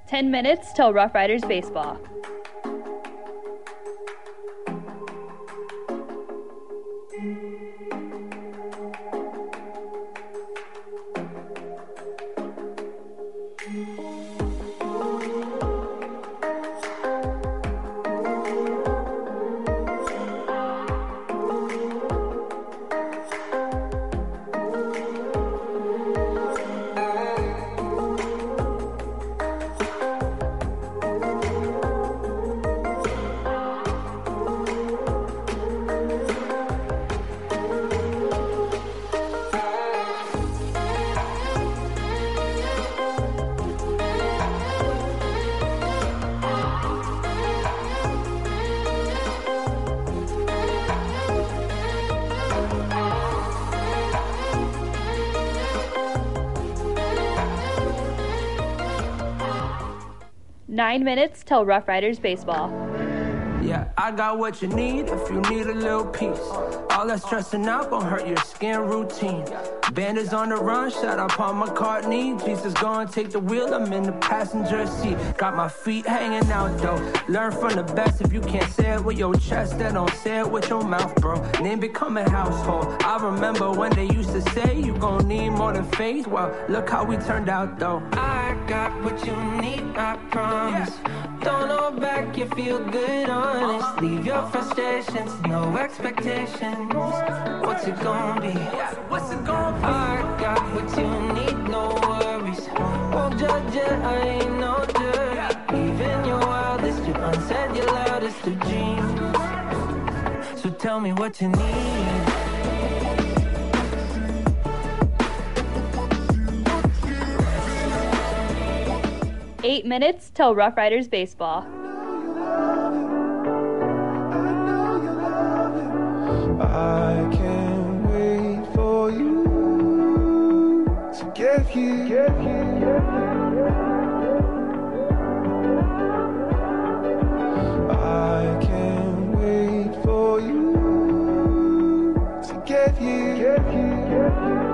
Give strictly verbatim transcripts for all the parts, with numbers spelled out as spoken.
ten minutes till Rough Riders baseball. Nine minutes till Rough Riders baseball. Yeah, I got what you need if you need a little peace. All that stressing out gon' hurt your skin routine. Bandits on the run, shout out Paul McCartney. Jesus gone, take the wheel, I'm in the passenger seat. Got my feet hanging out though. Learn from the best, if you can't say it with your chest, then don't say it with your mouth, bro. Name become a household. I remember when they used to say you gon' need more than faith. Well, look how we turned out though. I got what you need, I promise. Don't hold back, you feel good, honest. Leave your frustrations, no expectations. What's it gonna be? What's it gonna be? I got what you need, no worries. Won't judge it, I ain't no dirty. Even your wildest, your unsaid, your loudest of dreams. So tell me what you need. Eight minutes till Rough Riders baseball. I can't wait for you to get here. Get here, get here. I can't wait for you to get here. Get here, get here.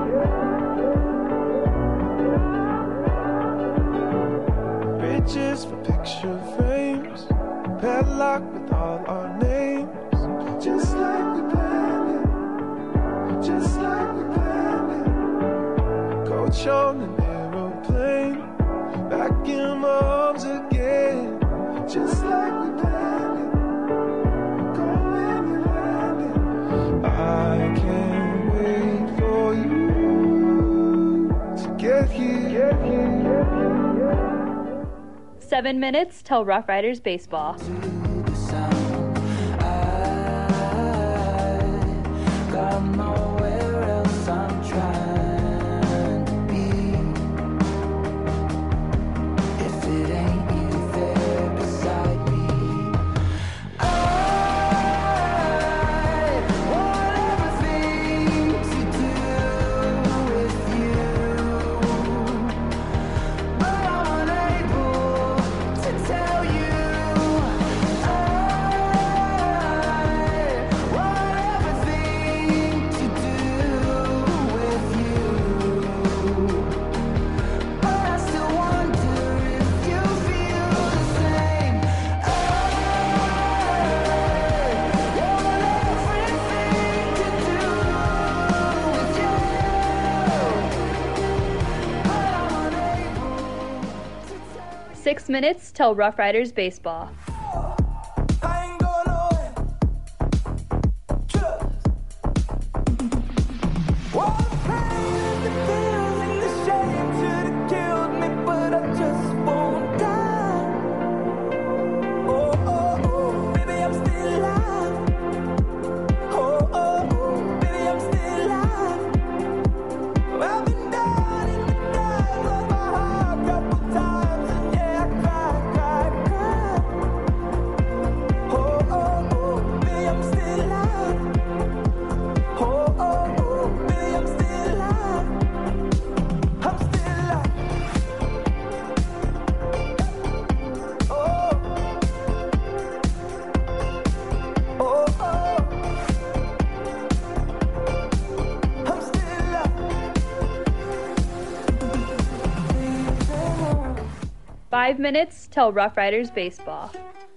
Bridges for picture frames, padlock with all our names, just like we planned it, just like we planned it. Coach on an aeroplane, back in my arms again, just like we planned it. Go when you land it. I can't wait for you to get here, get here, get here. Seven minutes till Rough Riders baseball. Six minutes till Rough Riders baseball. Five minutes till Rough Riders baseball.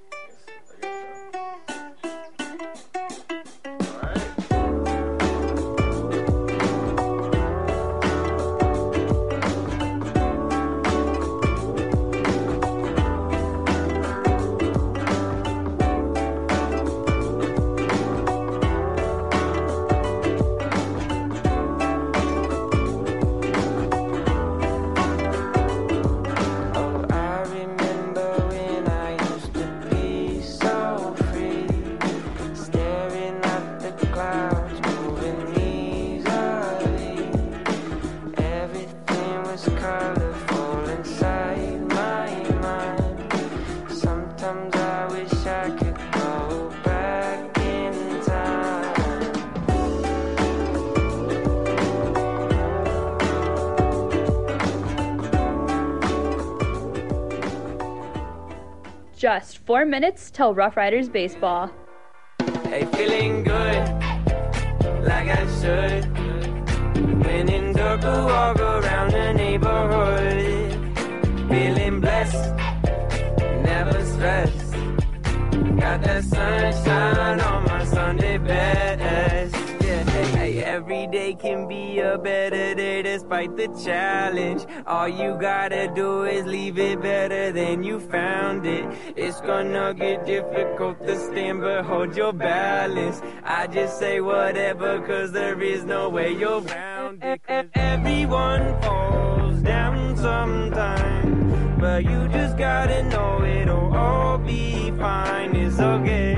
Just four minutes till Rough Riders baseball. Hey, feeling good, like I should. When in Durga, walk around the neighborhood. Feeling blessed, never stressed. Got that sunshine on my Sunday best. Yeah, hey, hey, every day can be a better day despite the challenge. All you gotta do is leave it better than you found it. It's gonna get difficult to stand, but hold your balance. I just say whatever, cause there is no way you're around it. Cause everyone falls down sometime, but you just gotta know it'll all be fine. It's okay.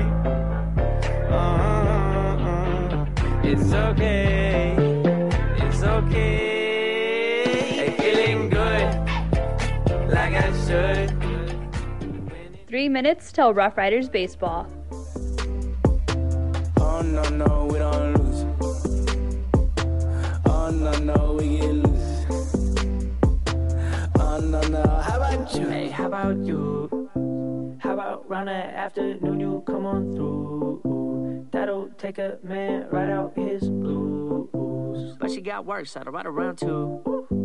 Uh-uh-uh. It's okay. It's okay. Hey, feeling good, like I should. Three minutes till Rough Riders baseball. Oh no, no, we don't lose. Oh no, no, we get loose. Oh no, no, how about you? Hey, how about you? How about round that afternoon you come on through? That'll take a man right out his blues. But she got work, so right around two.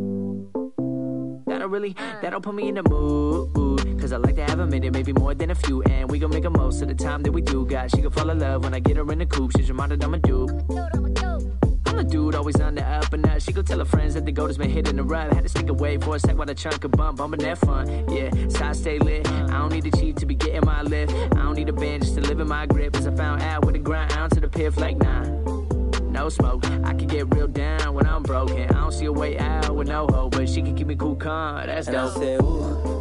That'll really, that'll put me in the mood. Cause I like to have a minute, maybe more than a few. And we gon' make a most of the time that we do. God, she gon' fall in love when I get her in the coupe. She's reminded I'm a dude. I'm a dude, always on the up and up. She gon' tell her friends that the goat has been hitting the rub. Had to sneak away for a sec while the chunk of bump, bumping that fun. Yeah, so I stay lit. I don't need a chief to be getting my lift. I don't need a band just to live in my grip. As I found out with the grind out to the piff like nah. No smoke, I can get real down when I'm broken. I don't see a way out with no hope, but she can keep me cool, calm. That's And I dope. said, ooh.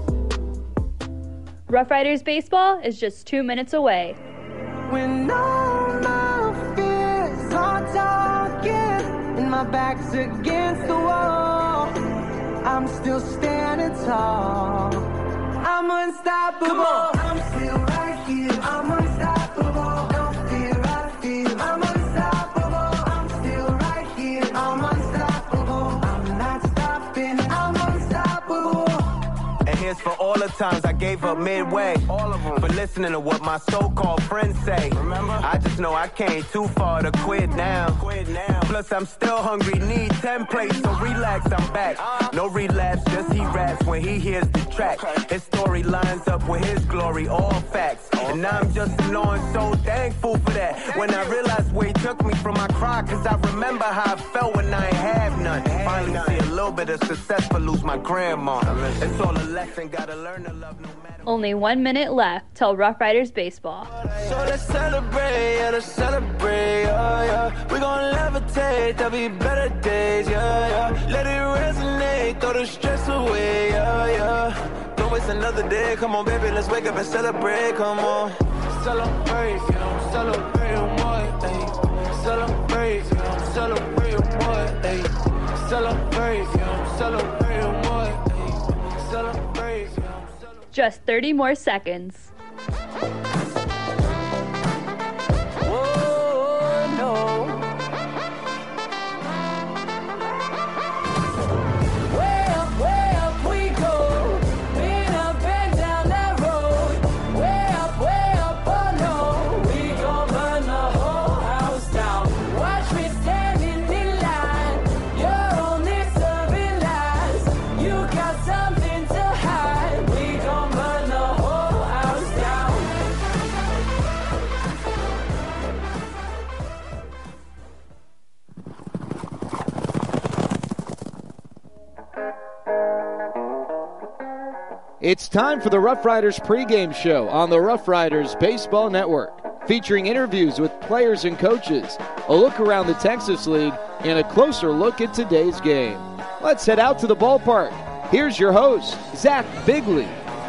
Rough Riders baseball is just two minutes away. When all my fears are talking and my back's against the wall, I'm still standing tall. I'm unstoppable. Come on. I'm still right here. I'm unstoppable. Don't fear, I feel. I'm unstoppable. I'm still right here. I'm unstoppable. I'm not stopping. I'm unstoppable. And here's for all the times I gave up midway. All of them. For listening to what my so-called friends say. Remember? I just know I came too far to quit now. Quit now. Plus I'm still hungry, need ten plates, so relax, I'm back. Uh, no relapse, just he raps when he hears the track. Okay. His story lines up with his glory, all facts. Okay. And I'm just alone, so thankful for that. Thank when you. I realized where he took me from my cry, cause I remember how I felt when I ain't have none. Had Finally none. See a little bit of success, but lose my grandma. It's all a lesson, gotta learn to love no matter. Only one minute left till Rough Riders baseball. So let's celebrate, yeah, let's celebrate, yeah, yeah. We gon' levitate, there'll be better days, yeah, yeah. Let it resonate, throw the stress away, yeah, yeah. Don't waste another day, come on, baby, let's wake up and celebrate, come on. Celebrate, you know, celebrate what, ayy. Celebrate, you know, celebrate what, ayy. Celebrate, you know, celebrate what, ayy. Celebrate, you know. Just thirty more seconds. Oh, no. Way up, way up we go. Been up and down that road. Way up, way up, oh no. We gon' burn the whole house down. Watch me standing in line. You're only serving lies. You got something to hide. We gon' It's time for the Rough Riders pregame show on the Rough Riders Baseball Network, featuring interviews with players and coaches, a look around the Texas League, and a closer look at today's game. Let's head out to the ballpark. Here's your host, Zach Bigley.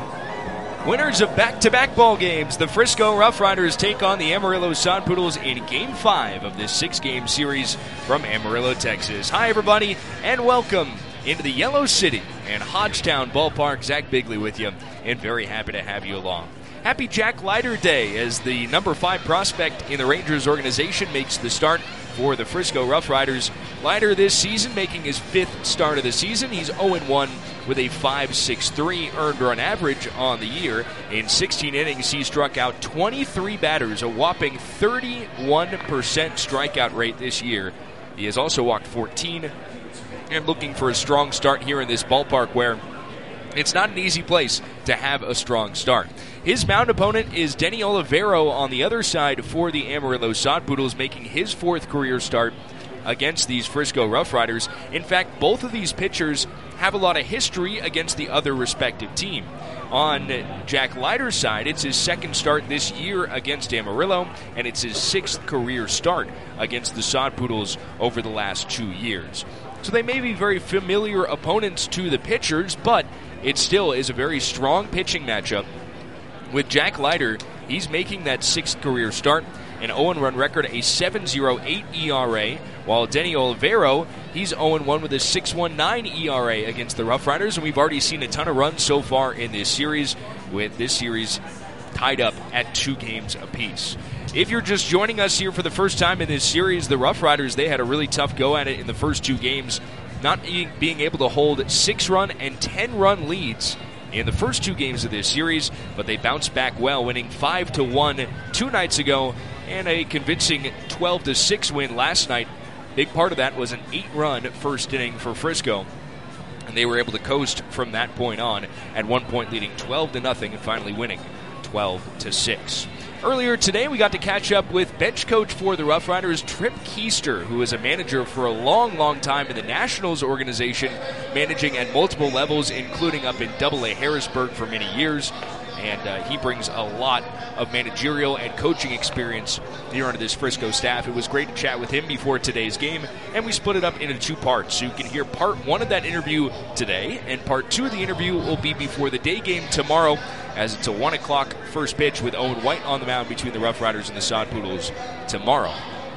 Winners of back-to-back ball games, the Frisco Rough Riders take on the Amarillo Sod Poodles in Game five of this six-game series from Amarillo, Texas. Hi, everybody, and welcome into the Yellow City and Hodgetown Ballpark. Zach Bigley with you, and very happy to have you along. Happy Jack Leiter Day as the number five prospect in the Rangers organization makes the start for the Frisco Rough Riders. Leiter this season making his fifth start of the season. He's oh and one with a five point six three earned run average on the year. In sixteen innings, he struck out twenty-three batters, a whopping thirty-one percent strikeout rate this year. He has also walked fourteen, and looking for a strong start here in this ballpark where it's not an easy place to have a strong start. His mound opponent is Denny Olivero on the other side for the Amarillo Sod Poodles, making his fourth career start against these Frisco Rough Riders. In fact, both of these pitchers have a lot of history against the other respective team. On Jack Leiter's side, it's his second start this year against Amarillo, and it's his sixth career start against the Sod Poodles over the last two years. So they may be very familiar opponents to the pitchers, but it still is a very strong pitching matchup. With Jack Leiter, he's making that sixth career start, an oh and one record, a seven point oh eight E R A, while Denny Olivero, he's oh and one with a six point one nine E R A against the Rough Riders, and we've already seen a ton of runs so far in this series, with this series tied up at two games apiece. If you're just joining us here for the first time in this series, the Rough Riders, they had a really tough go at it in the first two games, not being able to hold six-run and ten-run leads in the first two games of this series, but they bounced back well, winning five to one two nights ago, and a convincing twelve to six win last night. Big part of that was an eight-run first inning for Frisco, and they were able to coast from that point on, at one point leading twelve to nothing and finally winning twelve to six. Earlier today, we got to catch up with bench coach for the Rough Riders, Trip Keister, who is a manager for a long, long time in the Nationals organization, managing at multiple levels, including up in double A Harrisburg for many years. And uh, he brings a lot of managerial and coaching experience here onto this Frisco staff. It was great to chat with him before today's game, and we split it up into two parts. So you can hear part one of that interview today, and part two of the interview will be before the day game tomorrow, as it's a one o'clock first pitch with Owen White on the mound between the Rough Riders and the Sod Poodles tomorrow.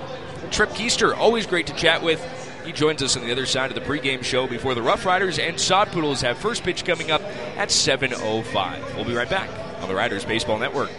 Trip Keister, always great to chat with. He joins us on the other side of the pregame show before the Rough Riders and Sod Poodles have first pitch coming up at seven oh five. We'll be right back on the Riders Baseball Network.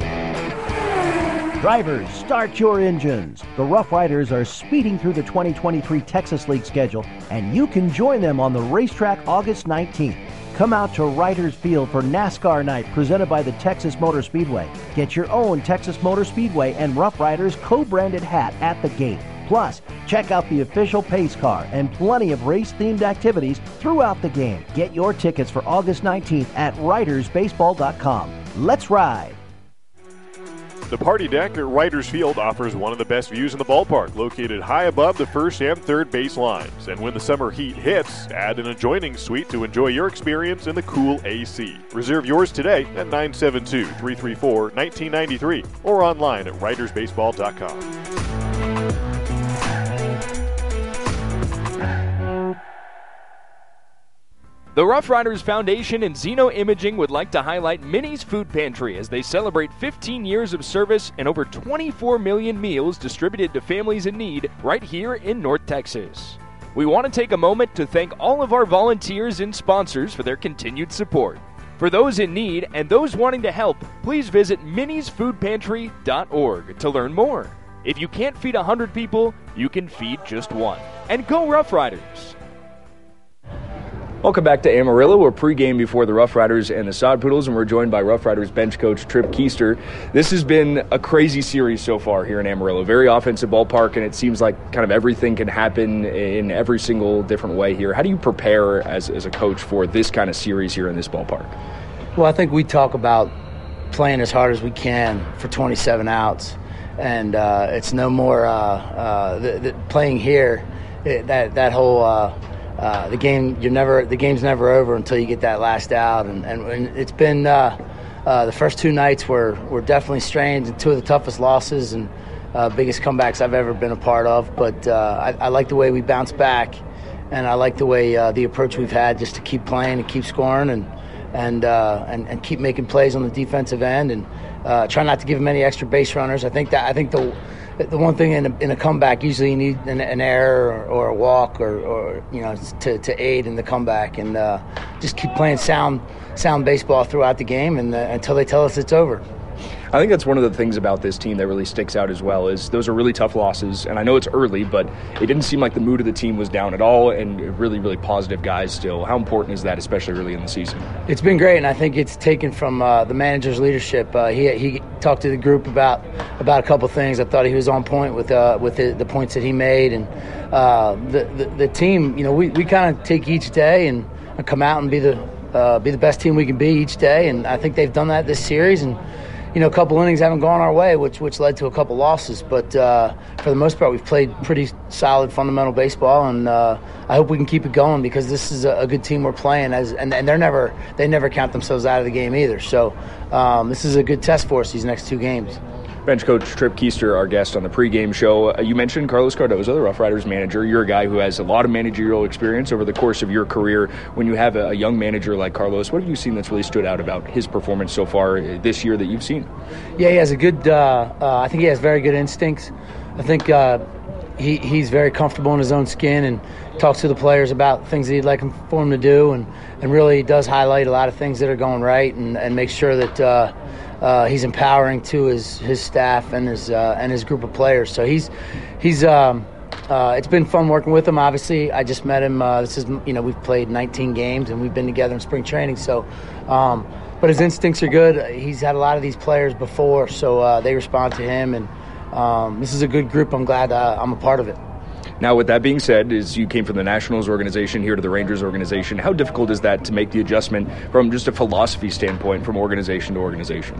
Drivers, start your engines. The Rough Riders are speeding through the twenty twenty-three Texas League schedule, and you can join them on the racetrack August nineteenth. Come out to Riders Field for NASCAR Night presented by the Texas Motor Speedway. Get your own Texas Motor Speedway and Rough Riders co-branded hat at the gate. Plus, check out the official pace car and plenty of race-themed activities throughout the game. Get your tickets for August nineteenth at riders baseball dot com. Let's ride! The party deck at Riders Field offers one of the best views in the ballpark, located high above the first and third base lines. And when the summer heat hits, add an adjoining suite to enjoy your experience in the cool A C. Reserve yours today at nine seven two, three three four, one nine nine three or online at riders baseball dot com. The Rough Riders Foundation and Zeno Imaging would like to highlight Minnie's Food Pantry as they celebrate fifteen years of service and over twenty-four million meals distributed to families in need right here in North Texas. We want to take a moment to thank all of our volunteers and sponsors for their continued support. For those in need and those wanting to help, please visit minis food pantry dot org to learn more. If you can't feed one hundred people, you can feed just one. And go Rough Riders! Welcome back to Amarillo. We're pregame before the Rough Riders and the Sod Poodles, and we're joined by Rough Riders bench coach Trip Keister. This has been a crazy series so far here in Amarillo. Very offensive ballpark, and it seems like kind of everything can happen in every single different way here. How do you prepare as, as a coach for this kind of series here in this ballpark? Well, I think we talk about playing as hard as we can for twenty-seven outs, and uh, it's no more uh, uh, the, the playing here. It, that that whole uh, uh, the game you're never the game's never over until you get that last out, and, and, and it's been uh, uh, the first two nights were were definitely strange and two of the toughest losses and uh, biggest comebacks I've ever been a part of. But uh, I, I like the way we bounce back, and I like the way uh, the approach we've had just to keep playing and keep scoring and and uh, and, and keep making plays on the defensive end and uh, try not to give them any extra base runners. I think that I think the The one thing in a, in a comeback, usually you need an, an error or, or a walk or, or you know to, to aid in the comeback, and uh, just keep playing sound sound baseball throughout the game and uh, until they tell us it's over. I think that's one of the things about this team that really sticks out as well is those are really tough losses, and I know it's early, but it didn't seem like the mood of the team was down at all, and really, really positive guys still. How important is that, especially early in the season? It's been great, and I think it's taken from uh, the manager's leadership. Uh, he he talked to the group about about a couple things. I thought he was on point with uh, with the, the points that he made, and uh, the, the the team. You know, we, we kind of take each day and come out and be the uh, be the best team we can be each day, and I think they've done that this series. And you know, a couple innings haven't gone our way, which which led to a couple losses. But uh, for the most part, we've played pretty solid fundamental baseball, and uh, I hope we can keep it going because this is a, a good team we're playing. As and, and they're never they never count themselves out of the game either. So um, this is a good test for us these next two games. Bench coach Tripp Keister, our guest on the pregame show. Uh, you mentioned Carlos Cardozo, the Rough Riders manager. You're a guy who has a lot of managerial experience over the course of your career. When you have a, a young manager like Carlos, what have you seen that's really stood out about his performance so far this year that you've seen? Yeah, he has a good. Uh, uh, I think he has very good instincts. I think uh, he he's very comfortable in his own skin and talks to the players about things that he'd like for them to do, and, and really does highlight a lot of things that are going right, and, and make sure that. Uh, Uh, he's empowering to his, his staff and his uh, and his group of players. So he's he's um, uh, it's been fun working with him. Obviously, I just met him. Uh, this is you know we've played nineteen games and we've been together in spring training. So, um, but his instincts are good. He's had a lot of these players before, so uh, they respond to him. And um, this is a good group. I'm glad uh, I'm a part of it. Now, with that being said, as you came from the Nationals organization here to the Rangers organization, how difficult is that to make the adjustment from just a philosophy standpoint from organization to organization?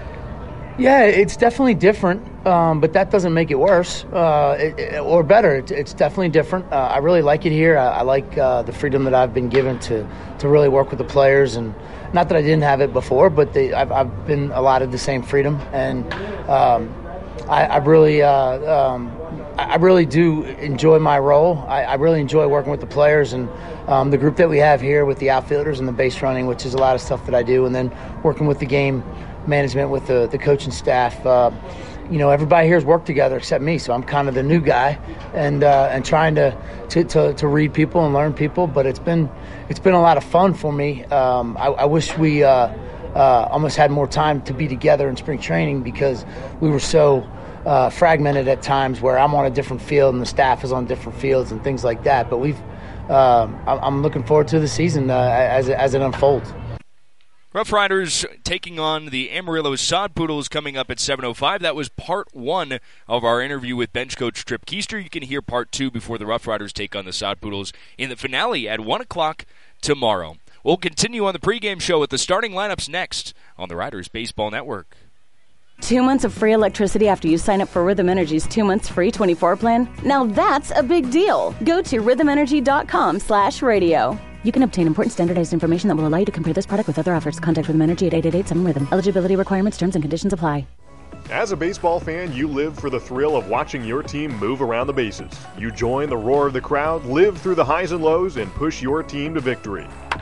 Yeah, it's definitely different, um, but that doesn't make it worse uh, it, it, or better. It, it's definitely different. Uh, I really like it here. I, I like uh, the freedom that I've been given to, to really work with the players, and not that I didn't have it before, but they, I've, I've been allotted the same freedom, and um, I, I really uh, um, I really do enjoy my role. I, I really enjoy working with the players and um, the group that we have here with the outfielders and the base running, which is a lot of stuff that I do, and then working with the game management with the, the coaching staff. Uh, you know, everybody here has worked together except me, so I'm kind of the new guy and uh, and trying to, to, to, to read people and learn people. But it's been it's been a lot of fun for me. Um, I, I wish we uh, uh, almost had more time to be together in spring training because we were so uh, fragmented at times where I'm on a different field and the staff is on different fields and things like that. But we've uh, I'm looking forward to the season uh, as as it unfolds. Rough Riders taking on the Amarillo Sod Poodles coming up at seven oh five. That was part one of our interview with bench coach Tripp Keister. You can hear part two before the Rough Riders take on the Sod Poodles in the finale at one o'clock tomorrow. We'll continue on the pregame show with the starting lineups next on the Riders Baseball Network. Two months of free electricity after you sign up for Rhythm Energy's two months free twenty-four plan? Now that's a big deal. Go to rhythm energy dot com slash radio. You can obtain important standardized information that will allow you to compare this product with other offers. Contact Rhythm Energy at eight eight eight seven rhythm. Eligibility requirements, terms, and conditions apply. As a baseball fan, you live for the thrill of watching your team move around the bases. You join the roar of the crowd, live through the highs and lows, and push your team to victory.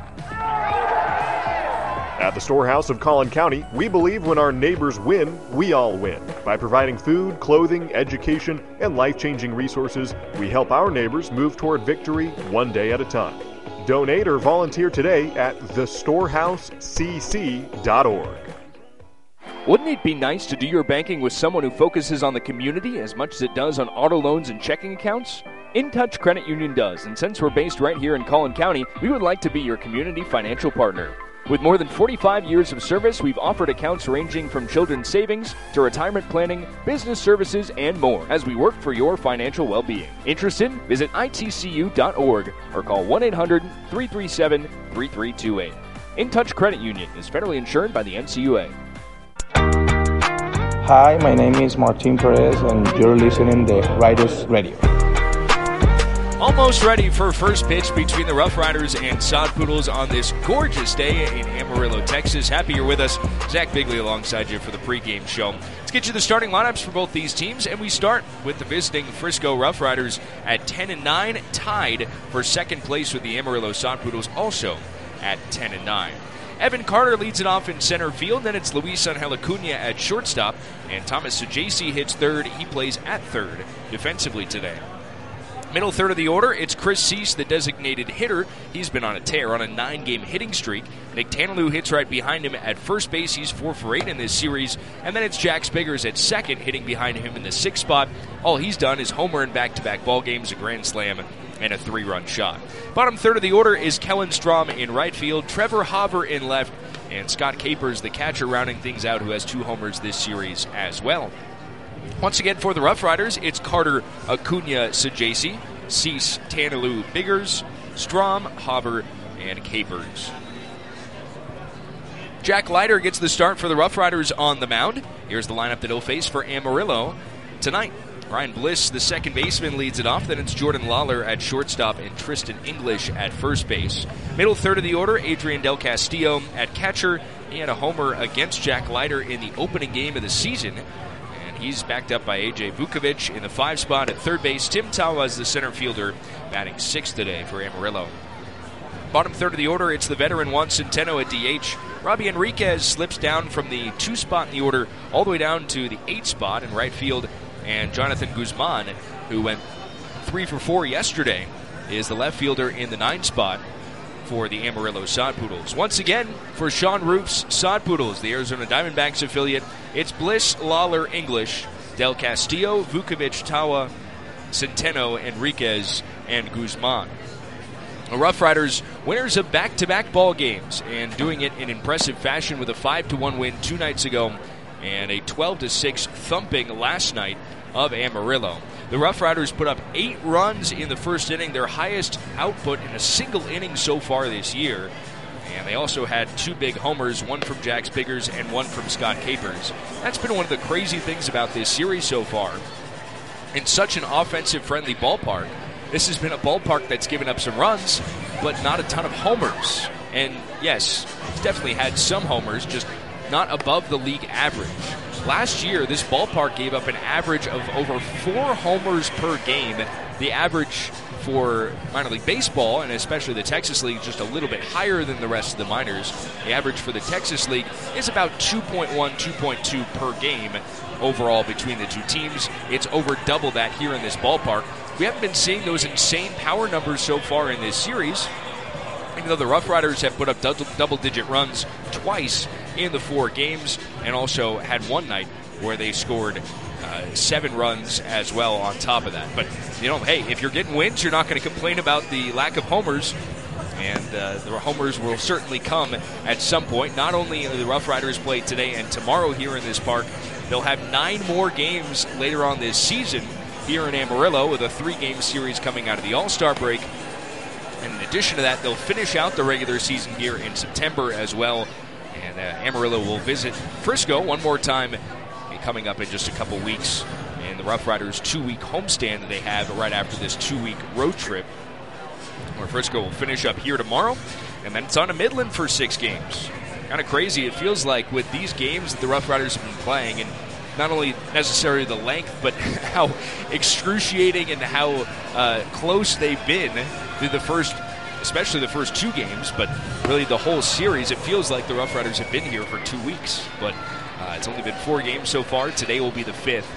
At the Storehouse of Collin County, we believe when our neighbors win, we all win. By providing food, clothing, education, and life-changing resources, we help our neighbors move toward victory one day at a time. Donate or volunteer today at the storehouse c c dot org. Wouldn't it be nice to do your banking with someone who focuses on the community as much as it does on auto loans and checking accounts? InTouch Credit Union does, and since we're based right here in Collin County, we would like to be your community financial partner. With more than forty-five years of service, we've offered accounts ranging from children's savings to retirement planning, business services, and more as we work for your financial well-being. Interested? Visit I T C U dot org or call one eight hundred three three seven three three two eight. InTouch Credit Union is federally insured by the N C U A. Hi, my name is Martin Perez, and you're listening to Riders Radio. Almost ready for first pitch between the Rough Riders and Sod Poodles on this gorgeous day in Amarillo, Texas. Happy you're with us. Zach Bigley alongside you for the pregame show. Let's get you the starting lineups for both these teams, and we start with the visiting Frisco Rough Riders at ten and nine, tied for second place with the Amarillo Sod Poodles, also at ten and nine. Evan Carter leads it off in center field. Then it's Luis Angel Acuna at shortstop, and Thomas Sajaci hits third. He plays at third defensively today. Middle third of the order, it's Chris Cease, the designated hitter. He's been on a tear on a nine-game hitting streak. Nick Tanalou hits right behind him at first base. He's four for eight in this series. And then it's Jack Spiggers at second, hitting behind him in the sixth spot. All he's done is homer in back-to-back ball games, a grand slam, and a three-run shot. Bottom third of the order is Kellen Strom in right field, Trevor Hopper in left, and Scott Capers, the catcher, rounding things out, who has two homers this series as well. Once again, for the Rough Riders, it's Carter, Acuna, Sajaci, Cease, Tanalou, Biggers, Strom, Hopper, and Capers. Jack Leiter gets the start for the Rough Riders on the mound. Here's the lineup that he'll face for Amarillo tonight. Ryan Bliss, the second baseman, leads it off. Then it's Jordan Lawler at shortstop and Tristan English at first base. Middle third of the order, Adrian Del Castillo at catcher. He had a homer against Jack Leiter in the opening game of the season. He's backed up by A J Vukovic in the five spot at third base. Tim Tawa is the center fielder, batting sixth today for Amarillo. Bottom third of the order, it's the veteran Juan Centeno at D H. Robbie Enriquez slips down from the two spot in the order all the way down to the eight spot in right field. And Jonathan Guzman, who went three for four yesterday, is the left fielder in the nine spot for the Amarillo Sod Poodles. Once again, for Sean Roof's Sod Poodles, the Arizona Diamondbacks affiliate, it's Bliss, Lawler, English, Del Castillo, Vukovic, Tawa, Centeno, Enriquez, and Guzman. The Rough Riders, winners of back-to-back ball games, and doing it in impressive fashion with a five to one win two nights ago and a twelve to six thumping last night of Amarillo. The Rough Riders put up eight runs in the first inning, their highest output in a single inning so far this year. And they also had two big homers, one from Jack Spiggers and one from Scott Capers. That's been one of the crazy things about this series so far. In such an offensive-friendly ballpark, this has been a ballpark that's given up some runs, but not a ton of homers. And yes, it's definitely had some homers, just not above the league average. Last year, this ballpark gave up an average of over four homers per game. The average for minor league baseball, and especially the Texas League, just a little bit higher than the rest of the minors. The average for the Texas League is about two point one, two point two per game overall between the two teams. It's over double that here in this ballpark. We haven't been seeing those insane power numbers so far in this series, even though the Rough Riders have put up double-digit runs twice in the four games, and also had one night where they scored uh, seven runs as well on top of that. But, you know, hey, if you're getting wins, you're not going to complain about the lack of homers, and uh, the homers will certainly come at some point. Not only do the Rough Riders play today and tomorrow here in this park, they'll have nine more games later on this season here in Amarillo, with a three-game series coming out of the All-Star break. And in addition to that, they'll finish out the regular season here in September as well. And uh, Amarillo will visit Frisco one more time coming up in just a couple weeks. And the Rough Riders' two-week homestand that they have right after this two-week road trip, where Frisco will finish up here tomorrow. And then it's on to Midland for six games. Kind of crazy. It feels like with these games that the Rough Riders have been playing, and not only necessarily the length, but how excruciating and how uh, close they've been through the first, especially the first two games, but really the whole series. It feels like the Rough Riders have been here for two weeks, but uh, it's only been four games so far. Today will be the fifth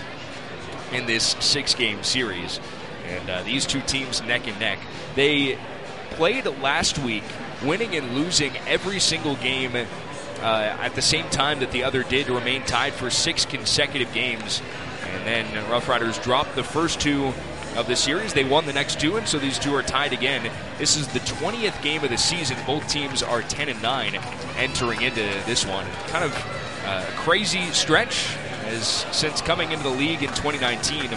in this six-game series, and uh, these two teams neck and neck. They played last week, winning and losing every single game Uh, at the same time that the other did, to remain tied for six consecutive games. And then Rough Riders dropped the first two of the series. They won the next two, and so these two are tied again. This is the twentieth game of the season. Both teams are ten and nine entering into this one. Kind of a crazy stretch, as since coming into the league in twenty nineteen,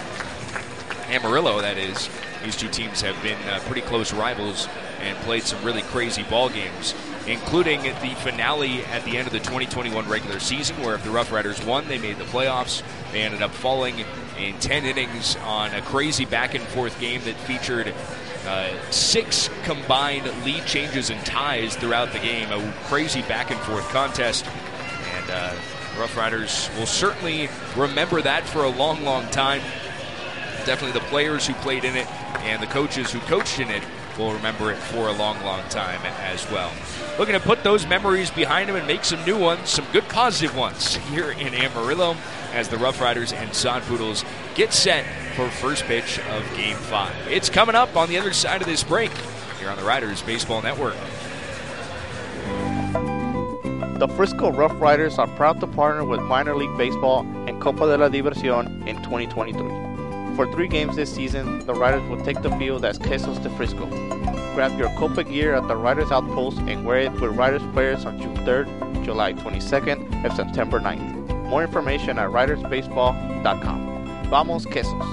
Amarillo, that is, these two teams have been uh, pretty close rivals and played some really crazy ball games, including the finale at the end of the twenty twenty-one regular season, where if the Rough Riders won, they made the playoffs. They ended up falling in ten innings on a crazy back-and-forth game that featured Uh, six combined lead changes and ties throughout the game. A crazy back-and-forth contest. And uh, Rough Riders will certainly remember that for a long, long time. Definitely the players who played in it and the coaches who coached in it will remember it for a long, long time as well. Looking to put those memories behind them and make some new ones, some good positive ones here in Amarillo as the Rough Riders and Sod Poodles get set for first pitch of Game five. It's coming up on the other side of this break here on the Riders Baseball Network. The Frisco Rough Riders are proud to partner with Minor League Baseball and Copa de la Diversión in twenty twenty-three. For three games this season, the Riders will take the field as Quesos de Frisco. Grab your Copa gear at the Riders Outpost and wear it with Riders players on June third, July twenty-second, and September ninth. More information at riders baseball dot com. Vamos Quesos.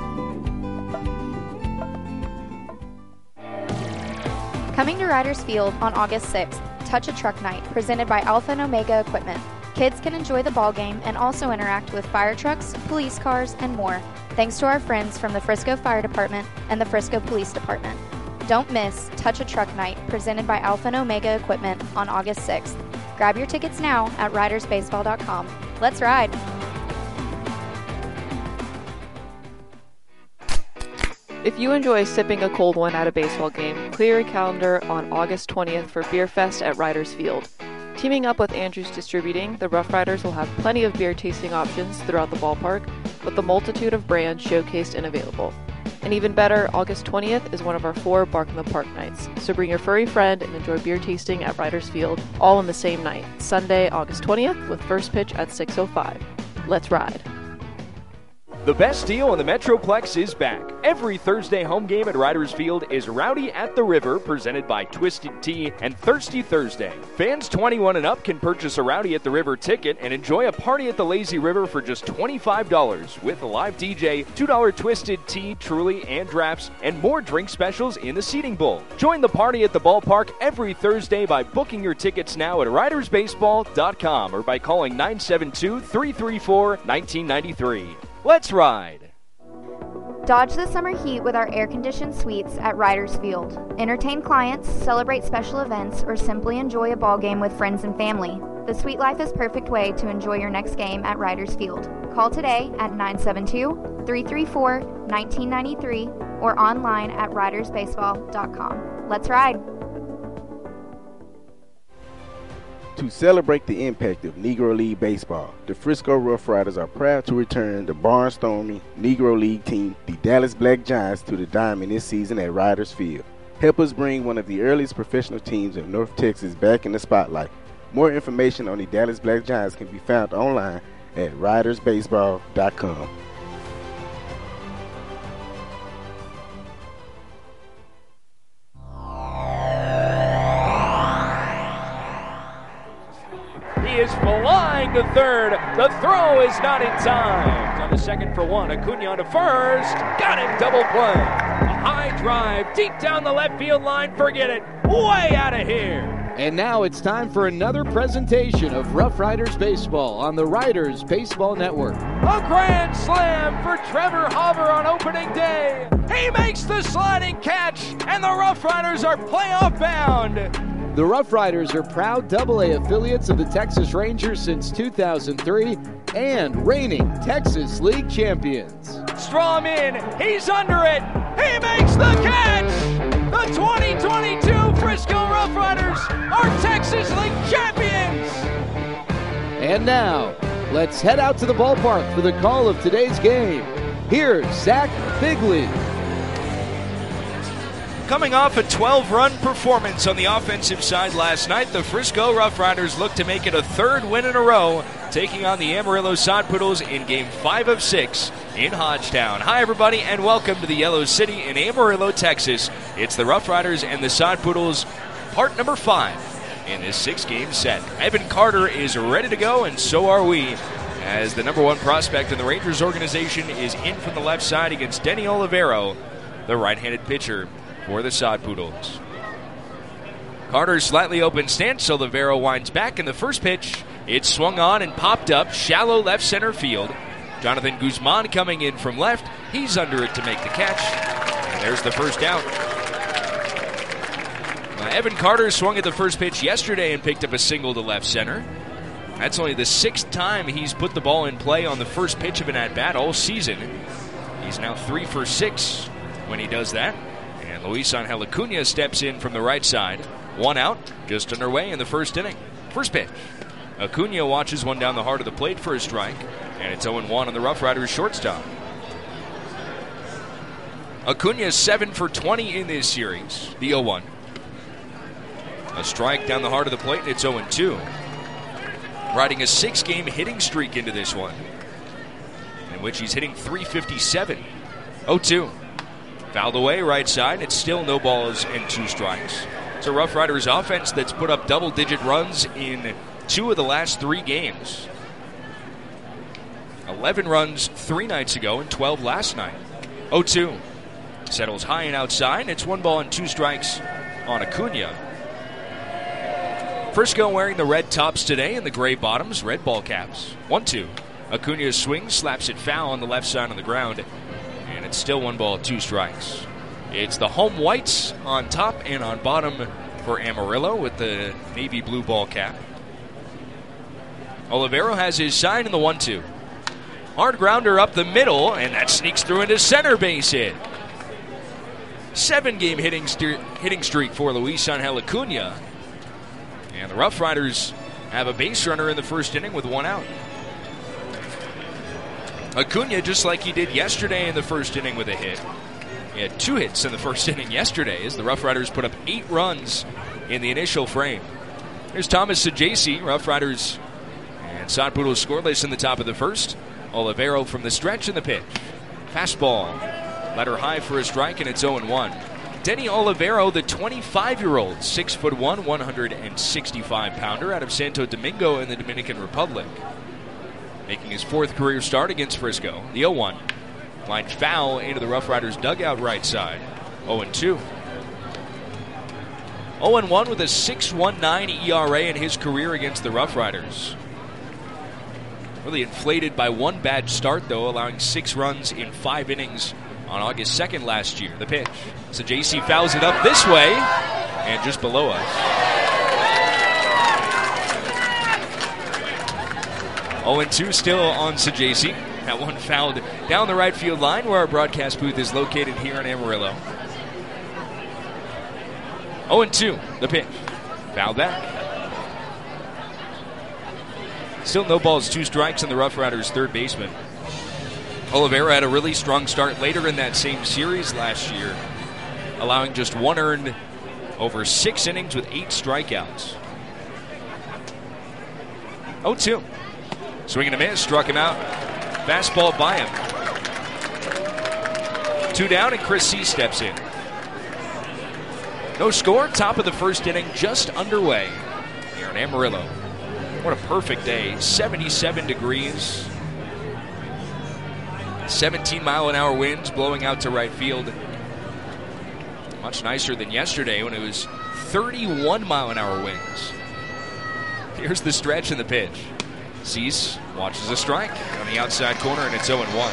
Coming to Riders Field on August sixth, Touch a Truck Night, presented by Alpha and Omega Equipment. Kids can enjoy the ball game and also interact with fire trucks, police cars, and more, thanks to our friends from the Frisco Fire Department and the Frisco Police Department. Don't miss Touch a Truck Night, presented by Alpha and Omega Equipment on August sixth. Grab your tickets now at riders baseball dot com. Let's ride! If you enjoy sipping a cold one at a baseball game, clear your calendar on August twentieth for Beer Fest at Riders Field. Teaming up with Andrews Distributing, the Rough Riders will have plenty of beer tasting options throughout the ballpark, with a multitude of brands showcased and available. And even better, August twentieth is one of our four Bark in the Park nights, so bring your furry friend and enjoy beer tasting at Riders Field, all on the same night, Sunday, August twentieth, with first pitch at six oh five. Let's ride! The best deal on the Metroplex is back. Every Thursday home game at Riders Field is Rowdy at the River, presented by Twisted Tea and Thirsty Thursday. Fans twenty-one and up can purchase a Rowdy at the River ticket and enjoy a party at the Lazy River for just twenty-five dollars with a live D J, two dollar Twisted Tea, Truly, and drafts, and more drink specials in the seating bowl. Join the party at the ballpark every Thursday by booking your tickets now at riders baseball dot com or by calling nine seven two, three three four, one nine nine three. Let's ride! Dodge the summer heat with our air-conditioned suites at Riders Field. Entertain clients, celebrate special events, or simply enjoy a ball game with friends and family. The suite life is perfect way to enjoy your next game at Riders Field. Call today at nine seven two, three three four, one nine nine three or online at riders baseball dot com. Let's ride! To celebrate the impact of Negro League baseball, the Frisco Rough Riders are proud to return the barnstorming Negro League team, the Dallas Black Giants, to the diamond this season at Riders Field. Help us bring one of the earliest professional teams in North Texas back in the spotlight. More information on the Dallas Black Giants can be found online at riders baseball dot com. Is flying to third. The throw is not in time. On the second for one. Acuna on to first. Got it. Double play. A high drive deep down the left field line. Forget it. Way out of here. And now it's time for another presentation of Rough Riders Baseball on the Riders Baseball Network. A grand slam for Trevor Hauber on opening day. He makes the sliding catch, and the Rough Riders are playoff bound. The Rough Riders are proud double A affiliates of the Texas Rangers since two thousand three and reigning Texas League champions. Strom in, he's under it, he makes the catch! The twenty twenty-two Frisco Rough Riders are Texas League champions! And now, let's head out to the ballpark for the call of today's game. Here's Zach Bigley. Coming off a twelve-run performance on the offensive side last night, the Frisco Rough Riders look to make it a third win in a row, taking on the Amarillo Sod Poodles in Game five of six in Hodgetown. Hi, everybody, and welcome to the Yellow City in Amarillo, Texas. It's the Rough Riders and the Sod Poodles, part number five in this six-game set. Evan Carter is ready to go, and so are we, as the number one prospect in the Rangers organization is in from the left side against Denny Olivero, the right-handed pitcher for the Sod Poodles. Carter's slightly open stance, Olivero winds back, and the first pitch, it's swung on and popped up, shallow left center field. Jonathan Guzman coming in from left. He's under it to make the catch. And there's the first out. Uh, Evan Carter swung at the first pitch yesterday and picked up a single to left center. That's only the sixth time he's put the ball in play on the first pitch of an at-bat all season. He's now three for six when he does that. And Luis Angel Acuna steps in from the right side. One out, just underway in the first inning. First pitch. Acuna watches one down the heart of the plate for a strike, and it's oh one on the Rough Riders shortstop. Acuna seven for twenty in this series, the oh one. A strike down the heart of the plate, and it's oh two. Riding a six-game hitting streak into this one, in which he's hitting three fifty-seven. oh two. Fouled away right side. It's still no balls and two strikes. It's a Rough Riders offense that's put up double-digit runs in two of the last three games. eleven runs three nights ago and twelve last night. oh two. Settles high and outside. It's one ball and two strikes on Acuna. Frisco wearing the red tops today and the gray bottoms, red ball caps. one two. Acuna swings, slaps it foul on the left side of the ground. And it's still one ball, two strikes. It's the home whites on top and on bottom for Amarillo with the navy blue ball cap. Olivero has his sign in the one two. Hard grounder up the middle, and that sneaks through into center base hit. Seven-game hitting, st- hitting streak for Luis Angel Acuna. And the Rough Riders have a base runner in the first inning with one out. Acuna, just like he did yesterday in the first inning with a hit. He had two hits in the first inning yesterday as the Rough Riders put up eight runs in the initial frame. There's Thomas Sajaci, Rough Riders and Sod Poodles scoreless in the top of the first. Olivero from the stretch in the pitch. Fastball. Letter high for a strike, and it's oh one. Denny Olivero, the twenty-five-year-old, six foot one, one hundred sixty-five pounder out of Santo Domingo in the Dominican Republic. Making his fourth career start against Frisco. The oh one. Line foul into the Rough Riders dugout right side. oh two. oh one with a six point one nine E R A in his career against the Rough Riders. Really inflated by one bad start, though, allowing six runs in five innings on August second last year. The pitch. So J C fouls it up this way and just below us. oh two still on Sajaci. That one fouled down the right field line where our broadcast booth is located here in Amarillo. oh two, the pitch. Fouled back. Still no balls, two strikes in the Rough Riders' third baseman. Olivero had a really strong start later in that same series last year, allowing just one earned over six innings with eight strikeouts. oh two. Swing and a miss, struck him out. Fastball by him. Two down, and Chris C. steps in. No score, top of the first inning, just underway here in Amarillo. What a perfect day. seventy-seven degrees. seventeen mile an hour winds blowing out to right field. Much nicer than yesterday when it was thirty-one mile an hour winds. Here's the stretch and the pitch. Cease watches a strike on the outside corner, and it's oh one.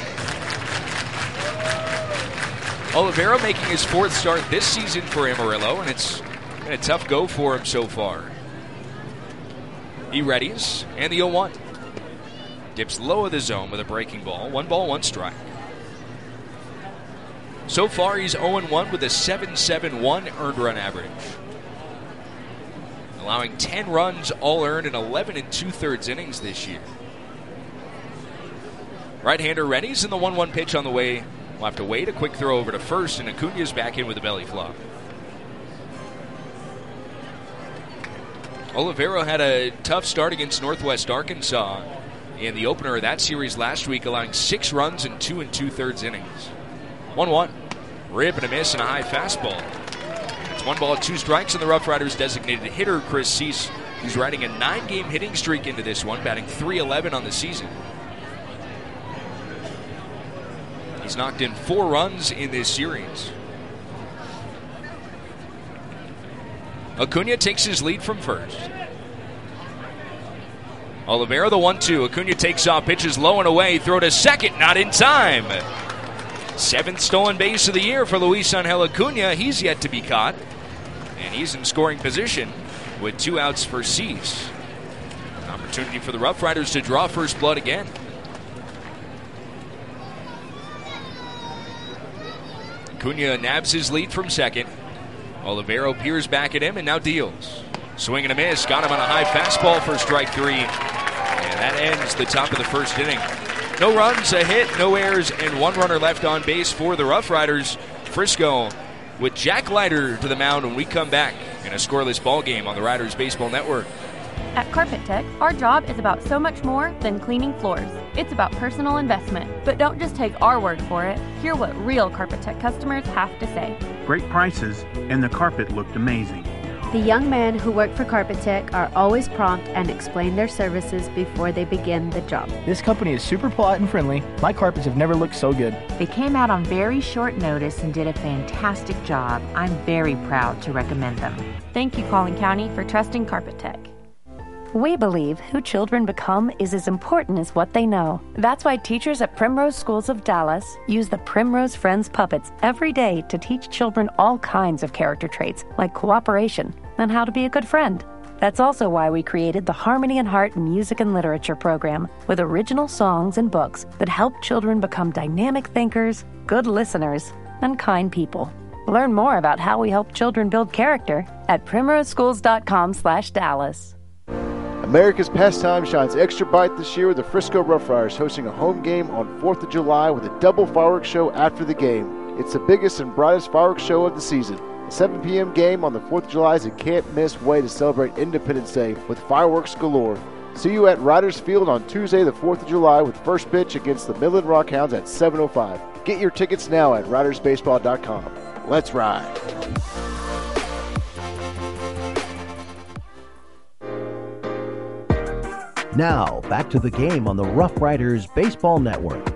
Olivero making his fourth start this season for Amarillo, and it's been a tough go for him so far. He readies, and the oh one. Dips low of the zone with a breaking ball. One ball, one strike. So far, he's oh one with a seven point seven one earned run average. Allowing ten runs all earned in eleven and two-thirds innings this year. Right-hander readies, and the one one pitch on the way. We'll have to wait. A quick throw over to first, and Acuna's back in with a belly flop. Olivero had a tough start against Northwest Arkansas in the opener of that series last week, allowing six runs in two and two-thirds innings. one one. Rip and a miss and a high fastball. It's one ball, two strikes, and the Rough Riders designated hitter Chris Cease, who's riding a nine-game hitting streak into this one, batting three eleven on the season. He's knocked in four runs in this series. Acuna takes his lead from first. Olivero, the one two. Acuna takes off, pitches low and away, throw to second, not in time. Seventh stolen base of the year for Luis Angel Acuna. He's yet to be caught. and he's in scoring position with two outs for Cease. Opportunity for the Rough Riders to draw first blood again. Acuna nabs his lead from second. Olivero peers back at him and now deals. Swing and a miss. Got him on a high fastball for strike three. And that ends the top of the first inning. No runs, a hit, no errors, and one runner left on base for the Rough Riders. Frisco with Jack Leiter to the mound when we come back in a scoreless ball game on the Riders Baseball Network. At Carpet Tech, our job is about so much more than cleaning floors. It's about personal investment. But don't just take our word for it. Hear what real Carpet Tech customers have to say. Great prices, and the carpet looked amazing. The young men who work for Carpet Tech are always prompt and explain their services before they begin the job. This company is super polite and friendly. My carpets have never looked so good. They came out on very short notice and did a fantastic job. I'm very proud to recommend them. Thank you, Collin County, for trusting Carpet Tech. We believe who children become is as important as what they know. That's why teachers at Primrose Schools of Dallas use the Primrose Friends puppets every day to teach children all kinds of character traits, like cooperation and how to be a good friend. That's also why we created the Harmony and Heart Music and Literature program, with original songs and books that help children become dynamic thinkers, good listeners, and kind people. Learn more about how we help children build character at primroseschools.com slash Dallas. America's Pastime shines extra bright this year with the Frisco Rough Riders hosting a home game on fourth of July with a double fireworks show after the game. It's the biggest and brightest fireworks show of the season. The seven p.m. game on the fourth of July is a can't-miss way to celebrate Independence Day with fireworks galore. See you at Riders Field on Tuesday the fourth of July with first pitch against the Midland Rockhounds at seven oh five. Get your tickets now at riders baseball dot com. Let's ride. Now, back to the game on the Rough Riders Baseball Network.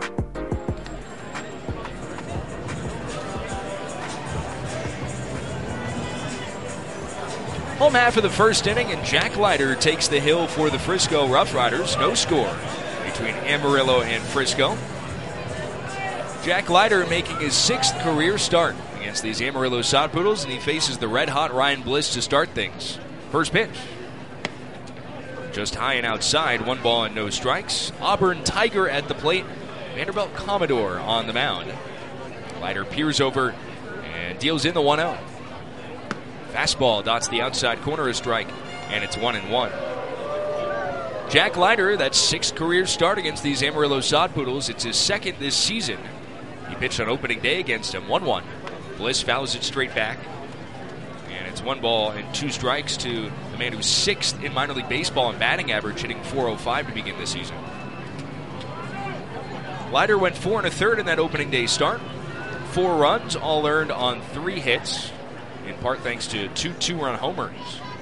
Home half of the first inning, and Jack Leiter takes the hill for the Frisco Rough Riders. No score between Amarillo and Frisco. Jack Leiter making his sixth career start against these Amarillo Sod Poodles, and he faces the red-hot Ryan Bliss to start things. First pitch. Just high and outside, one ball and no strikes. Auburn Tiger at the plate. Vanderbilt Commodore on the mound. Leiter peers over and deals in the one oh. Fastball dots the outside corner, a strike, and it's one and one. Jack Leiter, that's sixth career start against these Amarillo Sod Poodles. It's his second this season. He pitched on opening day against him, one one. Bliss fouls it straight back. And it's one ball and two strikes to the man who's sixth in minor league baseball in batting average, hitting four oh five to begin the season. Leiter went four and a third in that opening day start. Four runs, all earned on three hits, in part thanks to two two-run homers.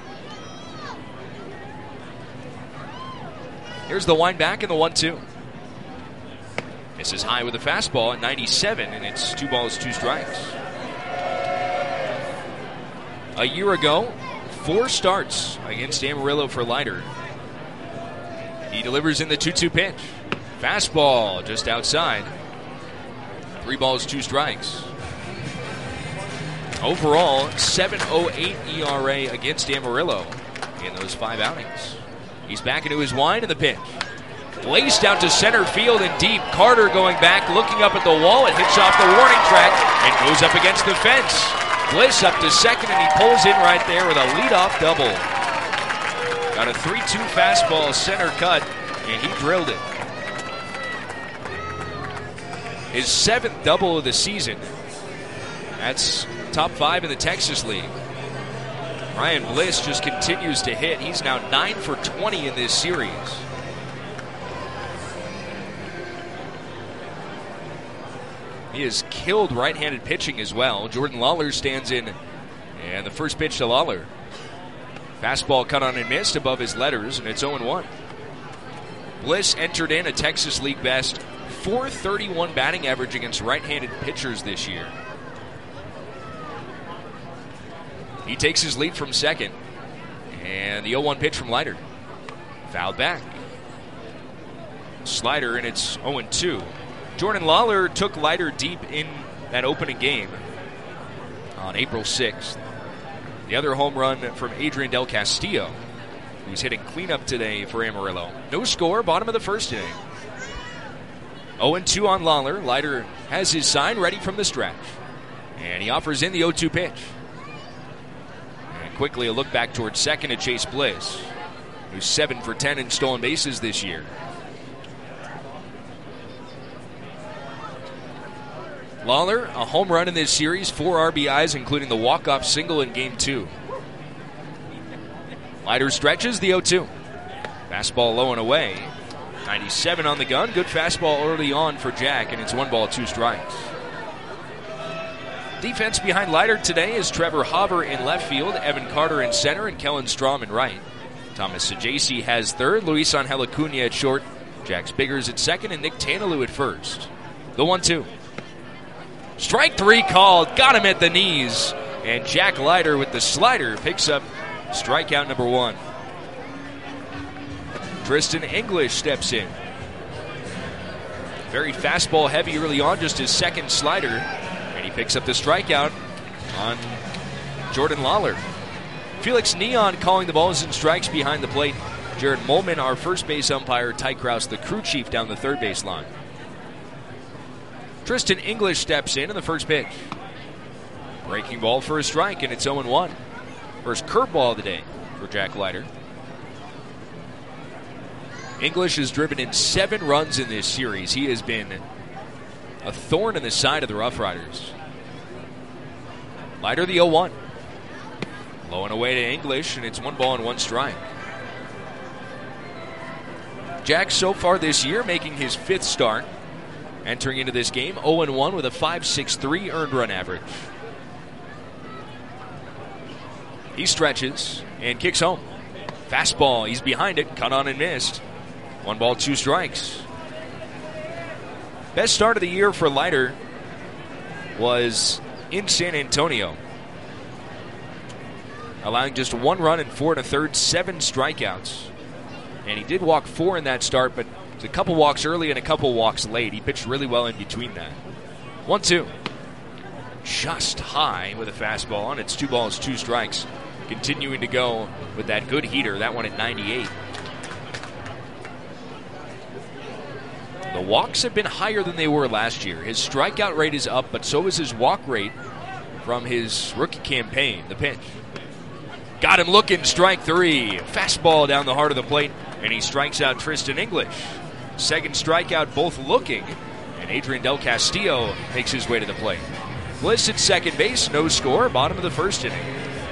Here's the wind back and the one two. This is high with a fastball at ninety-seven, and it's two balls, two strikes. A year ago, four starts against Amarillo for Leiter. He delivers in the two two pitch. Fastball just outside. Three balls, two strikes. Overall, seven oh eight E R A against Amarillo in those five outings. He's back into his wind in the pitch. Laced out to center field and deep. Carter going back, looking up at the wall. It hits off the warning track and goes up against the fence. Bliss up to second, and he pulls in right there with a leadoff double. Got a three two fastball center cut, and he drilled it. His seventh double of the season. That's top five in the Texas League. Ryan Bliss just continues to hit. He's now nine for twenty in this series. He has killed right-handed pitching as well. Jordan Lawler stands in, and the first pitch to Lawler. Fastball cut on and missed above his letters, and it's oh one. Bliss entered in a Texas League best four thirty-one batting average against right-handed pitchers this year. He takes his lead from second, and the oh one pitch from Leiter. Fouled back. Slider, and it's oh two. Jordan Lawler took Leiter deep in that opening game on April sixth. The other home run from Adrian Del Castillo, who's hitting cleanup today for Amarillo. No score, bottom of the first inning. oh and two on Lawler. Leiter has his sign ready from the stretch. And he offers in the oh two pitch. And quickly a look back towards second to Chase Bliss, who's seven for ten in stolen bases this year. Lawler, a home run in this series, four R B Is, including the walk-off single in game two. Leiter stretches the oh two. Fastball low and away. ninety-seven on the gun. Good fastball early on for Jack, and it's one ball, two strikes. Defense behind Leiter today is Trevor Hauver in left field, Evan Carter in center, and Kellen Strom in right. Thomas Sajaci has third, Luis Angel Acuna at short, Jack Spiggers at second, and Nick Tanalou at first. The one two. Strike three called, got him at the knees, and Jack Leiter with the slider picks up strikeout number one. Tristan English steps in. Very fastball heavy early on, just his second slider, and he picks up the strikeout on Jordan Lawler. Felix Neon calling the balls and strikes behind the plate. Jared Molman, our first base umpire, Ty Krause, the crew chief, down the third base line. Tristan English steps in in the first pitch. Breaking ball for a strike, and it's oh and one. First curveball of the day for Jack Leiter. English has driven in seven runs in this series. He has been a thorn in the side of the Rough Riders. Leiter the oh one. Low and away to English, and it's one ball and one strike. Jack so far this year making his fifth start. Entering into this game, oh and one with a five point six three earned run average. He stretches and kicks home. Fastball, he's behind it, cut on and missed. One ball, two strikes. Best start of the year for Leiter was in San Antonio. Allowing just one run and four and a third, seven strikeouts. And he did walk four in that start, but a couple walks early and a couple walks late. He pitched really well in between that. one two. Just high with a fastball, and it's two balls, two strikes. Continuing to go with that good heater, that one at ninety-eight. The walks have been higher than they were last year. His strikeout rate is up, but so is his walk rate from his rookie campaign. The pitch. Got him looking, strike three. Fastball down the heart of the plate, and he strikes out Tristan English. Second strikeout, both looking, and Adrian Del Castillo makes his way to the plate. Bliss at second base, no score, bottom of the first inning.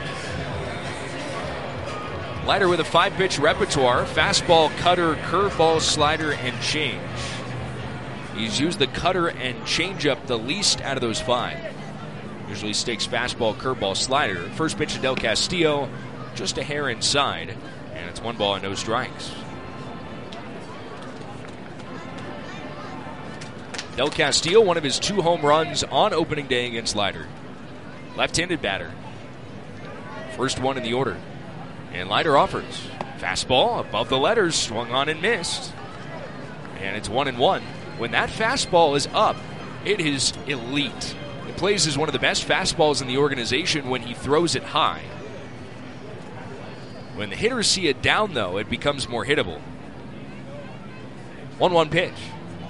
Leiter with a five-pitch repertoire, fastball, cutter, curveball, slider, and change. He's used the cutter and changeup the least out of those five. Usually stakes fastball, curveball, slider. First pitch to Del Castillo, just a hair inside, and it's one ball and no strikes. Del Castillo, one of his two home runs on opening day against Leiter. Left-handed batter. First one in the order. And Leiter offers. Fastball above the letters, swung on and missed. And it's one and one. When that fastball is up, it is elite. It plays as one of the best fastballs in the organization when he throws it high. When the hitters see it down, though, it becomes more hittable. one one pitch.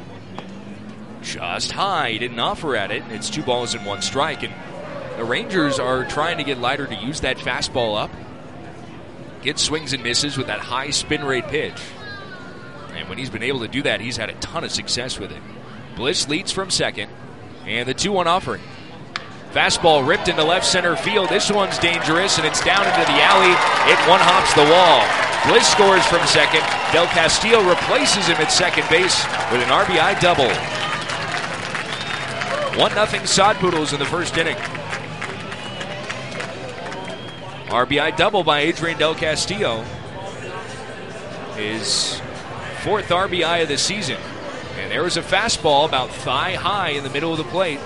Just high. He didn't offer at it. It's two balls and one strike. And the Rangers are trying to get Leiter to use that fastball up. Get swings and misses with that high spin rate pitch. And when he's been able to do that, he's had a ton of success with it. Bliss leads from second. And the two one offering. Fastball ripped into left center field. This one's dangerous, and it's down into the alley. It one-hops the wall. Bliss scores from second. Del Castillo replaces him at second base with an R B I double. one nothing Sod Poodles in the first inning. R B I double by Adrian Del Castillo. His fourth R B I of the season. And there was a fastball about thigh high in the middle of the plate.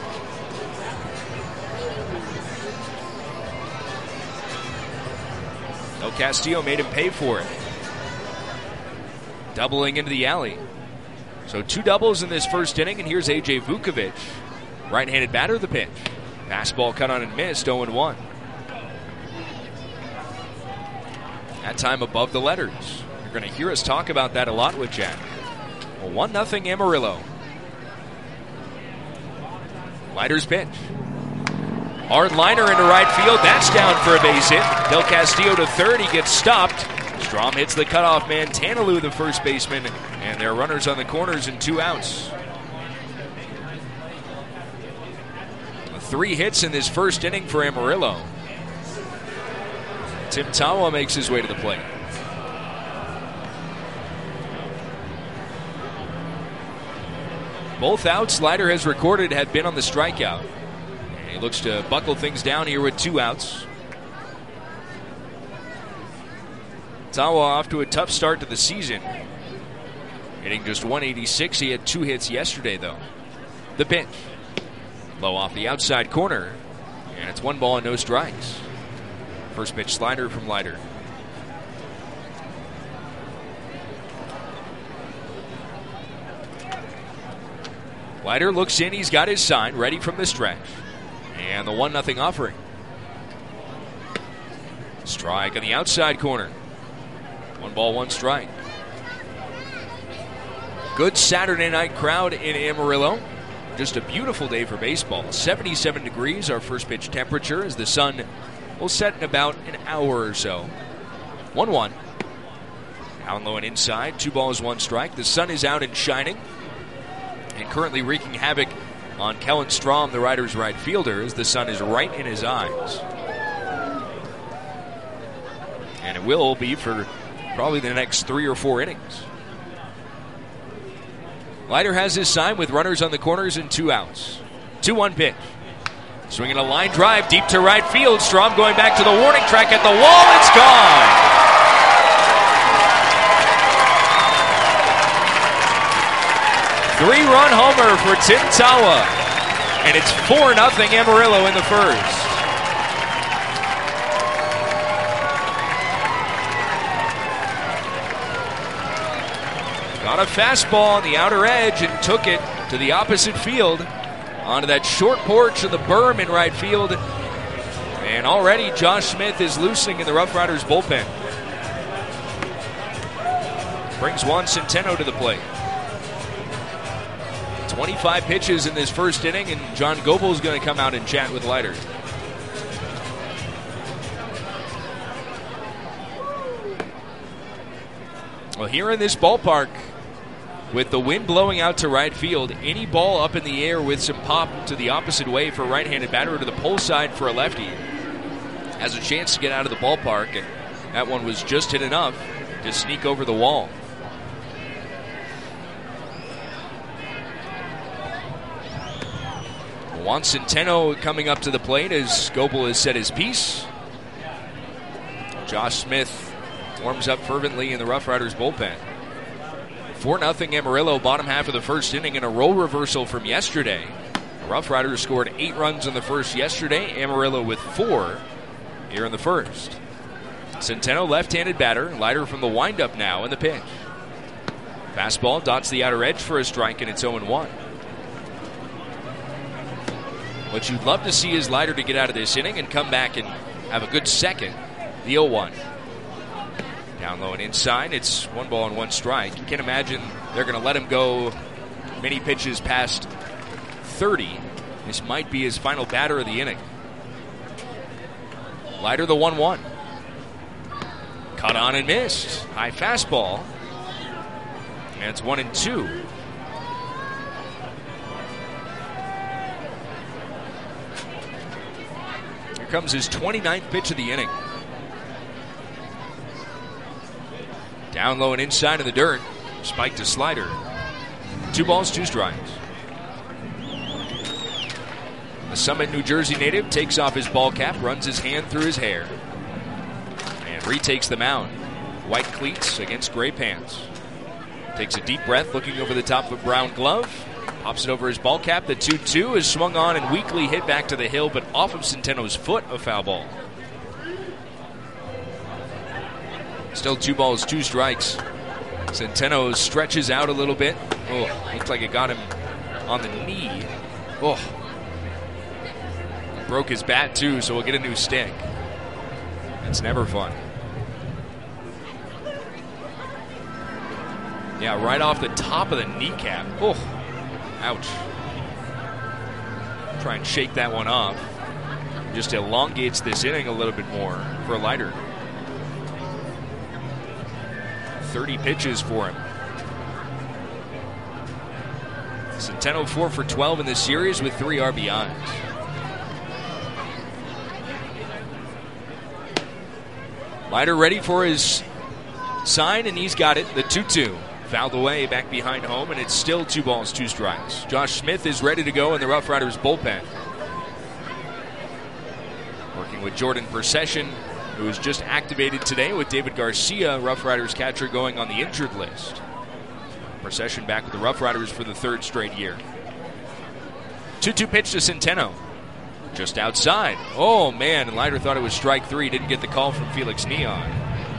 Del Castillo made him pay for it. Doubling into the alley. So two doubles in this first inning, and here's A J Vukovic. Right-handed batter, the pitch. Fastball cut on and missed, oh and one. That time above the letters. You're going to hear us talk about that a lot with Jack. Well, one nothing Amarillo. Leiter's pitch. Hard liner into right field. That's down for a base hit. Del Castillo to third. He gets stopped. Strom hits the cutoff man. Tanalou, the first baseman. And there are runners on the corners and two outs. Three hits in this first inning for Amarillo. Tim Tawa makes his way to the plate. Both outs Leiter has recorded had been on the strikeout. And he looks to buckle things down here with two outs. Tawa off to a tough start to the season. Hitting just one eighty-six. He had two hits yesterday, though. The pitch. Low off the outside corner. And it's one ball and no strikes. First pitch slider from Leiter. Leiter looks in. He's got his sign ready from the stretch. And the one nothing offering. Strike on the outside corner. One ball, one strike. Good Saturday night crowd in Amarillo. Just a beautiful day for baseball. seventy-seven degrees, our first pitch temperature, as the sun will set in about an hour or so. one one. Down low and inside. Two balls, one strike. The sun is out and shining. And currently wreaking havoc on Kellen Strom, the Riders' right fielder, as the sun is right in his eyes. And it will be for probably the next three or four innings. Leiter has his sign with runners on the corners and two outs. two one pitch. Swinging a line drive deep to right field. Strom going back to the warning track at the wall. It's gone. Three-run homer for Tim Tawa. And it's four nothing Amarillo in the first. Got a fastball on the outer edge and took it to the opposite field. Onto that short porch of the berm in right field. And already Josh Smith is loosening in the Rough Riders bullpen. Brings Juan Centeno to the plate. twenty-five pitches in this first inning, and John Goebel is going to come out and chat with Leiter. Well, here in this ballpark, with the wind blowing out to right field, any ball up in the air with some pop to the opposite way for a right-handed batter or to the pull side for a lefty has a chance to get out of the ballpark, and that one was just hit enough to sneak over the wall. Juan Centeno coming up to the plate as Goebel has said his piece. Josh Smith warms up fervently in the Rough Riders bullpen. four nothing Amarillo, bottom half of the first inning, in a role reversal from yesterday. The Rough Riders scored eight runs in the first yesterday. Amarillo with four here in the first. Centeno, left-handed batter. Leiter from the windup now in the pitch. Fastball dots the outer edge for a strike, and it's oh one. What you'd love to see is Leiter to get out of this inning and come back and have a good second. The oh one. Down low and inside, it's one ball and one strike. You can't imagine they're going to let him go many pitches past thirty. This might be his final batter of the inning. Leiter, the one one. Cut on and missed. High fastball. And it's one and two. Here comes his twenty-ninth pitch of the inning. Down low and inside of the dirt. Spiked to slider. Two balls, two strikes. The Summit, New Jersey native takes off his ball cap, runs his hand through his hair, and retakes the mound. White cleats against gray pants. Takes a deep breath, looking over the top of a brown glove. Pops it over his ball cap. The two two is swung on and weakly hit back to the hill, but off of Centeno's foot, a foul ball. Still two balls, two strikes. Centeno stretches out a little bit. Oh, looked like it got him on the knee. Oh. Broke his bat too, so we'll get a new stick. That's never fun. Yeah, right off the top of the kneecap. Oh, ouch. Try and shake that one off. Just elongates this inning a little bit more for Leiter. thirty pitches for him. Centeno four for twelve in this series with three R B Is. Leiter ready for his sign, and he's got it. The two two. Fouled away back behind home, and it's still two balls, two strikes. Josh Smith is ready to go in the Rough Riders bullpen. Working with Jordan Procession, who was just activated today with David Garcia, Rough Riders catcher, going on the injured list. Procession back with the Rough Riders for the third straight year. two two pitch to Centeno. Just outside. Oh, man, and Leiter thought it was strike three. Didn't get the call from Felix Neon.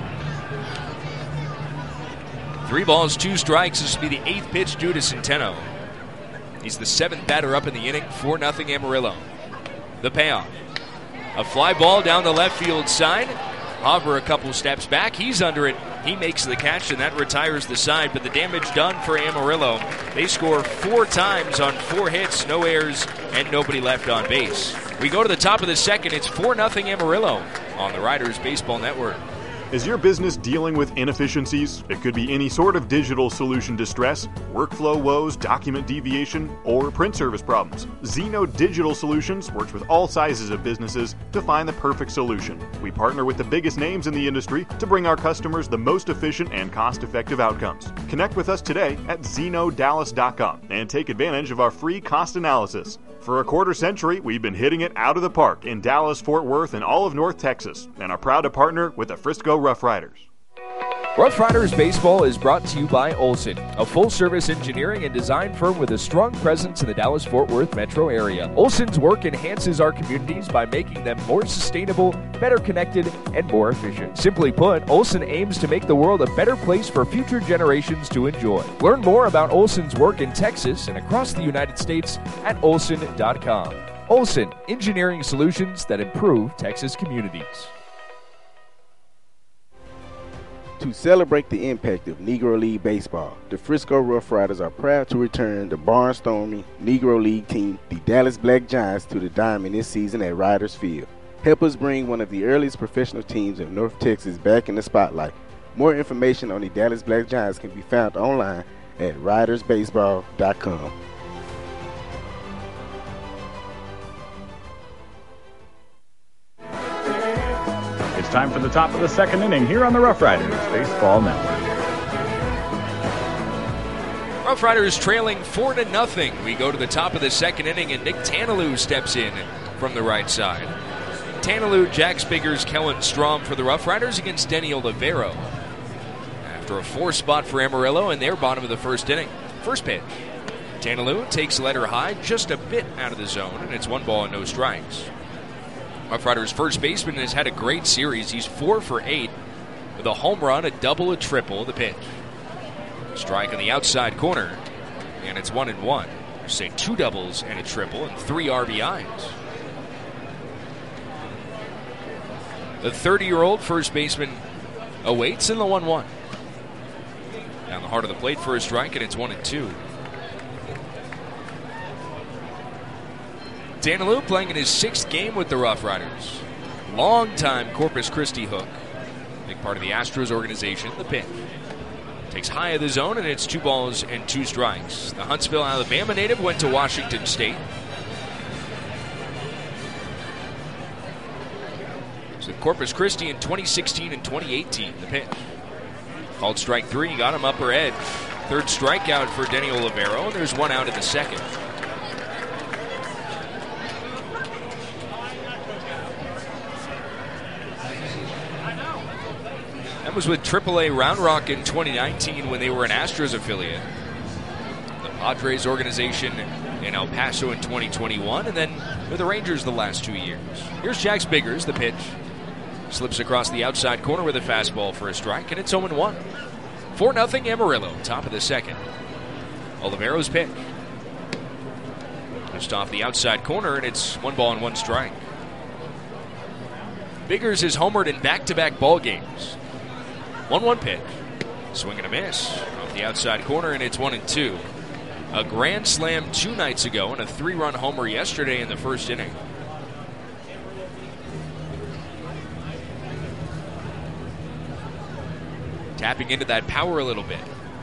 Three balls, two strikes. This will be the eighth pitch due to Centeno. He's the seventh batter up in the inning, four nothing Amarillo. The payoff. A fly ball down the left field side. Hopper a couple steps back. He's under it. He makes the catch, and that retires the side. But the damage done for Amarillo. They score four times on four hits, no errors, and nobody left on base. We go to the top of the second. It's four nothing Amarillo on the Riders Baseball Network. Is your business dealing with inefficiencies? It could be any sort of digital solution distress, workflow woes, document deviation, or print service problems. Zeno Digital Solutions works with all sizes of businesses to find the perfect solution. We partner with the biggest names in the industry to bring our customers the most efficient and cost-effective outcomes. Connect with us today at zeno dallas dot com and take advantage of our free cost analysis. For a quarter century, we've been hitting it out of the park in Dallas, Fort Worth, and all of North Texas, and are proud to partner with the Frisco Rough Riders. Rough Riders Baseball is brought to you by Olson, a full-service engineering and design firm with a strong presence in the Dallas-Fort Worth metro area. Olson's work enhances our communities by making them more sustainable, better connected, and more efficient. Simply put, Olson aims to make the world a better place for future generations to enjoy. Learn more about Olson's work in Texas and across the United States at olson dot com. Olson, engineering solutions that improve Texas communities. To celebrate the impact of Negro League baseball, the Frisco Rough Riders are proud to return the barnstorming Negro League team, the Dallas Black Giants, to the diamond this season at Riders Field. Help us bring one of the earliest professional teams in North Texas back in the spotlight. More information on the Dallas Black Giants can be found online at riders baseball dot com. It's time for the top of the second inning here on the Rough Riders Baseball Network. Rough Riders trailing four to nothing. We go to the top of the second inning, and Nick Tanalou steps in from the right side. Tanalou, Jack Spiggers, Kellen Strom for the Rough Riders against Denny Olivero. After a four spot for Amarillo in their bottom of the first inning. First pitch. Tanalou takes letter high, just a bit out of the zone, and it's one ball and no strikes. Rough Riders first baseman has had a great series. He's four for eight with a home run, a double, a triple. The pitch. Strike on the outside corner, and it's one and one. Say two doubles and a triple and three R B Is. The thirty-year-old first baseman awaits in the one one. Down the heart of the plate for a strike, and it's one and two. Tanalou playing in his sixth game with the Rough Riders. Long-time Corpus Christi hook. Big part of the Astros organization. The pitch. Takes high of the zone, and it's two balls and two strikes. The Huntsville, Alabama native went to Washington State. So Corpus Christi in twenty sixteen and twenty eighteen. The pitch. Called strike three. Got him upper edge. Third strikeout for Denny Olivero, and there's one out in the second. That was with triple A Round Rock in twenty nineteen when they were an Astros affiliate. The Padres organization in El Paso in twenty twenty-one, and then with the Rangers the last two years. Here's Jack Spiggers, the pitch. Slips across the outside corner with a fastball for a strike, and it's oh and one. four nothing Amarillo, top of the second. Olivero's pitch. Just off the outside corner, and it's one ball and one strike. Biggers has homered in back-to-back ball games. one one pitch. Swing and a miss. The outside corner, and it's one and two. A grand slam two nights ago and a three-run homer yesterday in the first inning. Tapping into that power a little bit.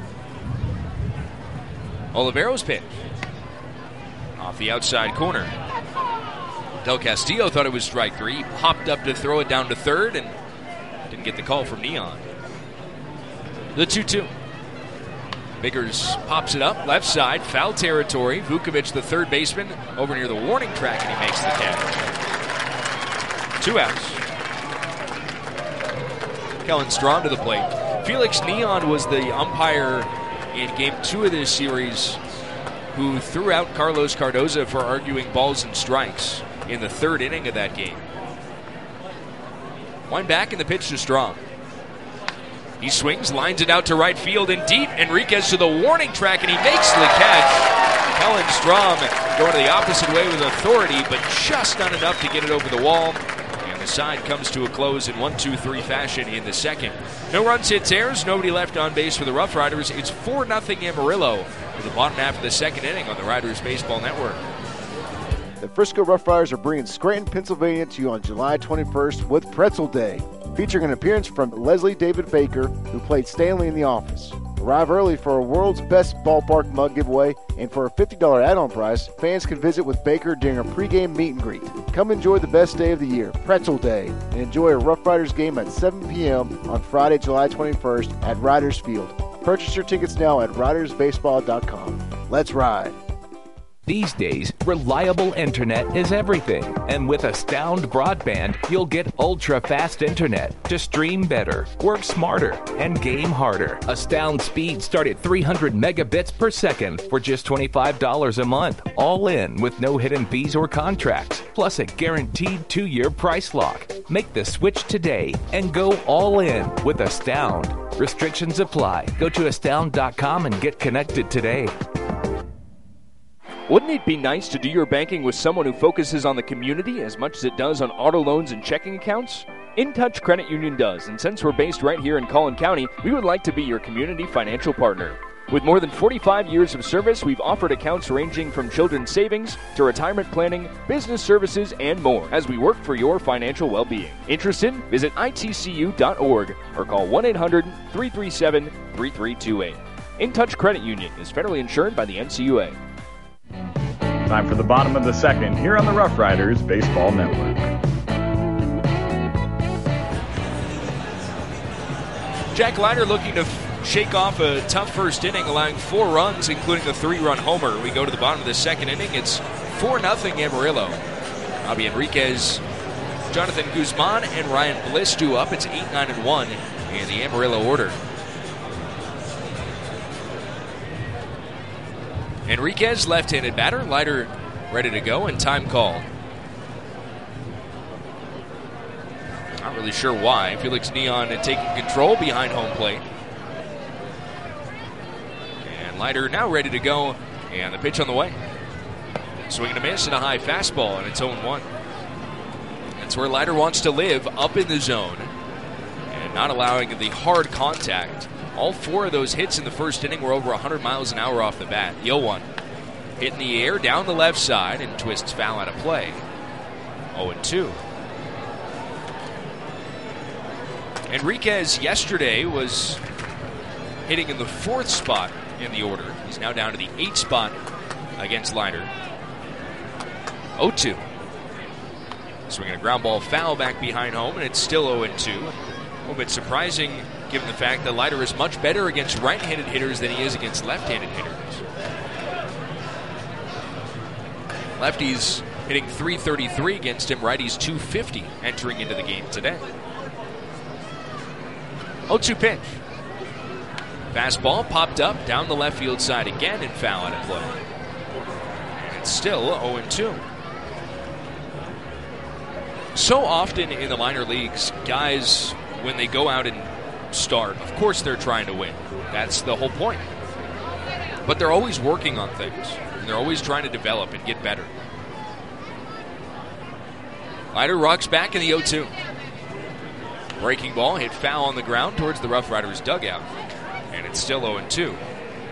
Oliveros pitch. Off the outside corner. Del Castillo thought it was strike three. He popped up to throw it down to third and didn't get the call from Neon. The two two. Biggers pops it up, left side, foul territory. Vukovic, the third baseman, over near the warning track, and he makes the catch. Two outs. Kellen Strawn to the plate. Felix Neon was the umpire in game two of this series who threw out Carlos Cardoza for arguing balls and strikes in the third inning of that game. Wind back and the pitch to Strawn. He swings, lines it out to right field and deep. Enriquez to the warning track, and he makes the catch. Kellen Strawn going to the opposite way with authority, but just not enough to get it over the wall. And the side comes to a close in one two three fashion in the second. No runs, hits, errors, nobody left on base for the Rough Riders. It's four nothing Amarillo for the bottom half of the second inning on the Riders Baseball Network. The Frisco Rough Riders are bringing Scranton, Pennsylvania to you on July twenty-first with Pretzel Day, featuring an appearance from Leslie David Baker, who played Stanley in The Office. Arrive early for a world's best ballpark mug giveaway, and for a fifty dollars add-on price, fans can visit with Baker during a pregame meet and greet. Come enjoy the best day of the year, Pretzel Day, and enjoy a Rough Riders game at seven p.m. on Friday, July twenty-first at Riders Field. Purchase your tickets now at riders baseball dot com. Let's ride. These days, reliable internet is everything. And with Astound Broadband, you'll get ultra-fast internet to stream better, work smarter, and game harder. Astound speeds start at three hundred megabits per second for just twenty-five dollars a month, all in with no hidden fees or contracts, plus a guaranteed two-year price lock. Make the switch today and go all in with Astound. Restrictions apply. Go to astound dot com and get connected today. Wouldn't it be nice to do your banking with someone who focuses on the community as much as it does on auto loans and checking accounts? InTouch Credit Union does, and since we're based right here in Collin County, we would like to be your community financial partner. With more than forty-five years of service, we've offered accounts ranging from children's savings to retirement planning, business services, and more as we work for your financial well-being. Interested? Visit I T C U dot org or call one eight hundred, three three seven, three three two eight. InTouch Credit Union is federally insured by the N C U A. Time for the bottom of the second here on the Rough Riders Baseball Network. Jack Leiter looking to f- shake off a tough first inning, allowing four runs, including a three-run homer. We go to the bottom of the second inning. It's four nothing Amarillo. Robbie Enriquez, Jonathan Guzman, and Ryan Bliss do up. It's eight nine and one in the Amarillo order. Enriquez, left-handed batter. Leiter ready to go, and time called. Not really sure why. Felix Neon had taken control behind home plate. And Leiter now ready to go, and the pitch on the way. Swing and a miss and a high fastball, and it's oh one. That's where Leiter wants to live, up in the zone, and not allowing the hard contact. All four of those hits in the first inning were over one hundred miles an hour off the bat. The oh one. Hit in the air, down the left side, and twists foul out of play. oh two. Enriquez yesterday was hitting in the fourth spot in the order. He's now down to the eighth spot against Leiter. oh two. Swinging a ground ball foul back behind home, and it's still oh two. A little bit surprising given the fact that Leiter is much better against right-handed hitters than he is against left-handed hitters. Lefties hitting three thirty-three against him, righties two fifty entering into the game today. oh two pitch. Fastball popped up down the left field side again and foul out of play. And it's still oh two. So often in the minor leagues, guys, when they go out and start, of course they're trying to win. That's the whole point. But they're always working on things. And they're always trying to develop and get better. Leiter rocks back in the oh two. Breaking ball hit foul on the ground towards the Rough Riders dugout. And it's still oh and two.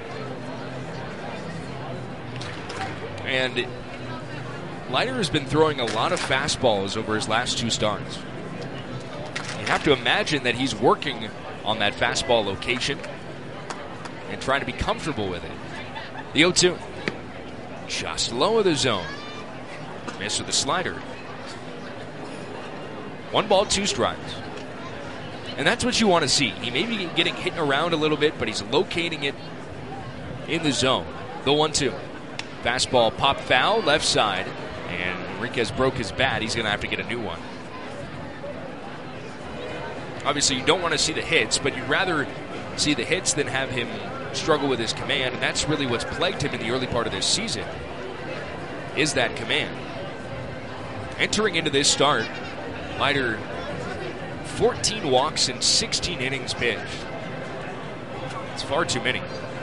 And Leiter has been throwing a lot of fastballs over his last two starts. You have to imagine that he's working on that fastball location and trying to be comfortable with it. The oh two. Just low of the zone. Miss with the slider. One ball, two strikes. And that's what you want to see. He may be getting hit around a little bit, but he's locating it in the zone. The one two. Fastball pop foul, left side. And Enriquez broke his bat. He's going to have to get a new one. Obviously, you don't want to see the hits, but you'd rather see the hits than have him struggle with his command. And that's really what's plagued him in the early part of this season, is that command. Entering into this start, Leiter, fourteen walks in sixteen innings pitched. It's far too many.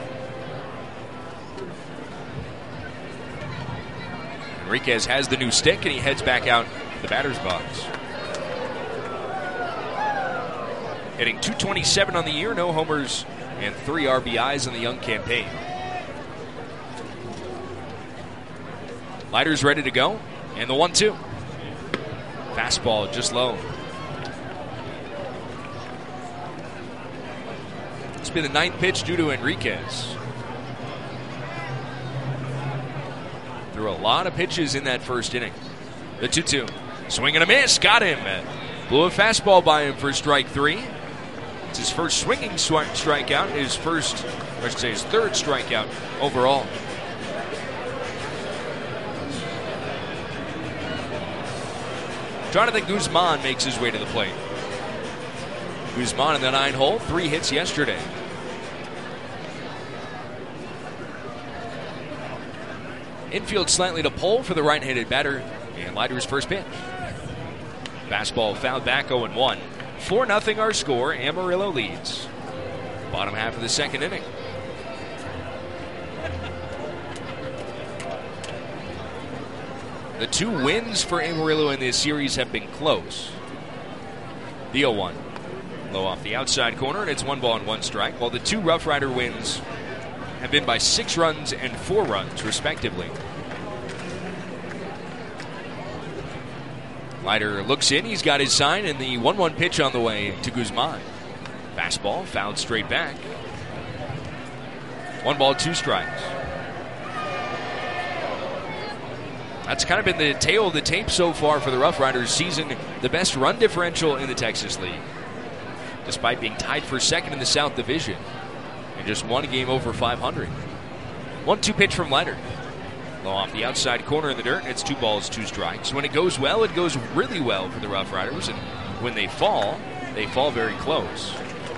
Enriquez has the new stick, and he heads back out the batter's box. Hitting two twenty-seven on the year, no homers, and three R B Is in the young campaign. Leiter's ready to go, and the one two. Fastball just low. This will be the ninth pitch due to Enriquez. Threw a lot of pitches in that first inning. The two two. Swing and a miss. Got him. Blew a fastball by him for strike three. It's his first swinging stri- strikeout. His first, I should say his third strikeout overall. Jonathan Guzman makes his way to the plate. Guzman in the nine hole, three hits yesterday. Infield slightly to pull for the right-handed batter, and Leiter's first pitch. Fastball fouled back oh and one. four nothing our score. Amarillo leads. Bottom half of the second inning. The two wins for Amarillo in this series have been close. The oh one. Low off the outside corner, and it's one ball and one strike, while the two Rough Rider wins have been by six runs and four runs, respectively. Leiter looks in. He's got his sign, and the one one pitch on the way to Guzman. Fastball fouled straight back. One ball, two strikes. That's kind of been the tale of the tape so far for the Rough Riders season. The best run differential in the Texas League, despite being tied for second in the South Division and just one game over five hundred. one two pitch from Leiter. Low off the outside corner in the dirt, and it's two balls, two strikes. When it goes well, it goes really well for the Rough Riders, and when they fall, they fall very close.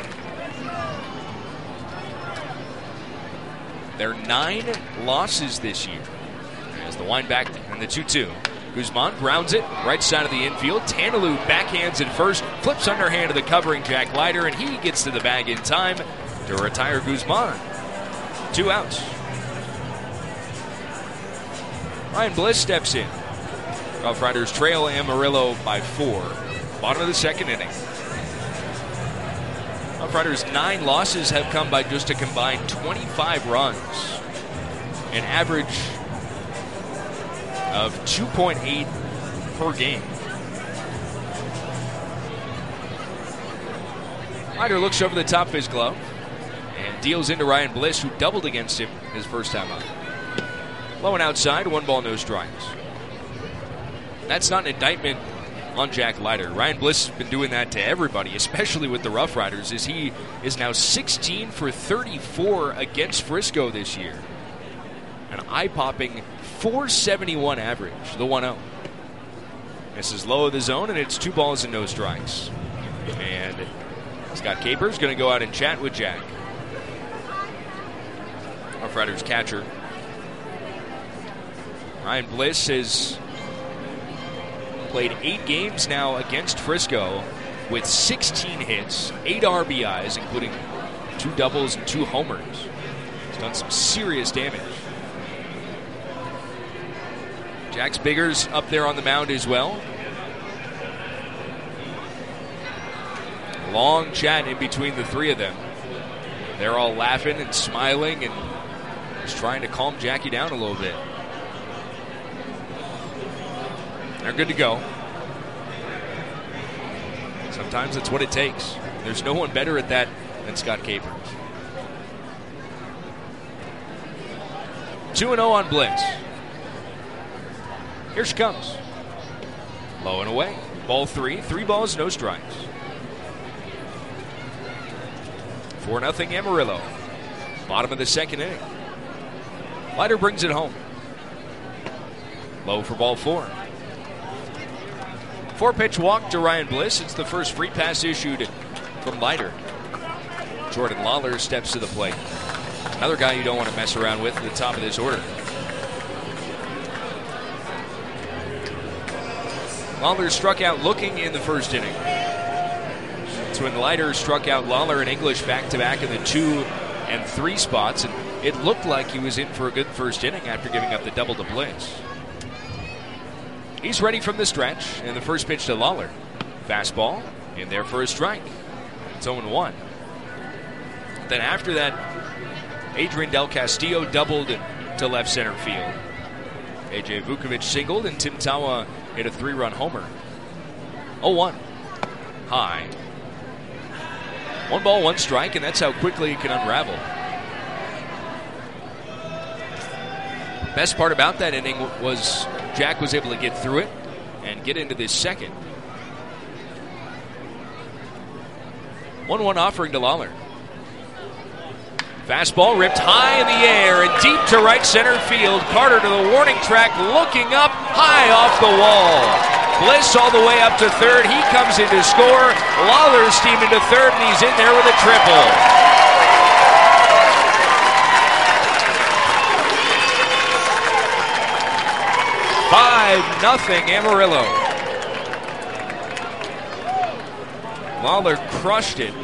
Their nine losses this year. As the wind back and the two two. Guzman grounds it right side of the infield. Tanalou backhands at first, flips underhand to the covering Jack Leiter, and he gets to the bag in time to retire Guzman. Two outs. Ryan Bliss steps in. Rough Riders trail Amarillo by four. Bottom of the second inning. Rough Riders' nine losses have come by just a combined twenty-five runs. An average of two point eight per game. Leiter looks over the top of his glove and deals into Ryan Bliss, who doubled against him his first time up. Low and outside, one ball, no strikes. That's not an indictment on Jack Leiter. Ryan Bliss has been doing that to everybody, especially with the Rough Riders, as he is now sixteen for thirty-four against Frisco this year. An eye-popping four seventy-one average, the one oh. This is low of the zone, and it's two balls and no strikes. And Scott Capers going to go out and chat with Jack. Rough Riders catcher. Ryan Bliss has played eight games now against Frisco with sixteen hits, eight R B Is, including two doubles and two homers. He's done some serious damage. Jax Biggers up there on the mound as well. Long chat in between the three of them. They're all laughing and smiling and just trying to calm Jackie down a little bit. They're good to go. Sometimes that's what it takes. There's no one better at that than Scott Capers. two and oh on blitz. Here she comes. Low and away. Ball three. Three balls, no strikes. four nothing Amarillo. Bottom of the second inning. Leiter brings it home. Low for ball four. Four-pitch walk to Ryan Bliss. It's the first free pass issued from Leiter. Jordan Lawler steps to the plate. Another guy you don't want to mess around with at the top of this order. Lawler struck out looking in the first inning. It's when Leiter struck out Lawler and English back-to-back in the two and three spots, and it looked like he was in for a good first inning after giving up the double to Bliss. He's ready from the stretch, and the first pitch to Lawler. Fastball in there for a strike. It's oh and one. Then after that, Adrian Del Castillo doubled to left center field. A J Vukovic singled, and Tim Tawa hit a three-run homer. oh one. High. One ball, one strike, and that's how quickly it can unravel. Best part about that inning was Jack was able to get through it and get into this second. one one offering to Lawler. Fastball ripped high in the air and deep to right center field. Carter to the warning track, looking up, high off the wall. Bliss all the way up to third. He comes in to score. Lawler's steaming to third, and he's in there with a triple. Five nothing Amarillo. Lawler crushed it.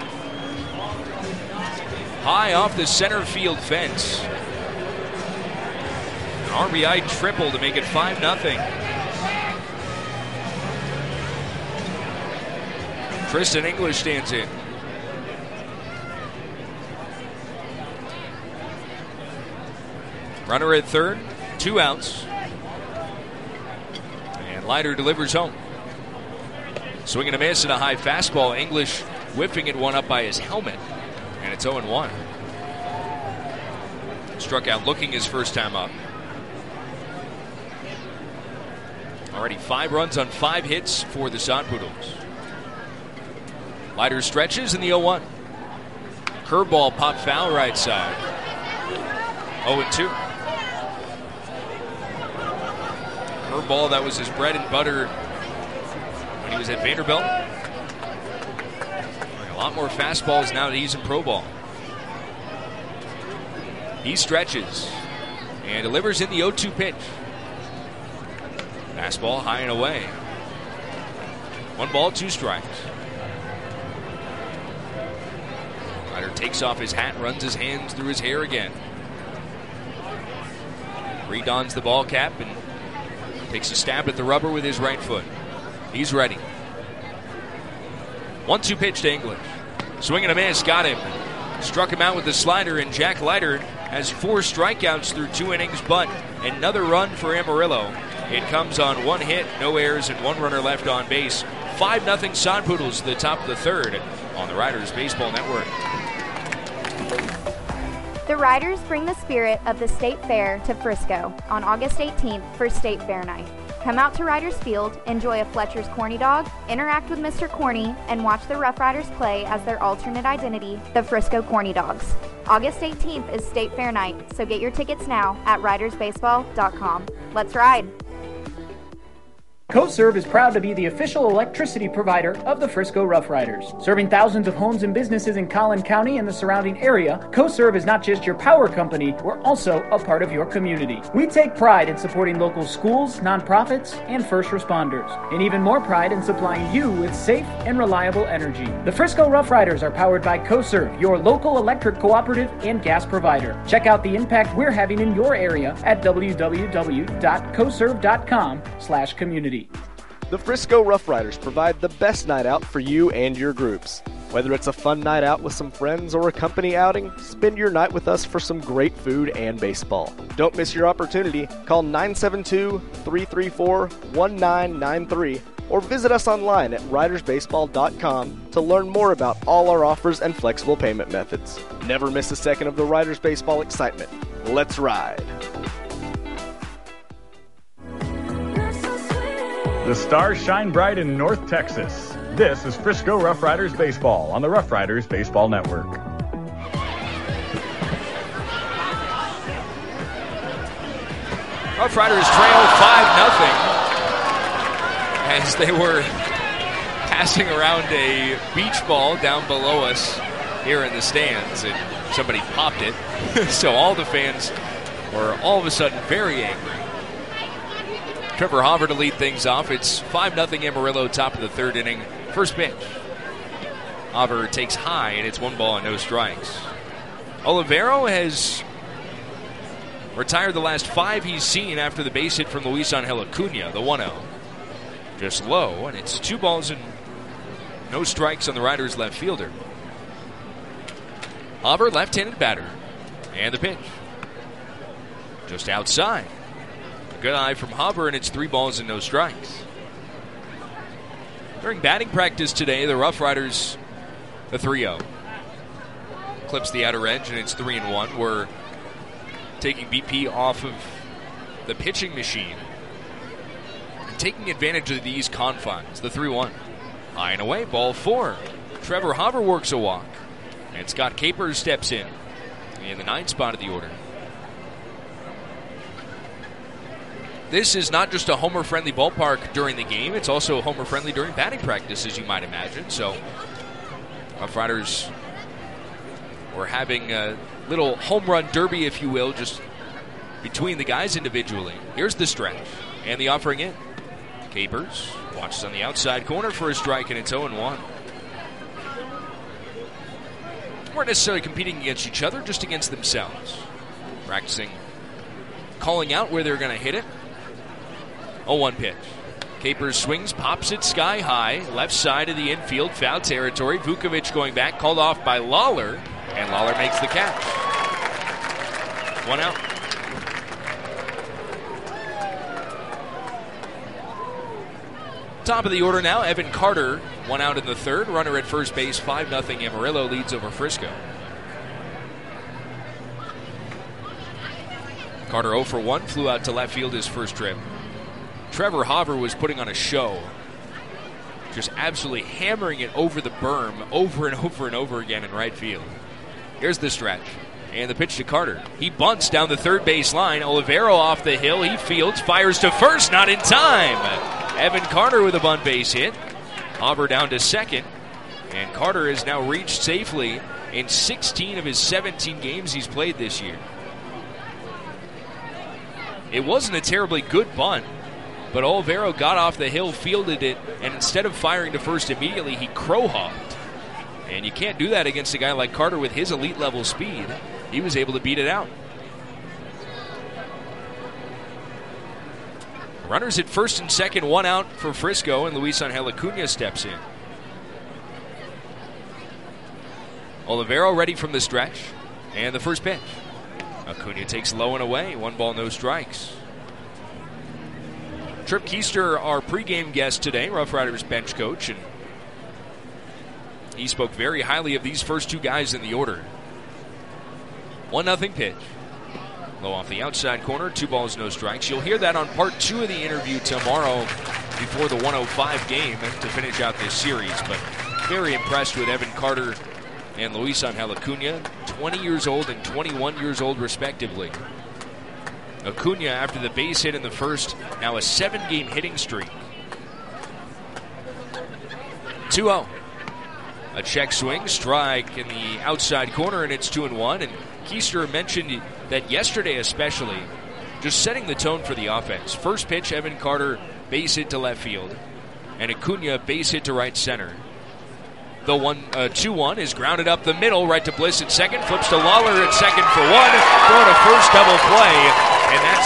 High off the center field fence. An R B I triple to make it five nothing. Tristan English stands in. Runner at third, two outs. And Leiter delivers home. Swing and a miss and a high fastball. English whipping it one up by his helmet. And it's oh and one. Struck out looking his first time up. Already five runs on five hits for the Sod Poodles. Leiter stretches in the oh one. Curveball popped foul right side. oh and two. Curveball that was his bread and butter when he was at Vanderbilt. A lot more fastballs now that he's in pro ball. He stretches and delivers in the oh two pitch. Fastball high and away. One ball, two strikes. Leiter takes off his hat, runs his hands through his hair again. Redons the ball cap and takes a stab at the rubber with his right foot. He's ready. one two pitch to English. Swing and a miss, got him. Struck him out with the slider, and Jack Leiter has four strikeouts through two innings, but another run for Amarillo. It comes on one hit, no errors, and one runner left on base. five nothing Sod Poodles to the top of the third on the Riders Baseball Network. The Riders bring the spirit of the State Fair to Frisco on August eighteenth for State Fair Night. Come out to Riders Field, enjoy a Fletcher's Corny Dog, interact with Mister Corny, and watch the Rough Riders play as their alternate identity, the Frisco Corny Dogs. August eighteenth is State Fair Night, so get your tickets now at riders baseball dot com. Let's ride! CoServe is proud to be the official electricity provider of the Frisco Rough Riders. Serving thousands of homes and businesses in Collin County and the surrounding area, CoServe is not just your power company, we're also a part of your community. We take pride in supporting local schools, nonprofits, and first responders, and even more pride in supplying you with safe and reliable energy. The Frisco Rough Riders are powered by CoServe, your local electric cooperative and gas provider. Check out the impact we're having in your area at w w w dot coserve dot com slash community. The Frisco Rough Riders provide the best night out for you and your groups. Whether it's a fun night out with some friends or a company outing, spend your night with us for some great food and baseball. Don't miss your opportunity. Call nine seven two, three three four, one nine nine three or visit us online at riders baseball dot com to learn more about all our offers and flexible payment methods. Never miss a second of the Riders Baseball excitement. Let's ride. The stars shine bright in North Texas. This is Frisco Rough Riders Baseball on the Rough Riders Baseball Network. Rough Riders trail five nothing as they were passing around a beach ball down below us here in the stands, and somebody popped it. So all the fans were all of a sudden very angry. Trevor Hopper to lead things off. It's five nothing Amarillo, top of the third inning. First pitch. Hopper takes high, and it's one ball and no strikes. Olivero has retired the last five he's seen after the base hit from Luis Angel Acuna, the one oh. Just low, and it's two balls and no strikes on the Riders' left fielder. Hopper, left-handed batter. And the pitch. Just outside. A good eye from Hopper, and it's three balls and no strikes. During batting practice today, the Rough Riders, a three oh. Clips the outer edge, and it's three and one. We're taking B P off of the pitching machine and taking advantage of these confines. The three one. High and away, ball four. Trevor Hopper works a walk. And Scott Capers steps in in the ninth spot of the order. This is not just a homer-friendly ballpark during the game. It's also homer-friendly during batting practice, as you might imagine. So, Rough Riders were having a little home run derby, if you will, just between the guys individually. Here's the stretch and the offering in. Capers watches on the outside corner for a strike, and it's oh and one. Weren't necessarily competing against each other, just against themselves. Practicing calling out where they're going to hit it. oh one pitch. Capers swings, pops it sky high, left side of the infield, foul territory. Vukovic going back, called off by Lawler, and Lawler makes the catch. One out. Top of the order now, Evan Carter, one out in the third. Runner at first base, five nothing. Amarillo leads over Frisco. Carter oh for one, flew out to left field his first trip. Trevor Hopper was putting on a show, just absolutely hammering it over the berm over and over and over again in right field. Here's the stretch. And the pitch to Carter. He bunts down the third base line. Olivero off the hill. He fields, fires to first, not in time. Evan Carter with a bunt base hit. Hopper down to second. And Carter has now reached safely in sixteen of his seventeen games he's played this year. It wasn't a terribly good bunt, but Olivero got off the hill, fielded it, and instead of firing to first immediately, he crow-hopped. And you can't do that against a guy like Carter with his elite level speed. He was able to beat it out. Runners at first and second, one out for Frisco, and Luis Angel Acuna steps in. Olivero ready from the stretch, and the first pitch. Acuna takes low and away, one ball, no strikes. Trip Keister, our pregame guest today, Rough Riders bench coach, and he spoke very highly of these first two guys in the order. one nothing pitch. Low off the outside corner, two balls, no strikes. You'll hear that on part two of the interview tomorrow before the one oh five game to finish out this series. But very impressed with Evan Carter and Luis Angel Acuna, twenty years old and twenty-one years old respectively. Acuna, after the base hit in the first, now a seven-game hitting streak. two oh. A check swing, strike in the outside corner, and it's two and one. And Keister mentioned that yesterday especially, just setting the tone for the offense. First pitch, Evan Carter, base hit to left field. And Acuna, base hit to right center. The one, uh, two one is grounded up the middle, right to Bliss at second. Flips to Lawler at second for one. Throw to first, double play, and that's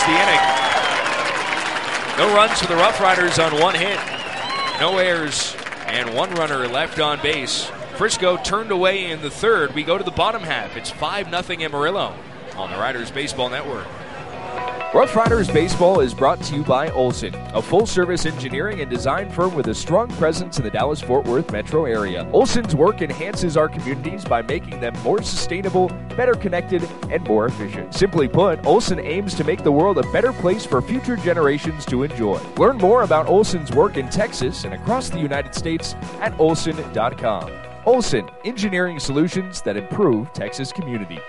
the inning. No runs for the Rough Riders on one hit. No errors, and one runner left on base Frisco turned away in the third. We go to the bottom half. It's five nothing Amarillo on the Riders Baseball Network. Rough Riders Baseball is brought to you by Olson, a full-service engineering and design firm with a strong presence in the Dallas-Fort Worth metro area. Olson's work enhances our communities by making them more sustainable, better connected, and more efficient. Simply put, Olson aims to make the world a better place for future generations to enjoy. Learn more about Olson's work in Texas and across the United States at olson dot com. Olson, engineering solutions that improve Texas communities.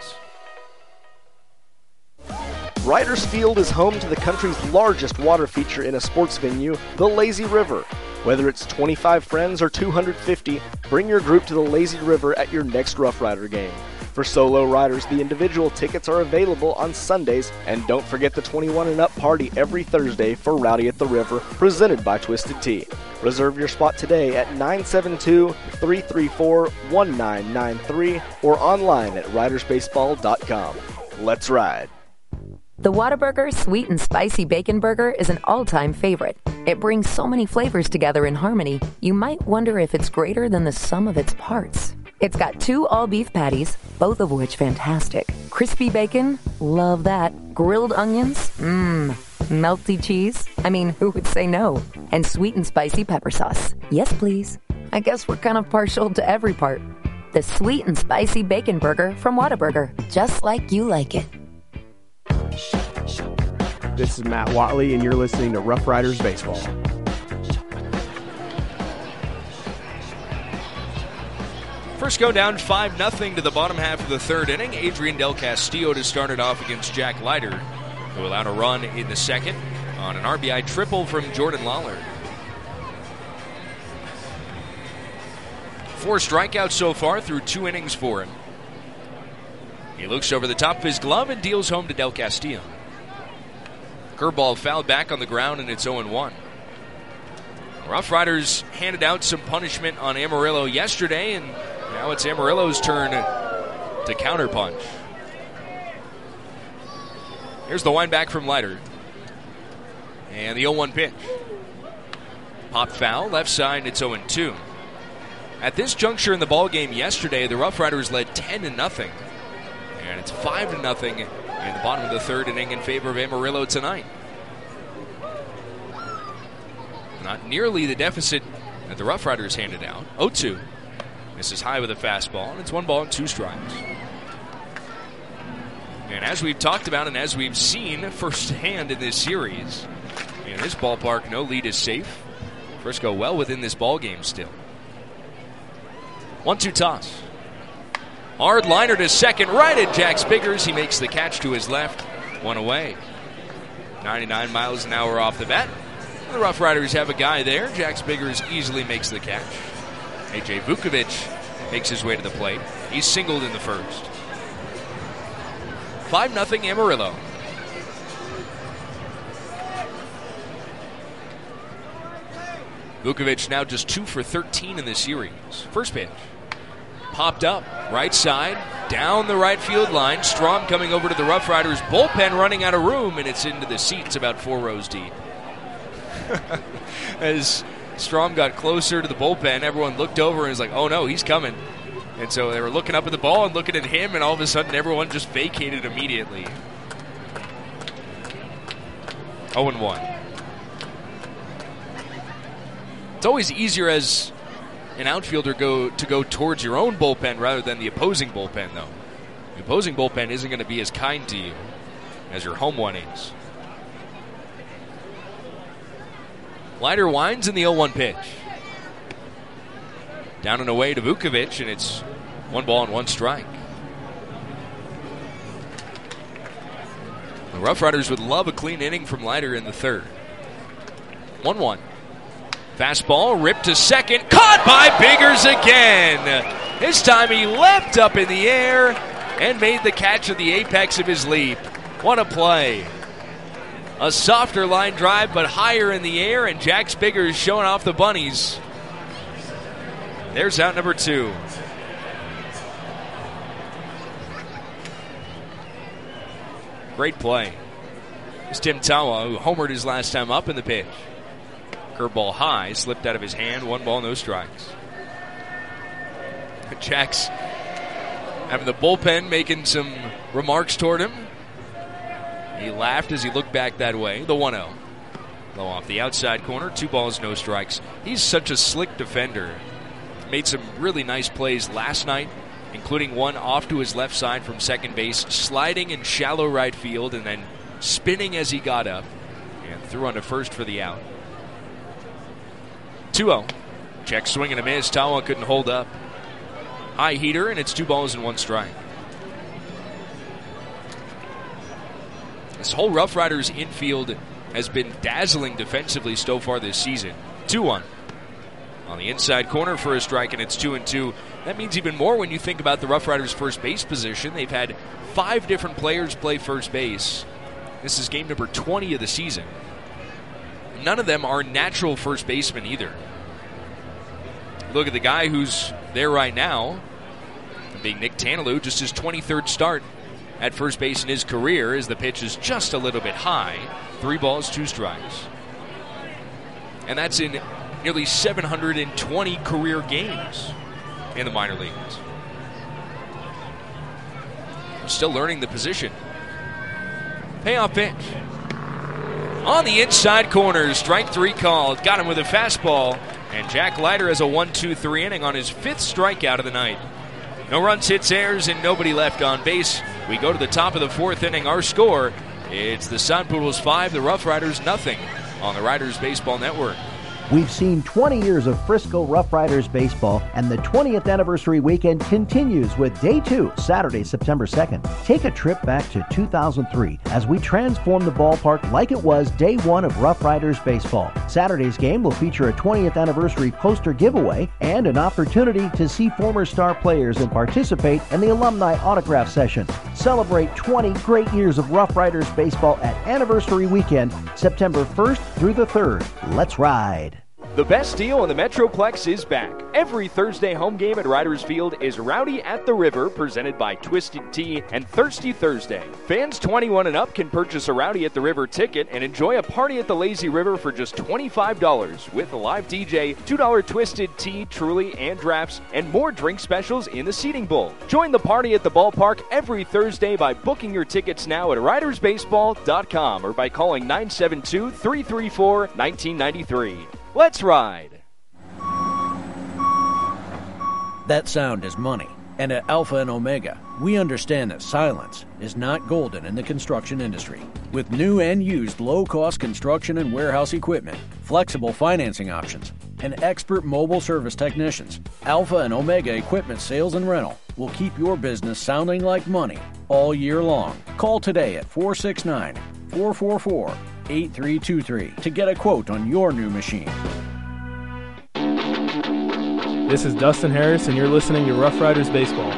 Riders Field is home to the country's largest water feature in a sports venue, the Lazy River. Whether it's twenty-five friends or two hundred fifty, bring your group to the Lazy River at your next Rough Rider game. For solo riders, the individual tickets are available on Sundays, and don't forget the twenty-one and up party every Thursday for Rowdy at the River, presented by Twisted Tea. Reserve your spot today at nine seven two, three three four, one nine nine three or online at riders baseball dot com. Let's ride. The Whataburger Sweet and Spicy Bacon Burger is an all-time favorite. It brings so many flavors together in harmony, you might wonder if it's greater than the sum of its parts. It's got two all-beef patties, both of which fantastic. Crispy bacon, love that. Grilled onions, mmm. Melty cheese, I mean, who would say no? And sweet and spicy pepper sauce. Yes, please. I guess we're kind of partial to every part. The Sweet and Spicy Bacon Burger from Whataburger, just like you like it. This is Matt Watley, and you're listening to Rough Riders Baseball. Frisco down five nothing to the bottom half of the third inning. Adrian Del Castillo to start it off against Jack Leiter, who allowed a run in the second on an R B I triple from Jordan Lawler. Four strikeouts so far through two innings for him. He looks over the top of his glove and deals home to Del Castillo. Curveball fouled back on the ground, and it's oh one. Rough Riders handed out some punishment on Amarillo yesterday, and now it's Amarillo's turn to counterpunch. Here's the wind back from Leiter. And the oh one pitch. Pop foul, left side, it's oh two. At this juncture in the ballgame yesterday, the Rough Riders led ten to nothing. And it's five to nothing in the bottom of the third inning in favor of Amarillo tonight. Not nearly the deficit that the Rough Riders handed out. oh two. This is high with a fastball, and it's one ball and two strikes. And as we've talked about and as we've seen firsthand in this series, in this ballpark, no lead is safe. Frisco well within this ball game still. one two toss. Hard liner to second, right at Jack Spiggers. He makes the catch to his left. One away. ninety-nine miles an hour off the bat. The Rough Riders have a guy there. Jack Spiggers easily makes the catch. A J Vukovic makes his way to the plate. He's singled in the first. five nothing Amarillo. Vukovic now just two for thirteen in the series. First pitch. Popped up, right side, down the right field line. Strom coming over to the Rough Riders bullpen, running out of room, and it's into the seats about four rows deep. As Strom got closer to the bullpen, everyone looked over and was like, oh no, he's coming. And so they were looking up at the ball and looking at him, and all of a sudden everyone just vacated immediately. oh one. It's always easier as an outfielder go to go towards your own bullpen rather than the opposing bullpen, though. The opposing bullpen isn't going to be as kind to you as your home one is. Leiter winds in the oh one pitch. Down and away to Vukovic, and it's one ball and one strike. The Rough Riders would love a clean inning from Leiter in the third. one one. Fastball ripped to second, caught by Biggers again. This time he leapt up in the air and made the catch at the apex of his leap. What a play. A softer line drive, but higher in the air, and Jack Biggers showing off the bunnies. There's out number two. Great play. It's Tim Tawa, who homered his last time up in the pitch. Curveball high, slipped out of his hand, one ball, no strikes. Jack's having the bullpen making some remarks toward him. He laughed as he looked back that way. The one oh. Low off the outside corner. Two balls, no strikes. He's such a slick defender. Made some really nice plays last night, including one off to his left side from second base, sliding in shallow right field and then spinning as he got up and threw onto first for the out. two oh. Check swing and a miss. Tawa couldn't hold up. High heater, and it's two balls and one strike. This whole Rough Riders infield has been dazzling defensively so far this season. two one. On the inside corner for a strike, and it's two and two. That means even more when you think about the Rough Riders' first base position. They've had five different players play first base. This is game number twenty of the season. None of them are natural first basemen either. Look at the guy who's there right now, being Nick Tanalou, just his twenty-third start at first base in his career, as the pitch is just a little bit high. Three balls, two strikes. And that's in nearly seven hundred twenty career games in the minor leagues. Still learning the position. Payoff pitch. On the inside corner, strike three called. Got him with a fastball. And Jack Leiter has a one two three inning on his fifth strikeout of the night. No runs, hits, errors, and nobody left on base. We go to the top of the fourth inning. Our score, it's the Sun Poodles five, the Rough Riders nothing on the Riders Baseball Network. We've seen twenty years of Frisco Rough Riders baseball, and the twentieth anniversary weekend continues with Day two, Saturday, September second. Take a trip back to two thousand three as we transform the ballpark like it was Day one of Rough Riders baseball. Saturday's game will feature a twentieth anniversary poster giveaway and an opportunity to see former star players and participate in the alumni autograph session. Celebrate twenty great years of Rough Riders baseball at Anniversary Weekend, September first through the third. Let's ride. The best deal in the Metroplex is back. Every Thursday home game at Riders Field is Rowdy at the River, presented by Twisted Tea and Thirsty Thursday. Fans twenty-one and up can purchase a Rowdy at the River ticket and enjoy a party at the Lazy River for just twenty-five dollars with a live D J, two dollar Twisted Tea, Truly, and drafts, and more drink specials in the seating bowl. Join the party at the ballpark every Thursday by booking your tickets now at riders baseball dot com or by calling nine seven two, three three four, one nine nine three. Let's ride. That sound is money. And at Alpha and Omega, we understand that silence is not golden in the construction industry. With new and used low-cost construction and warehouse equipment, flexible financing options, and expert mobile service technicians, Alpha and Omega Equipment Sales and Rental will keep your business sounding like money all year long. Call today at four six nine, four four four, eight three two three to get a quote on your new machine. This is Dustin Harris, and you're listening to Rough Riders Baseball.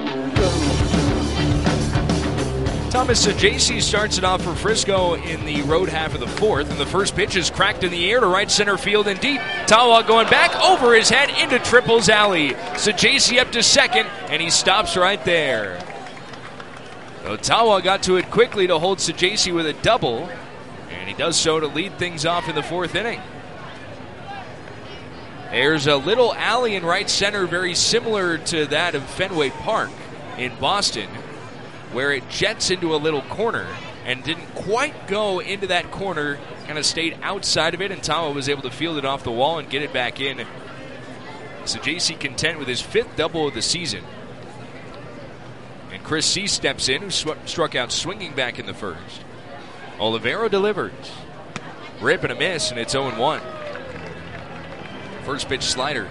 Thomas Sajacy starts it off for Frisco in the road half of the fourth, and the first pitch is cracked in the air to right center field and deep. Tawa going back over his head into Triples Alley. Sajacy up to second, and he stops right there. So Tawa got to it quickly to hold Sajacy with a double, and he does so to lead things off in the fourth inning. There's a little alley in right center very similar to that of Fenway Park in Boston, where it jets into a little corner and didn't quite go into that corner, kind of stayed outside of it, and Tawa was able to field it off the wall and get it back in. Sajacy content with his fifth double of the season. And Chris Cease steps in, who sw- struck out swinging back in the first. Olivero delivers. Rip and a miss, and it's oh and one. First pitch slider.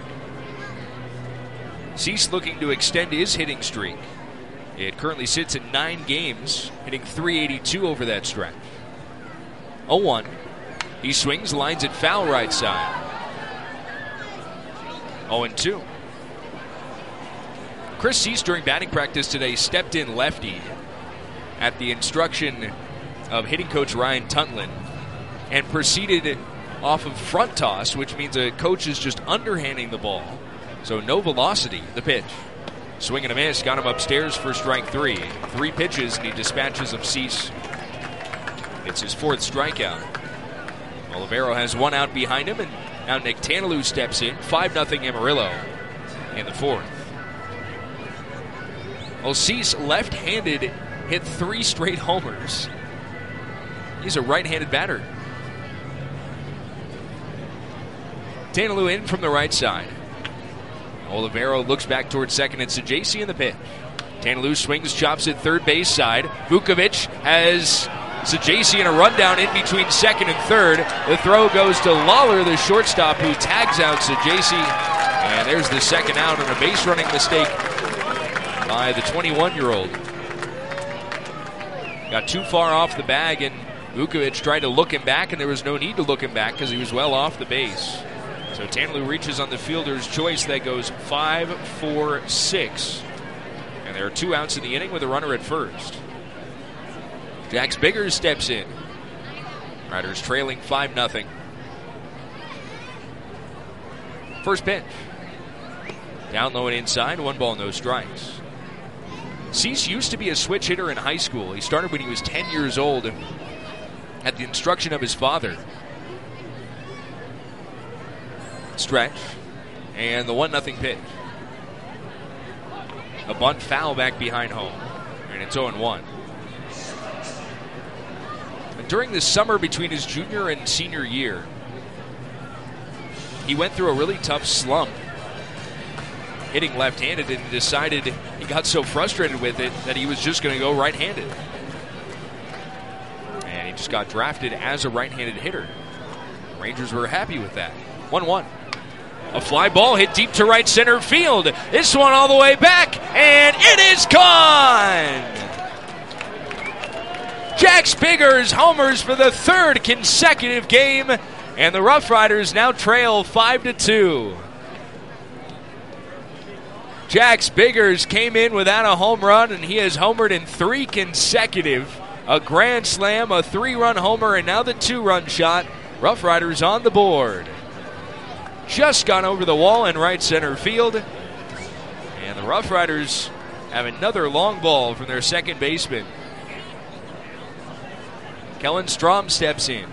Cease looking to extend his hitting streak. It currently sits at nine games, hitting three eighty-two over that stretch. oh one. He swings, lines it foul right side. oh and two. Chris Cease during batting practice today stepped in lefty at the instruction of hitting coach Ryan Tuntlin and proceeded off of front toss, which means a coach is just underhanding the ball. So no velocity, the pitch. Swing and a miss, got him upstairs for strike three. Three pitches, and he dispatches of Cease. It's his fourth strikeout. Olivero has one out behind him, and now Nick Tanalou steps in. five nothing Amarillo in the fourth. Well, Cease, left-handed, hit three straight homers. He's a right-handed batter. Tanalou in from the right side. Olivero looks back towards second. It's Sajaci in the pitch. Tanalou swings, chops at third base side. Vukovic has Sajaci in a rundown in between second and third. The throw goes to Lawler, the shortstop, who tags out Sajaci. And there's the second out on a base running mistake by the twenty-one-year-old. Got too far off the bag, and Vukovic tried to look him back, and there was no need to look him back because he was well off the base. So Tanalou reaches on the fielder's choice. That goes five, four, six. And there are two outs in the inning with a runner at first. Jax Biggers steps in. Riders trailing five nothing. First pitch. Down low and inside, one ball, no strikes. Cease used to be a switch hitter in high school. He started when he was ten years old and at the instruction of his father. Stretch. And the one nothing pitch. A bunt foul back behind home. And it's oh and one. And during the summer between his junior and senior year, he went through a really tough slump hitting left-handed, and decided he got so frustrated with it that he was just going to go right-handed. And he just got drafted as a right-handed hitter. Rangers were happy with that. one one. A fly ball hit deep to right center field. This one all the way back, and it is gone! Jax Biggers homers for the third consecutive game, and the Rough Riders now trail five to two. Jax Biggers came in without a home run, and he has homered in three consecutive. A grand slam, a three-run homer, and now the two-run shot. Rough Riders on the board. Just gone over the wall in right center field. And the Rough Riders have another long ball from their second baseman. Kellen Strom steps in.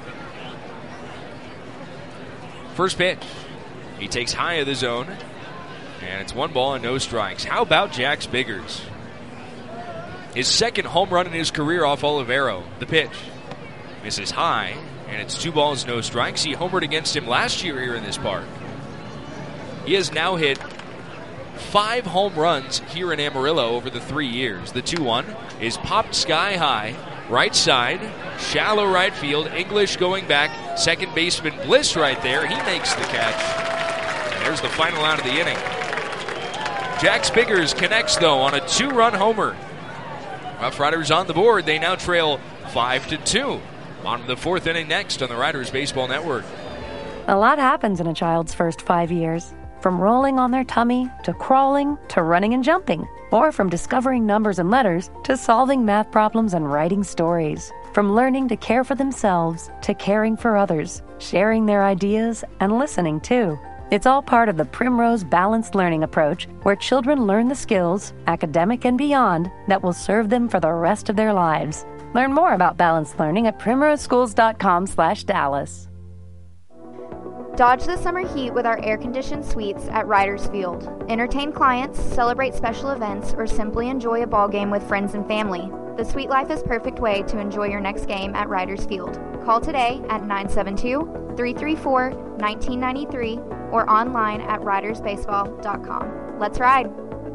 First pitch. He takes high of the zone. And it's one ball and no strikes. How about Jax Biggers? His second home run in his career off Olivero. The pitch misses high, and it's two balls, no strikes. He homered against him last year here in this park. He has now hit five home runs here in Amarillo over the three years. The two one is popped sky high, right side, shallow right field. English going back, second baseman Bliss right there. He makes the catch. And there's the final out of the inning. Jax Biggers connects, though, on a two-run homer. Rough Riders on the board. They now trail five to two. On to the fourth inning next on the Riders Baseball Network. A lot happens in a child's first five years. From rolling on their tummy, to crawling, to running and jumping. Or from discovering numbers and letters, to solving math problems and writing stories. From learning to care for themselves, to caring for others. Sharing their ideas and listening, too. It's all part of the Primrose Balanced Learning approach, where children learn the skills, academic and beyond, that will serve them for the rest of their lives. Learn more about balanced learning at primroseschools.com slash Dallas. Dodge the summer heat with our air-conditioned suites at Riders Field. Entertain clients, celebrate special events, or simply enjoy a ball game with friends and family. The Suite Life is perfect way to enjoy your next game at Riders Field. Call today at nine seven two, three three four, one nine nine three or online at riders baseball dot com. Let's ride!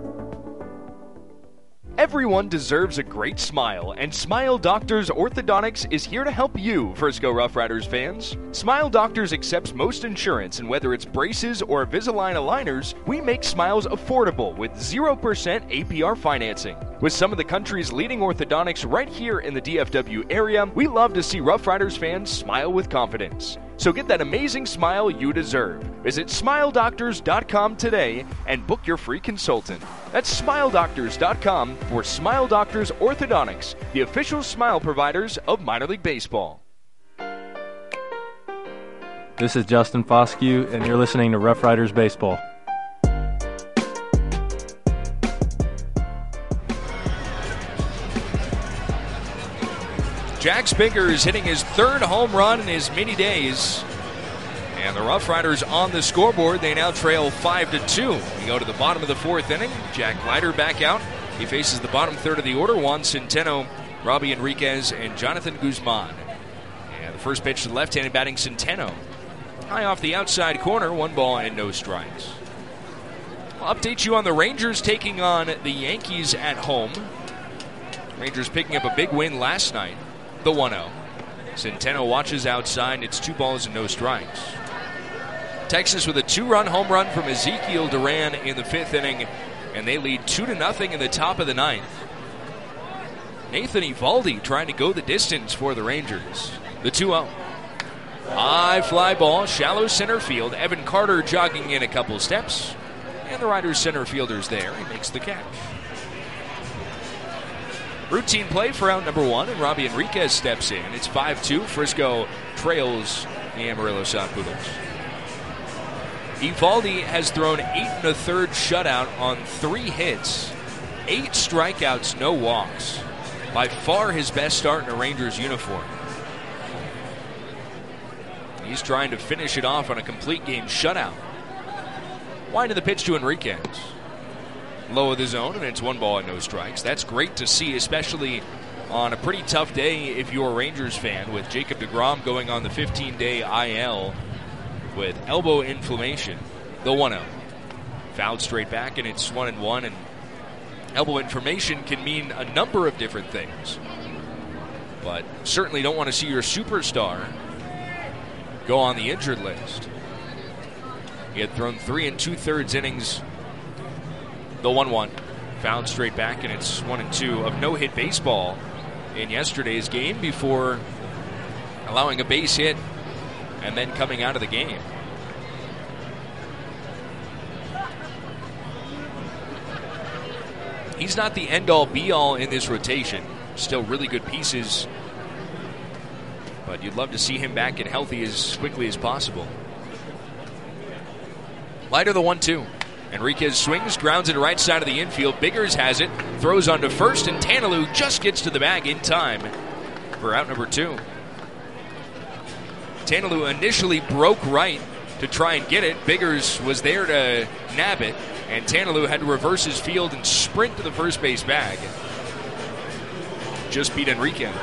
Everyone deserves a great smile, and Smile Doctors Orthodontics is here to help you, Frisco Rough Riders fans. Smile Doctors accepts most insurance, and whether it's braces or Invisalign aligners, we make smiles affordable with zero percent A P R financing. With some of the country's leading orthodontics right here in the D F W area, we love to see Rough Riders fans smile with confidence. So get that amazing smile you deserve. Visit smile doctors dot com today and book your free consultant. That's smile doctors dot com for Smile Doctors Orthodontics, the official smile providers of minor league baseball. This is Justin Foscue, and you're listening to Rough Riders Baseball. Jax Biggers hitting his third home run in his many days. And the Rough Riders on the scoreboard. They now trail five to two. We go to the bottom of the fourth inning. Jack Leiter back out. He faces the bottom third of the order, Juan Centeno, Robbie Enriquez, and Jonathan Guzman. And the first pitch to the left-handed batting Centeno. High off the outside corner, one ball and no strikes. I'll update you on the Rangers taking on the Yankees at home. Rangers picking up a big win last night, the one oh. Centeno watches outside, and it's two balls and no strikes. Texas with a two-run home run from Ezekiel Duran in the fifth inning, and they lead two to nothing in the top of the ninth. Nathan Eovaldi trying to go the distance for the Rangers. The two oh. High fly ball, shallow center field. Evan Carter jogging in a couple steps, and the Riders center fielder's there. He makes the catch. Routine play for out number one, and Robbie Enriquez steps in. It's five two. Frisco trails the Amarillo Sun Poodles. Eovaldi has thrown eight and a third shutout on three hits, eight strikeouts, no walks. By far his best start in a Rangers uniform. He's trying to finish it off on a complete game shutout. Winding the pitch to Enriquez. Low of the zone, and it's one ball and no strikes. That's great to see, especially on a pretty tough day if you're a Rangers fan, with Jacob deGrom going on the fifteen-day I L with elbow inflammation. The one oh. Fouled straight back, and it's one and one, and elbow inflammation can mean a number of different things. But certainly don't want to see your superstar go on the injured list. He had thrown three and two-thirds innings. The one one. Fouled straight back, and it's one and two of no-hit baseball in yesterday's game before allowing a base hit and then coming out of the game. He's not the end-all, be-all in this rotation. Still really good pieces, but you'd love to see him back and healthy as quickly as possible. Leiter the one two. Enriquez swings, grounds it right side of the infield. Biggers has it, throws onto first, and Tanalou just gets to the bag in time for out number two. Tanalou initially broke right to try and get it. Biggers was there to nab it, and Tanalou had to reverse his field and sprint to the first base bag. Just beat Enriquez.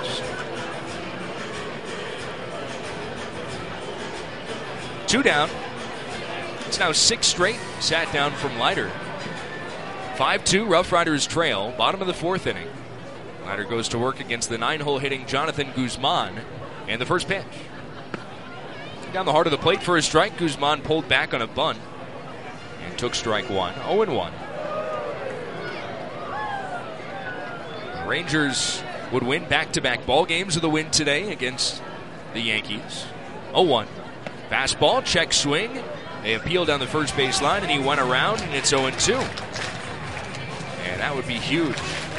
Two down. It's now six straight sat down from Leiter. five two, Rough Riders trail, bottom of the fourth inning. Leiter goes to work against the nine-hole hitting Jonathan Guzman, and the first pitch. Down the heart of the plate for a strike, Guzman pulled back on a bunt and took strike one, oh and one. The Rangers would win back-to-back ball games with a win today against the Yankees. oh one. Fastball, check swing. They appealed down the first base line, and he went around, and it's oh and two. And that would be huge.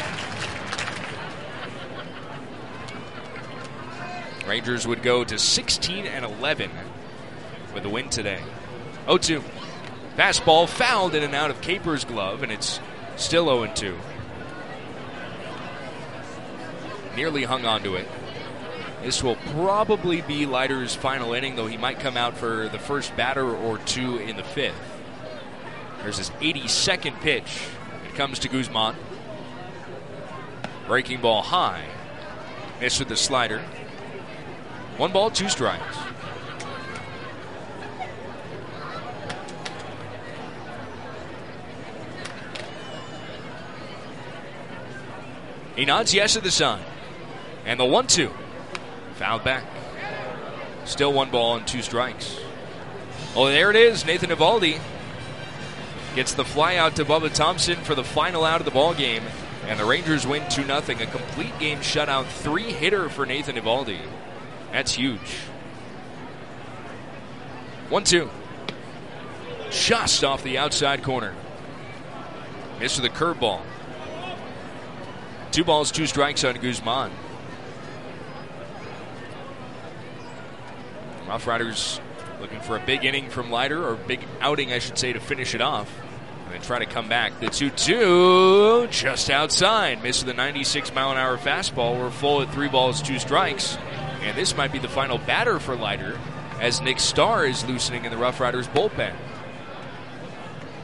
Rangers would go to sixteen and eleven with a win today. oh two. Fastball fouled in and out of Capers' glove, and it's still oh and two. Nearly hung on to it. This will probably be Leiter's final inning, though he might come out for the first batter or two in the fifth. There's his eighty-second pitch. It comes to Guzman. Breaking ball high. Missed with the slider. One ball, two strikes. He nods yes to the sign. And the one two. Fouled back. Still one ball and two strikes. Oh, there it is. Nathan Eovaldi gets the fly out to Bubba Thompson for the final out of the ball game. And the Rangers win two nothing. A complete game shutout. Three-hitter for Nathan Eovaldi. That's huge. one two. Just off the outside corner. Missed with a curveball. Two balls, two strikes on Guzman. Rough Riders looking for a big inning from Leiter, or big outing, I should say, to finish it off. And then try to come back. The two two just outside. Missed with a ninety-six mile an hour fastball. We're full at three balls, two strikes. And this might be the final batter for Leiter, as Nick Starr is loosening in the Rough Riders bullpen.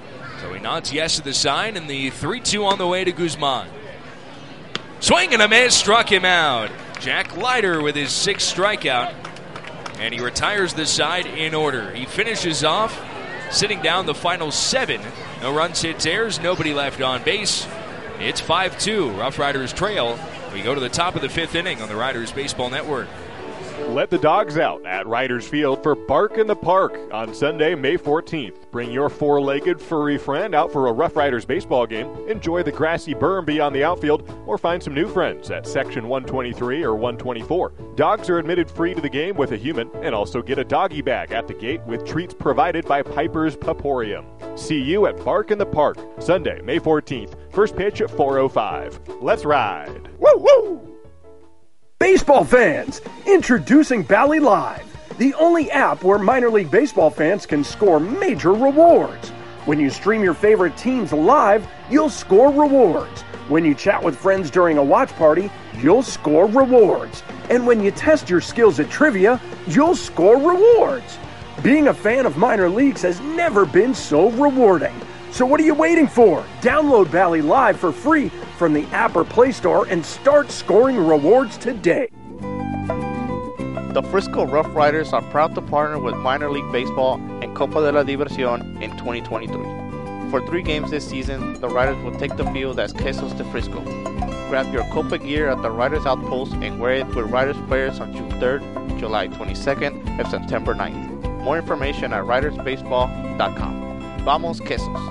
So he nods yes to the sign, and the three two on the way to Guzman. Swing and a miss, struck him out. Jack Leiter with his sixth strikeout, and he retires the side in order. He finishes off sitting down the final seven. No runs, hits, errors, nobody left on base. It's five two. Rough Riders trail. We go to the top of the fifth inning on the Riders Baseball Network. Let the dogs out at Riders Field for Bark in the Park on Sunday, May fourteenth. Bring your four-legged furry friend out for a Rough Riders baseball game. Enjoy the grassy berm beyond the outfield, or find some new friends at Section one twenty-three or one twenty-four. Dogs are admitted free to the game with a human, and also get a doggy bag at the gate with treats provided by Piper's Puporium. See you at Bark in the Park, Sunday, May fourteenth. First pitch at four oh five. Let's ride. Woo woo! Baseball fans, introducing Bally Live, the only app where minor league baseball fans can score major rewards. When you stream your favorite teams live, you'll score rewards. When you chat with friends during a watch party, you'll score rewards. And when you test your skills at trivia, you'll score rewards. Being a fan of minor leagues has never been so rewarding. So what are you waiting for? Download Bally Live for free from the app or Play Store and start scoring rewards today. The Frisco Rough Riders are proud to partner with Minor League Baseball and Copa de la Diversión in twenty twenty-three. For three games this season, the Riders will take the field as Quesos de Frisco. Grab your Copa gear at the Riders Outpost and wear it with Riders players on June third, July twenty-second, and September ninth. More information at riders baseball dot com. Vamos Quesos!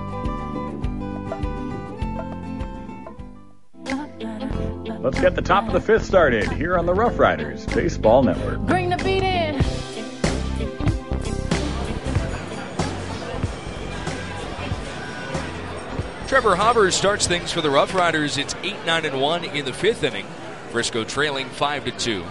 Let's get the top of the fifth started here on the Rough Riders Baseball Network. Bring the beat in. Trevor Hauber starts things for the Rough Riders. It's eight nine and one in the fifth inning. Frisco trailing five to two.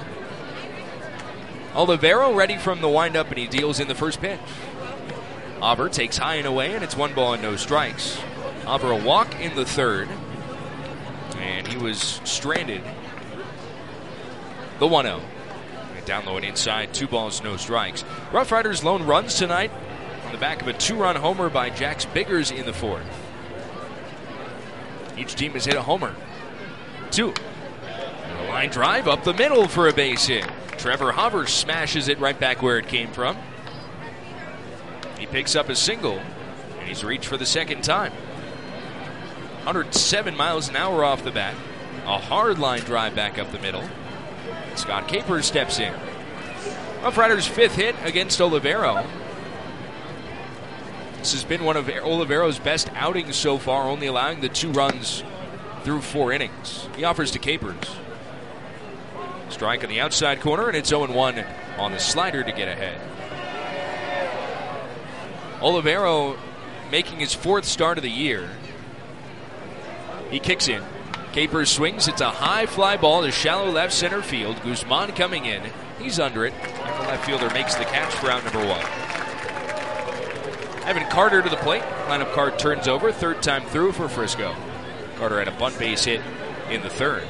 Olivero ready from the windup, and he deals in the first pitch. Hauber takes high and away, and it's one ball and no strikes. Hauber a walk in the third, and he was stranded. The one oh. Down low and inside, two balls, no strikes. Rough Riders lone runs tonight on the back of a two-run homer by Jax Biggers in the fourth. Each team has hit a homer. Two. And a line drive up the middle for a base hit. Trevor Hauber smashes it right back where it came from. He picks up a single, and he's reached for the second time. one oh seven miles an hour off the bat. A hard line drive back up the middle. Scott Capers steps in. Rough Riders' fifth hit against Olivero. This has been one of Olivero's best outings so far, only allowing the two runs through four innings. He offers to Capers. Strike on the outside corner, and it's oh one on the slider to get ahead. Olivero making his fourth start of the year. He kicks in. Capers swings. It's a high fly ball to shallow left center field. Guzman coming in. He's under it. And the left fielder makes the catch for out number one. Evan Carter to the plate. Lineup card turns over. Third time through for Frisco. Carter had a bunt base hit in the third.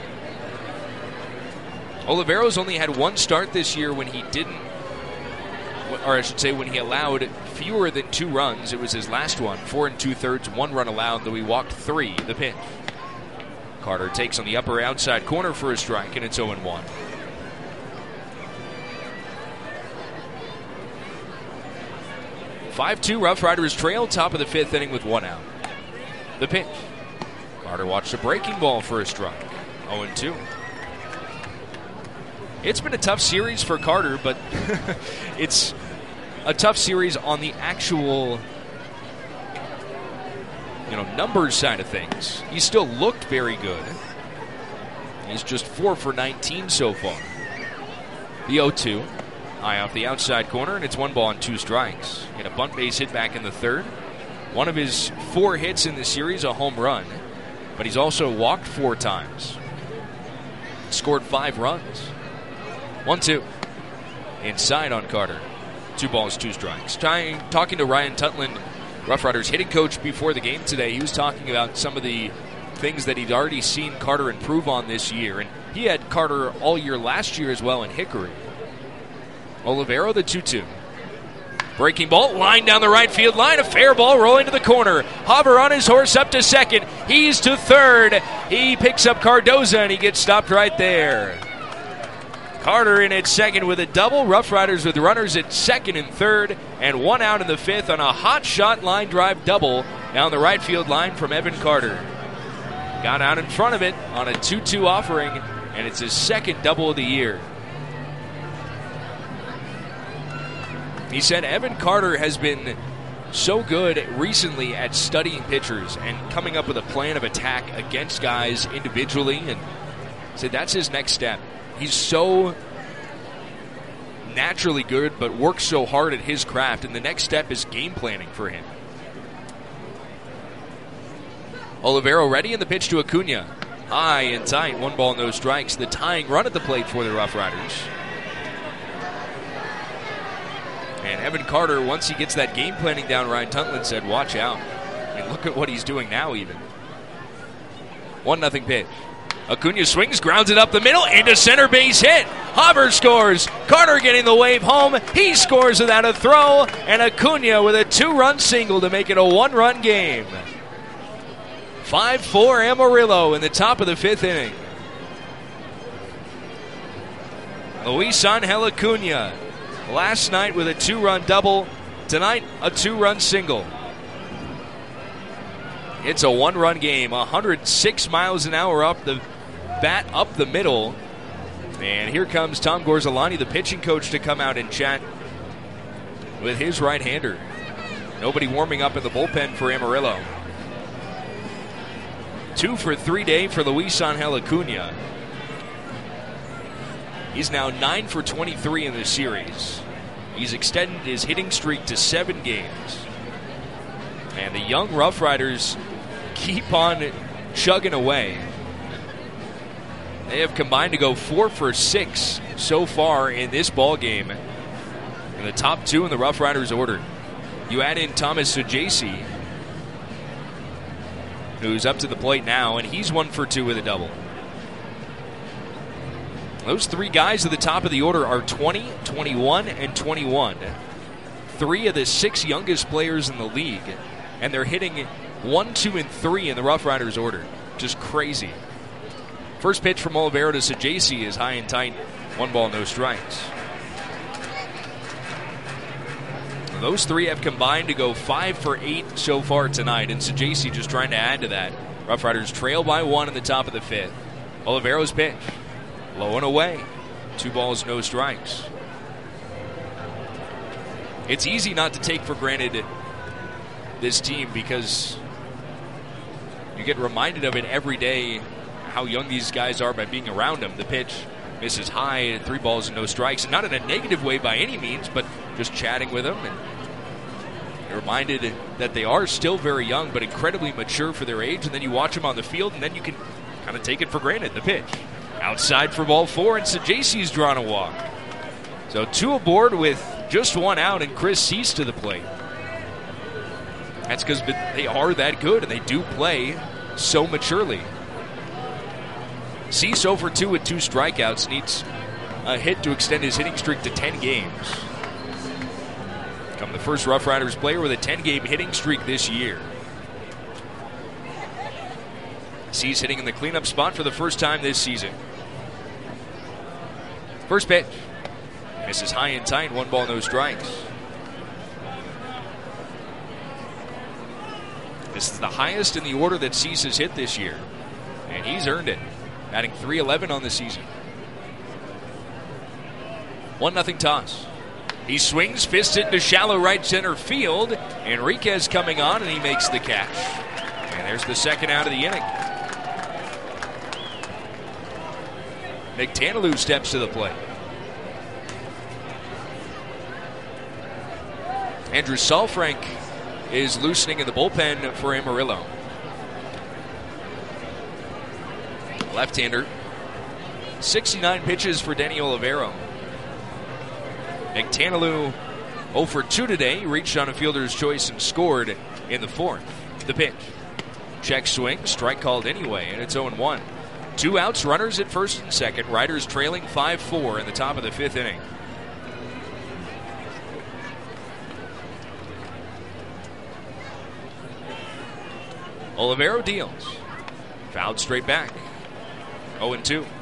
Olivero's only had one start this year when he didn't, or I should say when he allowed fewer than two runs. It was his last one. Four and two-thirds, one run allowed, though he walked three. The pitch. Carter takes on the upper outside corner for a strike, and it's oh one. five two Rough Riders trail, top of the fifth inning with one out. The pitch. Carter watched a breaking ball for a strike. oh two. It's been a tough series for Carter, but it's a tough series on the actual, you know, numbers side of things. He still looked very good. He's just four for nineteen so far. The oh two. High off the outside corner, and it's one ball and two strikes. Hit a bunt base hit back in the third. One of his four hits in the series, a home run. But he's also walked four times. Scored five runs. one two. Inside on Carter. Two balls, two strikes. Trying, talking to Ryan Tutland, Rough Riders hitting coach, before the game today, he was talking about some of the things that he'd already seen Carter improve on this year. And he had Carter all year last year as well in Hickory. Olivero, the two two. Breaking ball, line down the right field line. A fair ball rolling to the corner. Haber on his horse up to second. He's to third. He picks up Cardoza, and he gets stopped right there. Carter in at second with a double. Rough Riders with runners at second and third, and one out in the fifth on a hot shot line drive double down the right field line from Evan Carter. Got out in front of it on a two two offering, and it's his second double of the year. He said Evan Carter has been so good recently at studying pitchers and coming up with a plan of attack against guys individually, and said that's his next step. He's so naturally good but works so hard at his craft, and the next step is game planning for him. Olivero ready, and the pitch to Acuna. High and tight, one ball, no strikes. The tying run at the plate for the Rough Riders. And Evan Carter, once he gets that game planning down, Ryan Tuntlin said, watch out. And look at what he's doing now even. one nothing pitch. Acuna swings, grounds it up the middle, into center base hit. Haber scores. Carter getting the wave home. He scores without a throw. And Acuna with a two-run single to make it a one-run game. five four Amarillo in the top of the fifth inning. Luis Angel Acuna. Last night with a two-run double. Tonight, a two-run single. It's a one-run game. one hundred six miles an hour up the bat, up the middle. And here comes Tom Gorzolani, the pitching coach, to come out and chat with his right-hander. Nobody warming up in the bullpen for Amarillo. Two for three day for Luis Angel Acuna. He's now nine for twenty-three in the series. He's extended his hitting streak to seven games. And the young Rough Riders keep on chugging away. They have combined to go four for six so far in this ball game. In the top two in the Rough Riders order. You add in Thomas Sajaci, who's up to the plate now, and he's one for two with a double. Those three guys at the top of the order are twenty, twenty-one, and twenty-one. Three of the six youngest players in the league, and they're hitting one, two, and three in the Rough Riders order. Just crazy. First pitch from Olivero to Sajaci is high and tight. One ball, no strikes. Those three have combined to go five for eight so far tonight, and Sajaci just trying to add to that. Rough Riders trail by one in the top of the fifth. Olivero's pitch. Low and away. Two balls, no strikes. It's easy not to take for granted this team because you get reminded of it every day, how young these guys are by being around them. The pitch misses high, three balls and no strikes. And not in a negative way by any means, but just chatting with them. And you're reminded that they are still very young, but incredibly mature for their age. And then you watch them on the field, and then you can kind of take it for granted. The pitch. Outside for ball four, and Sajaci's drawn a walk. So two aboard with just one out, and Chris Cease to the plate. That's because they are that good, and they do play so maturely. Cease oh for two with two strikeouts, needs a hit to extend his hitting streak to ten games. Become the first Rough Riders player with a ten-game hitting streak this year. Cease hitting in the cleanup spot for the first time this season. First pitch. Misses high and tight. One ball, no strikes. This is the highest in the order that Cease has hit this year. And he's earned it. Batting three eleven on the season. one nothing toss. He swings, fists it into shallow right center field. Enriquez coming on, and he makes the catch. And there's the second out of the inning. McTanielu steps to the plate. Andrew Saalfrank is loosening in the bullpen for Amarillo. Left-hander. sixty-nine pitches for Denny Olivero. McTanielu oh for two today. He reached on a fielder's choice and scored in the fourth. The pitch. Check swing. Strike called anyway, and it's oh and one. Two outs, runners at first and second. Riders trailing five four in the top of the fifth inning. Olivero deals. Fouled straight back. oh and two.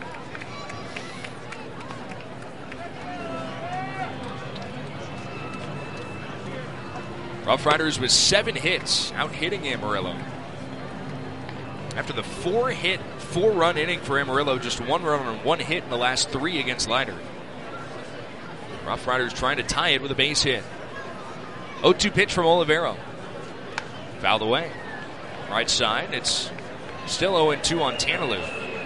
Rough Riders with seven hits, out hitting Amarillo. After the four-hit, four-run inning for Amarillo, just one run and one hit in the last three against Leiter. Rough Riders trying to tie it with a base hit. oh two pitch from Olivero. Fouled away. Right side, it's still oh and two on Tanaloo.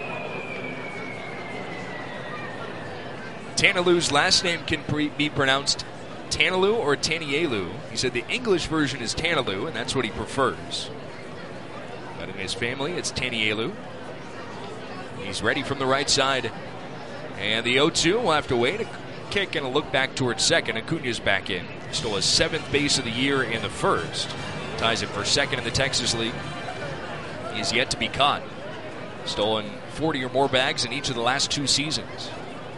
Tanaloo's last name can pre- be pronounced Tanaloo or Tanielu. He said the English version is Tanaloo, and that's what he prefers. But in his family, it's Tanielu. He's ready from the right side. And the oh two will have to wait. A kick and a look back towards second. Acuna's back in. Stole his seventh base of the year in the first. Ties it for second in the Texas League. He is yet to be caught. Stolen forty or more bags in each of the last two seasons.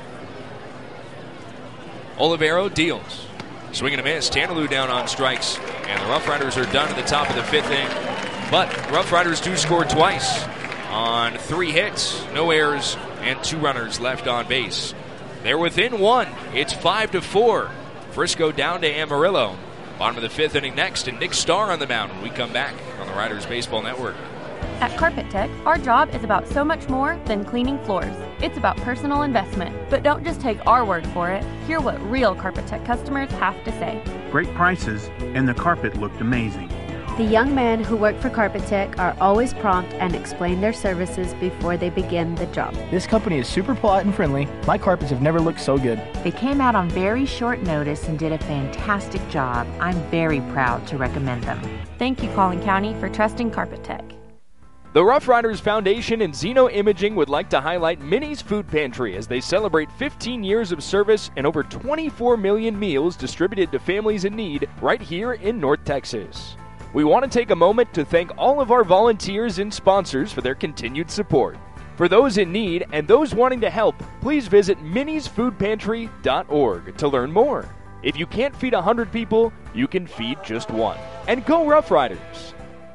Olivero deals. Swing and a miss. Tanaloo down on strikes. And the Rough Riders are done at the top of the fifth inning. But Rough Riders do score twice on three hits, no errors, and two runners left on base. They're within one. It's five to four. Frisco down to Amarillo. Bottom of the fifth inning next, and Nick Starr on the mound when we come back on the Riders Baseball Network. At Carpet Tech, our job is about so much more than cleaning floors. It's about personal investment. But don't just take our word for it. Hear what real Carpet Tech customers have to say. Great prices, and the carpet looked amazing. The young men who work for Carpet Tech are always prompt and explain their services before they begin the job. This company is super polite and friendly. My carpets have never looked so good. They came out on very short notice and did a fantastic job. I'm very proud to recommend them. Thank you, Collin County, for trusting Carpet Tech. The Rough Riders Foundation and Zeno Imaging would like to highlight Minnie's Food Pantry as they celebrate fifteen years of service and over twenty-four million meals distributed to families in need right here in North Texas. We want to take a moment to thank all of our volunteers and sponsors for their continued support. For those in need and those wanting to help, please visit minis food pantry dot org to learn more. If you can't feed one hundred people, you can feed just one. And go Rough Riders!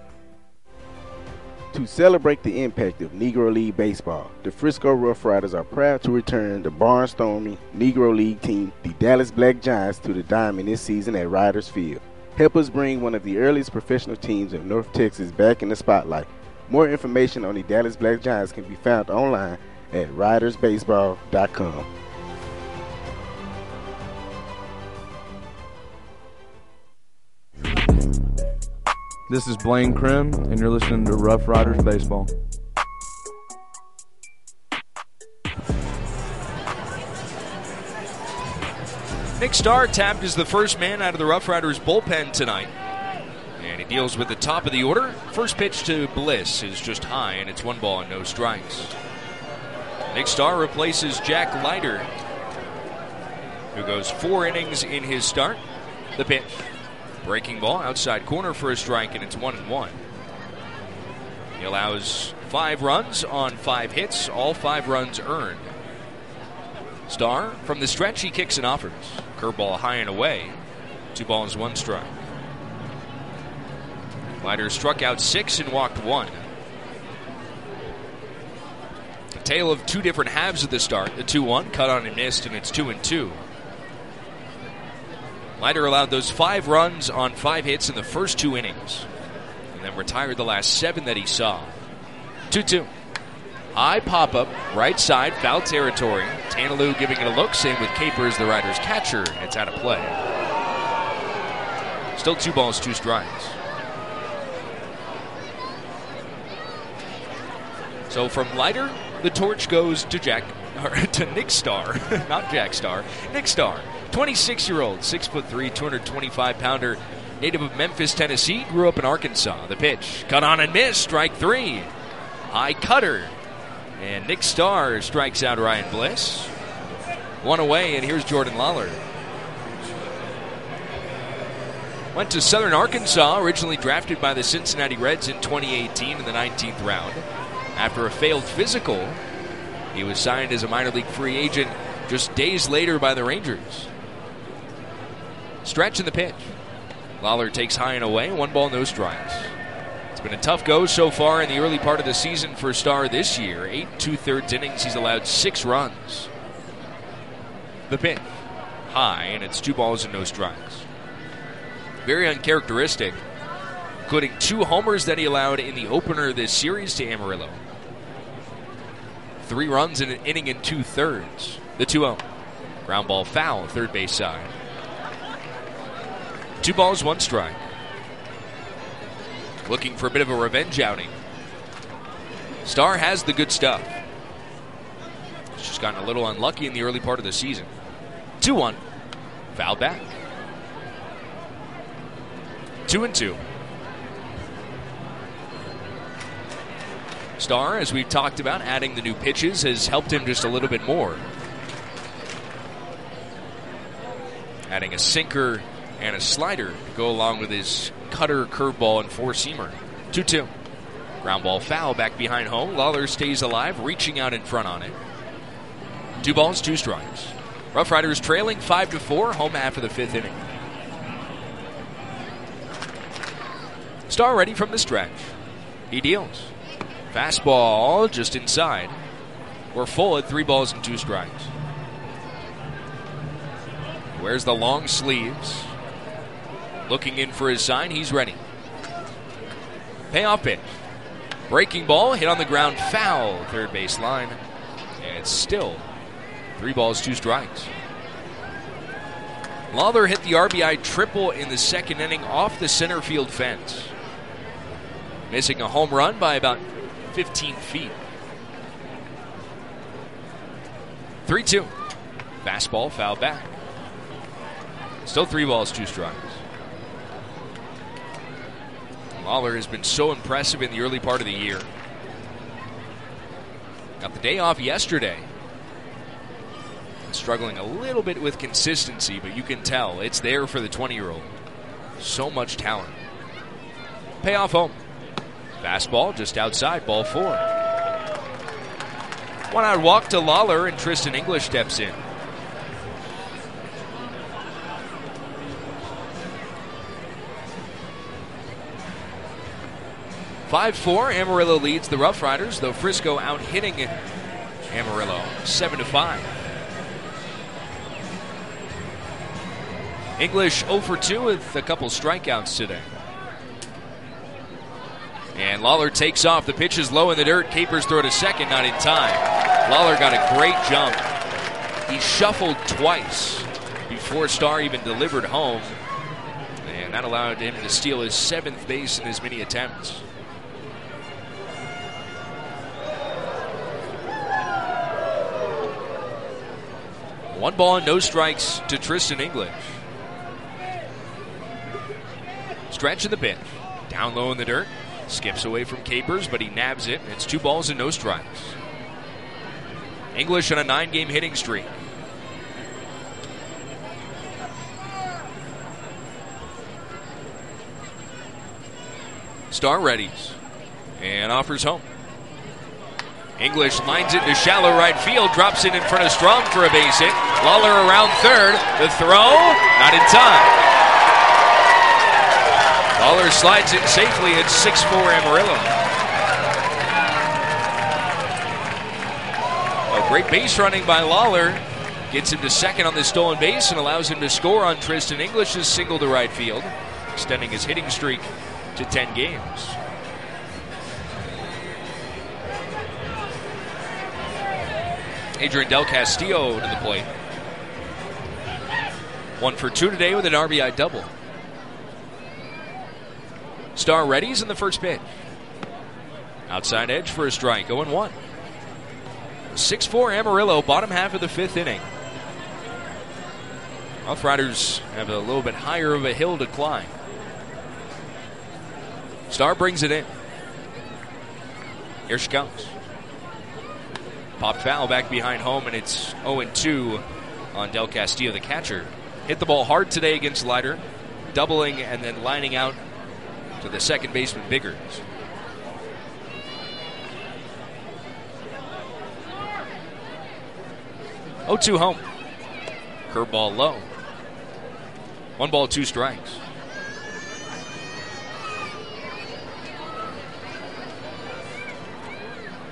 To celebrate the impact of Negro League baseball, the Frisco Rough Riders are proud to return the Barnstorming Negro League team, the Dallas Black Giants, to the diamond this season at Riders Field. Help us bring one of the earliest professional teams of North Texas back in the spotlight. More information on the Dallas Black Giants can be found online at riders baseball dot com. This is Blaine Krim, and you're listening to Rough Riders Baseball. Nick Starr tapped as the first man out of the Rough Riders bullpen tonight. And he deals with the top of the order. First pitch to Bliss is just high, and it's one ball and no strikes. Nick Starr replaces Jack Leiter, who goes four innings in his start. The pitch. Breaking ball, outside corner for a strike, and it's one and one. He allows five runs on five hits, all five runs earned. Starr, from the stretch, he kicks and offers. Curveball high and away. Two balls, one strike. Leiter struck out six and walked one. A tale of two different halves of the start. The two one, cut on and missed, and it's two and two. Leiter allowed those five runs on five hits in the first two innings, and then retired the last seven that he saw. two two. High pop-up, right side, foul territory. Tanaloo giving it a look, same with Capers, the Riders' catcher, and it's out of play. Still two balls, two strikes. So from Leiter, the torch goes to Jack, or to Nick Starr, not Jack Starr, Nick Starr. twenty-six-year-old, six foot three, two hundred twenty-five pounder, native of Memphis, Tennessee, grew up in Arkansas. The pitch, cut on and missed, strike three. High cutter. And Nick Starr strikes out Ryan Bliss. One away, and here's Jordan Lawler. Went to Southern Arkansas, originally drafted by the Cincinnati Reds in twenty eighteen in the nineteenth round. After a failed physical, he was signed as a minor league free agent just days later by the Rangers. Stretch in the pitch. Lawler takes high and away. One ball, no strikes. It's been a tough go so far in the early part of the season for Starr this year. Eight and two-thirds innings. He's allowed six runs. The pitch. High, and it's two balls and no strikes. Very uncharacteristic, including two homers that he allowed in the opener of this series to Amarillo. Three runs in an inning and two-thirds. The two oh. Ground ball foul, third base side. Two balls, one strike. Looking for a bit of a revenge outing. Starr has the good stuff. He's just gotten a little unlucky in the early part of the season. two one. Foul back. Two and two. Starr, as we've talked about, adding the new pitches has helped him just a little bit more. Adding a sinker and a slider to go along with his cutter, curveball, and four-seamer. two two. Ground ball foul back behind home. Lawler stays alive, reaching out in front on it. Two balls, two strikes. Rough Riders trailing five to four, home half of the fifth inning. Starr ready from the stretch. He deals. Fastball just inside. We're full at three balls and two strikes. Wears the long sleeves. Looking in for his sign. He's ready. Payoff pitch. Breaking ball hit on the ground. Foul. Third base line. And it's still three balls, two strikes. Lawler hit the R B I triple in the second inning off the center field fence. Missing a home run by about fifteen feet. three two. Fastball, foul back. Still three balls, two strikes. Lawler has been so impressive in the early part of the year. Got the day off yesterday. Struggling a little bit with consistency, but you can tell it's there for the twenty-year-old. So much talent. Payoff home. Fastball just outside, ball four. One out walk to Lawler, and Tristan English steps in. five four, Amarillo leads the Rough Riders, though Frisco out hitting Amarillo seven to five. English oh for two with a couple strikeouts today. And Lawler takes off. The pitch is low in the dirt. Capers throw to second, not in time. Lawler got a great jump. He shuffled twice before Starr even delivered home. And that allowed him to steal his seventh base in as many attempts. One ball and no strikes to Tristan English. Stretch in the pitch. Down low in the dirt. Skips away from Capers, but he nabs it. It's two balls and no strikes. English on a nine-game hitting streak. Starr readies and offers home. English lines it to shallow right field, drops it in front of Strong for a base hit. Lawler around third. The throw, not in time. Lawler slides it safely. It's six four Amarillo. A great base running by Lawler gets him to second on the stolen base and allows him to score on Tristan English's single to right field, extending his hitting streak to ten games. Adrian Del Castillo to the plate. One for two today with an R B I double. Starr readies in the first pitch. Outside edge for a strike, oh and one. six four Amarillo, bottom half of the fifth inning. Rough Riders have a little bit higher of a hill to climb. Starr brings it in. Here she comes. Popped foul back behind home, and it's oh and two on Del Castillo, the catcher. Hit the ball hard today against Leiter, doubling and then lining out to the second baseman, Biggers. oh two home. Curveball low. One ball, two strikes.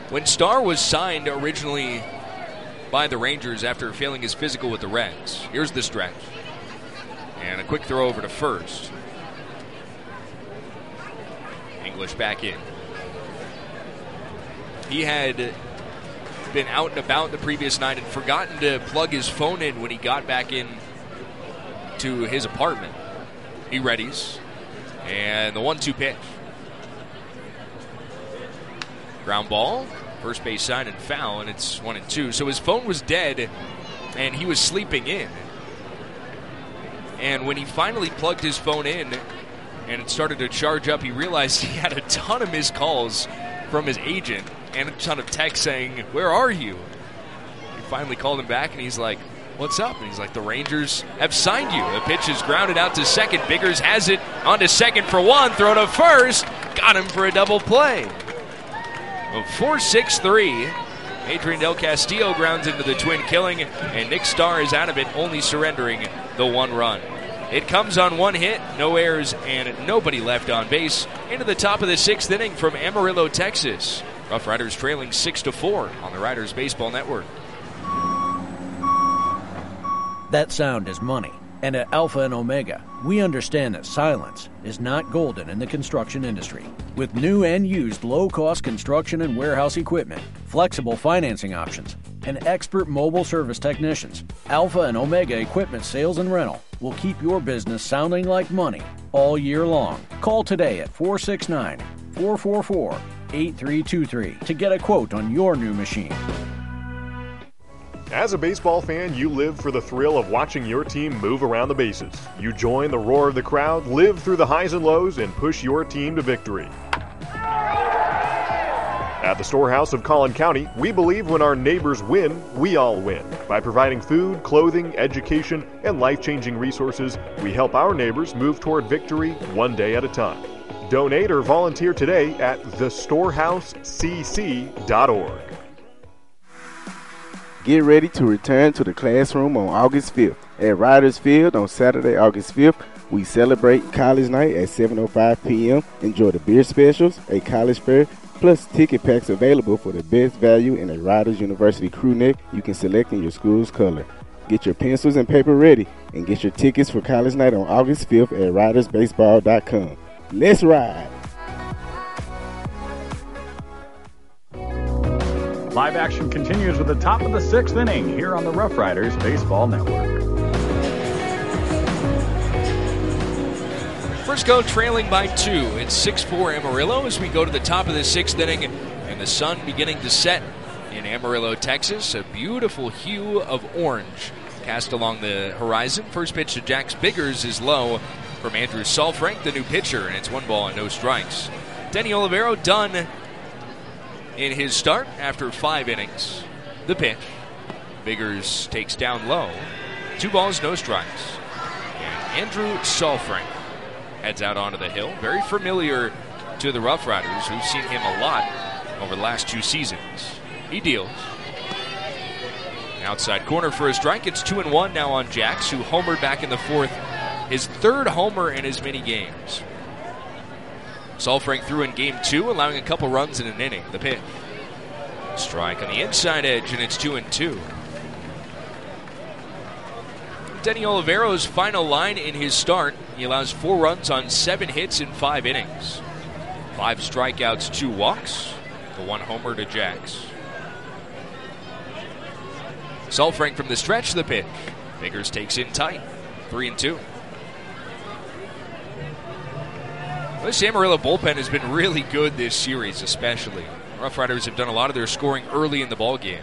When Starr was signed originally by the Rangers after failing his physical with the Reds, here's the stretch. And a quick throw over to first. English back in. He had been out and about the previous night and forgotten to plug his phone in when he got back in to his apartment. He readies. And the one two pitch. Ground ball. First base side and foul, and it's one and two. So his phone was dead, and he was sleeping in. And when he finally plugged his phone in and it started to charge up, he realized he had a ton of missed calls from his agent and a ton of texts saying, "Where are you?" He finally called him back, and he's like, "What's up?" And he's like, "The Rangers have signed you." The pitch is grounded out to second. Biggers has it onto second for one. Throw to first. Got him for a double play. four six three. Adrian Del Castillo grounds into the twin killing, and Nick Starr is out of it, only surrendering the one run. It comes on one hit, no errors, and nobody left on base. Into the top of the sixth inning from Amarillo, Texas. Rough Riders trailing six to four on the Riders Baseball Network. That sound is money. And at Alpha and Omega, we understand that silence is not golden in the construction industry. With new and used low-cost construction and warehouse equipment, flexible financing options, and expert mobile service technicians, Alpha and Omega Equipment Sales and Rental will keep your business sounding like money all year long. Call today at four six nine, four four four, eight three two three to get a quote on your new machine. As a baseball fan, you live for the thrill of watching your team move around the bases. You join the roar of the crowd, live through the highs and lows, and push your team to victory. At the Storehouse of Collin County, we believe when our neighbors win, we all win. By providing food, clothing, education, and life-changing resources, we help our neighbors move toward victory one day at a time. Donate or volunteer today at the storehouse c c dot org. Get ready to return to the classroom on August fifth. At Riders Field on Saturday, August fifth, we celebrate College Night at seven oh five p.m. Enjoy the beer specials, a college fair, plus ticket packs available for the best value in a Riders University crew neck you can select in your school's color. Get your pencils and paper ready and get your tickets for College Night on August fifth at riders baseball dot com. Let's ride! Live action continues with the top of the sixth inning here on the Rough Riders Baseball Network. Frisco trailing by two. It's six four Amarillo as we go to the top of the sixth inning, and the sun beginning to set in Amarillo, Texas. A beautiful hue of orange cast along the horizon. First pitch to Jax Biggers is low from Andrew Saalfrank, the new pitcher, and it's one ball and no strikes. Denny Olivero done in his start after five innings. The pitch. Biggers takes down low. Two balls, no strikes. And Andrew Saalfrank heads out onto the hill. Very familiar to the Rough Riders, who've seen him a lot over the last two seasons. He deals. Outside corner for a strike. It's two and one now on Jax, who homered back in the fourth. His third homer in as many games. Saalfrank threw in game two, allowing a couple runs in an inning. The pitch. Strike on the inside edge, and it's two and two. Denny Olivero's final line in his start. He allows four runs on seven hits in five innings. Five strikeouts, two walks. The one homer to Jax. Saalfrank from the stretch, the pitch. Biggers takes in tight. Three and two. This Amarillo bullpen has been really good this series, especially. Rough Riders have done a lot of their scoring early in the ballgame.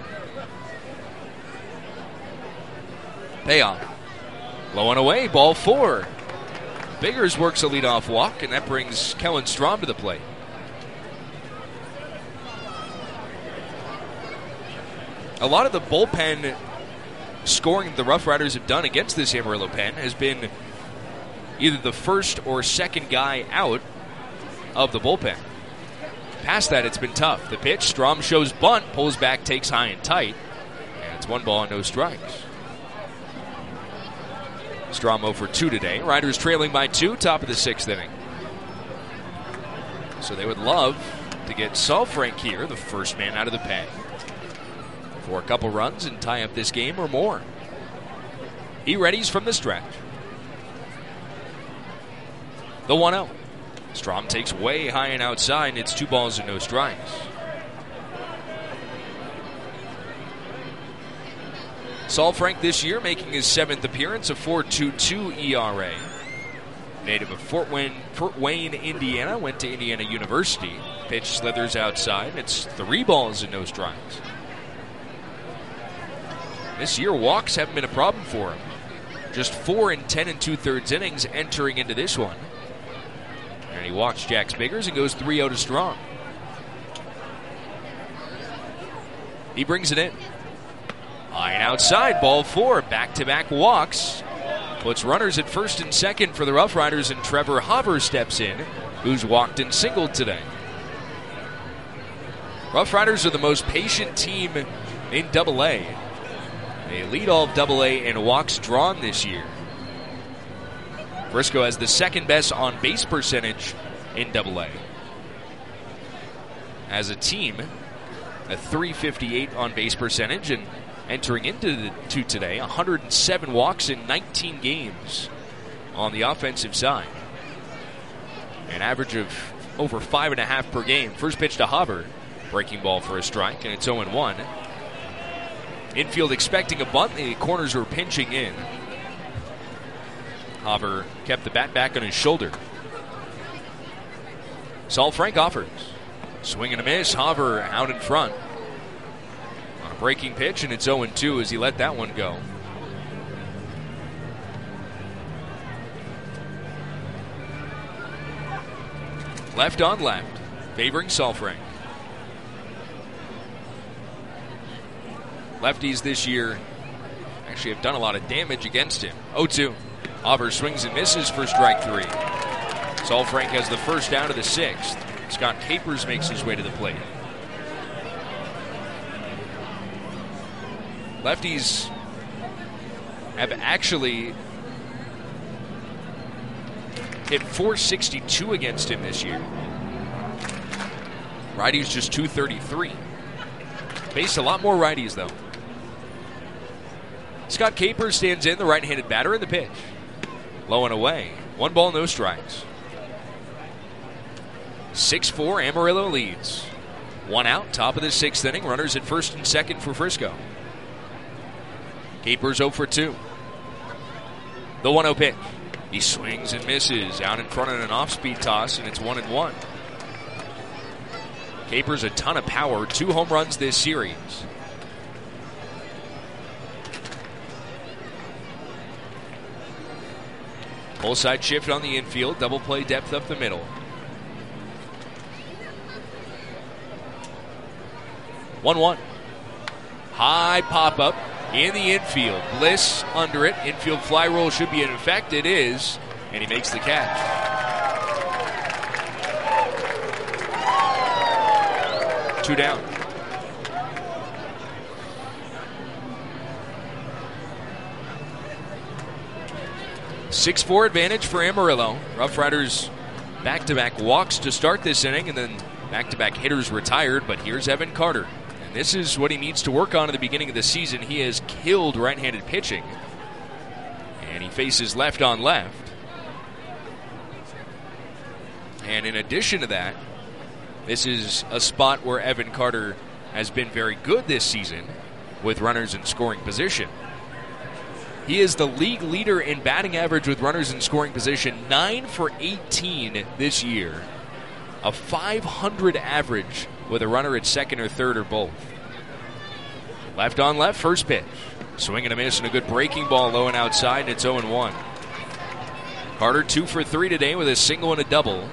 Payoff. Low and away, ball four. Biggers works a leadoff walk, and that brings Kellen Strom to the plate. A lot of the bullpen scoring the Rough Riders have done against this Amarillo pen has been either the first or second guy out of the bullpen. Past that, it's been tough. The pitch, Strom shows bunt, pulls back, takes high and tight, and it's one ball and no strikes. Strom oh for two today. Riders trailing by two, top of the sixth inning. So they would love to get Saalfrank here, the first man out of the pen, for a couple runs and tie up this game or more. He readies from the stretch. The one oh. Strom takes way high and outside, and it's two balls and no strikes. Saalfrank this year making his seventh appearance, a four point two two E R A. Native of Fort Wayne, Fort Wayne, Indiana, went to Indiana University. Pitch slithers outside, and it's three balls and no strikes. This year, walks haven't been a problem for him. Just four and ten and two-thirds innings entering into this one. And he walks Jax Biggers and goes three oh to Strong. He brings it in. High and outside, ball four, back-to-back walks. Puts runners at first and second for the Rough Riders, and Trevor Hopper steps in, who's walked and singled today. Rough Riders are the most patient team in Double A. They lead all of Double A in walks drawn this year. Frisco has the second best on base percentage in Double A. As a team, a three fifty-eight on base percentage, and entering into the two today, one hundred seven walks in nineteen games on the offensive side. An average of over five and a half per game. First pitch to Hopper, breaking ball for a strike, and it's oh and one. Infield expecting a bunt. The corners were pinching in. Hopper kept the bat back on his shoulder. Saalfrank offers. Swing and a miss. Hopper out in front. On a breaking pitch, and it's oh and two as he let that one go. Left on left, favoring Saalfrank. Lefties this year actually have done a lot of damage against him. oh two. Hopper swings and misses for strike three. Saalfrank has the first out of the sixth. Scott Capers makes his way to the plate. Lefties have actually hit four sixty-two against him this year. Righties just two thirty-three. Faced a lot more righties, though. Scott Capers stands in, the right-handed batter, in the pitch. Low and away. One ball, no strikes. six four, Amarillo leads. One out, top of the sixth inning. Runners at first and second for Frisco. Capers oh for two. The one oh pitch. He swings and misses. Out in front on an off-speed toss, and it's one and one. Capers a ton of power. Two home runs this series. Full side shift on the infield. Double play depth up the middle. one one. High pop-up in the infield. Bliss under it. Infield fly roll should be in effect. It is. And he makes the catch. Two down. six four advantage for Amarillo. Rough Riders back-to-back walks to start this inning, and then back-to-back hitters retired. But here's Evan Carter. And this is what he needs to work on at the beginning of the season. He has killed right-handed pitching. And he faces left on left. And in addition to that, this is a spot where Evan Carter has been very good this season with runners in scoring position. He is the league leader in batting average with runners in scoring position, nine for eighteen this year. A five hundred average with a runner at second or third or both. Left on left, first pitch. Swing and a miss and a good breaking ball low and outside, and it's oh and one. Carter two for three today with a single and a double.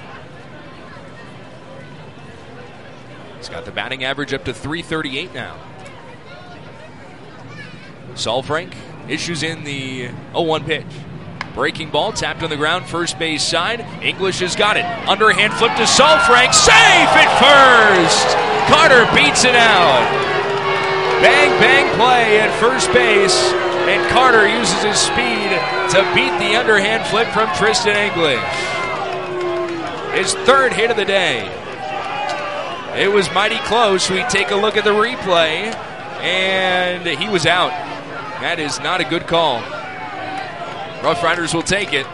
He's got the batting average up to three thirty-eight now. Saalfrank issues in the oh one pitch. Breaking ball, tapped on the ground, first base side. English has got it. Underhand flip to Saalfrank. Safe at first! Carter beats it out. Bang, bang play at first base. And Carter uses his speed to beat the underhand flip from Tristan English. His third hit of the day. It was mighty close. We take a look at the replay, and he was out. That is not a good call. Rough Riders will take it.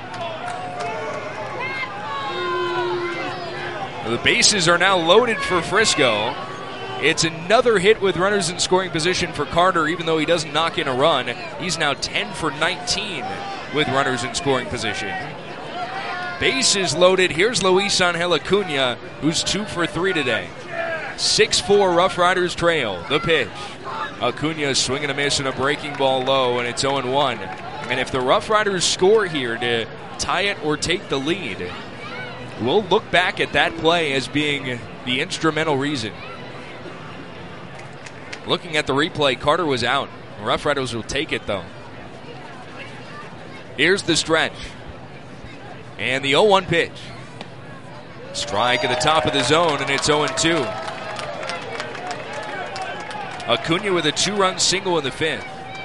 The bases are now loaded for Frisco. It's another hit with runners in scoring position for Carter, even though he doesn't knock in a run. He's now ten for nineteen with runners in scoring position. Bases loaded. Here's Luis Angel Acuna, who's two for three today. six four Rough Riders trail. The pitch. Acuna swinging a miss and a breaking ball low, and it's oh and one. And if the Rough Riders score here to tie it or take the lead, we'll look back at that play as being the instrumental reason. Looking at the replay, Carter was out. Rough Riders will take it, though. Here's the stretch. And the oh one pitch. Strike at the top of the zone, and it's oh and two. Acuna with a two-run single in the fifth.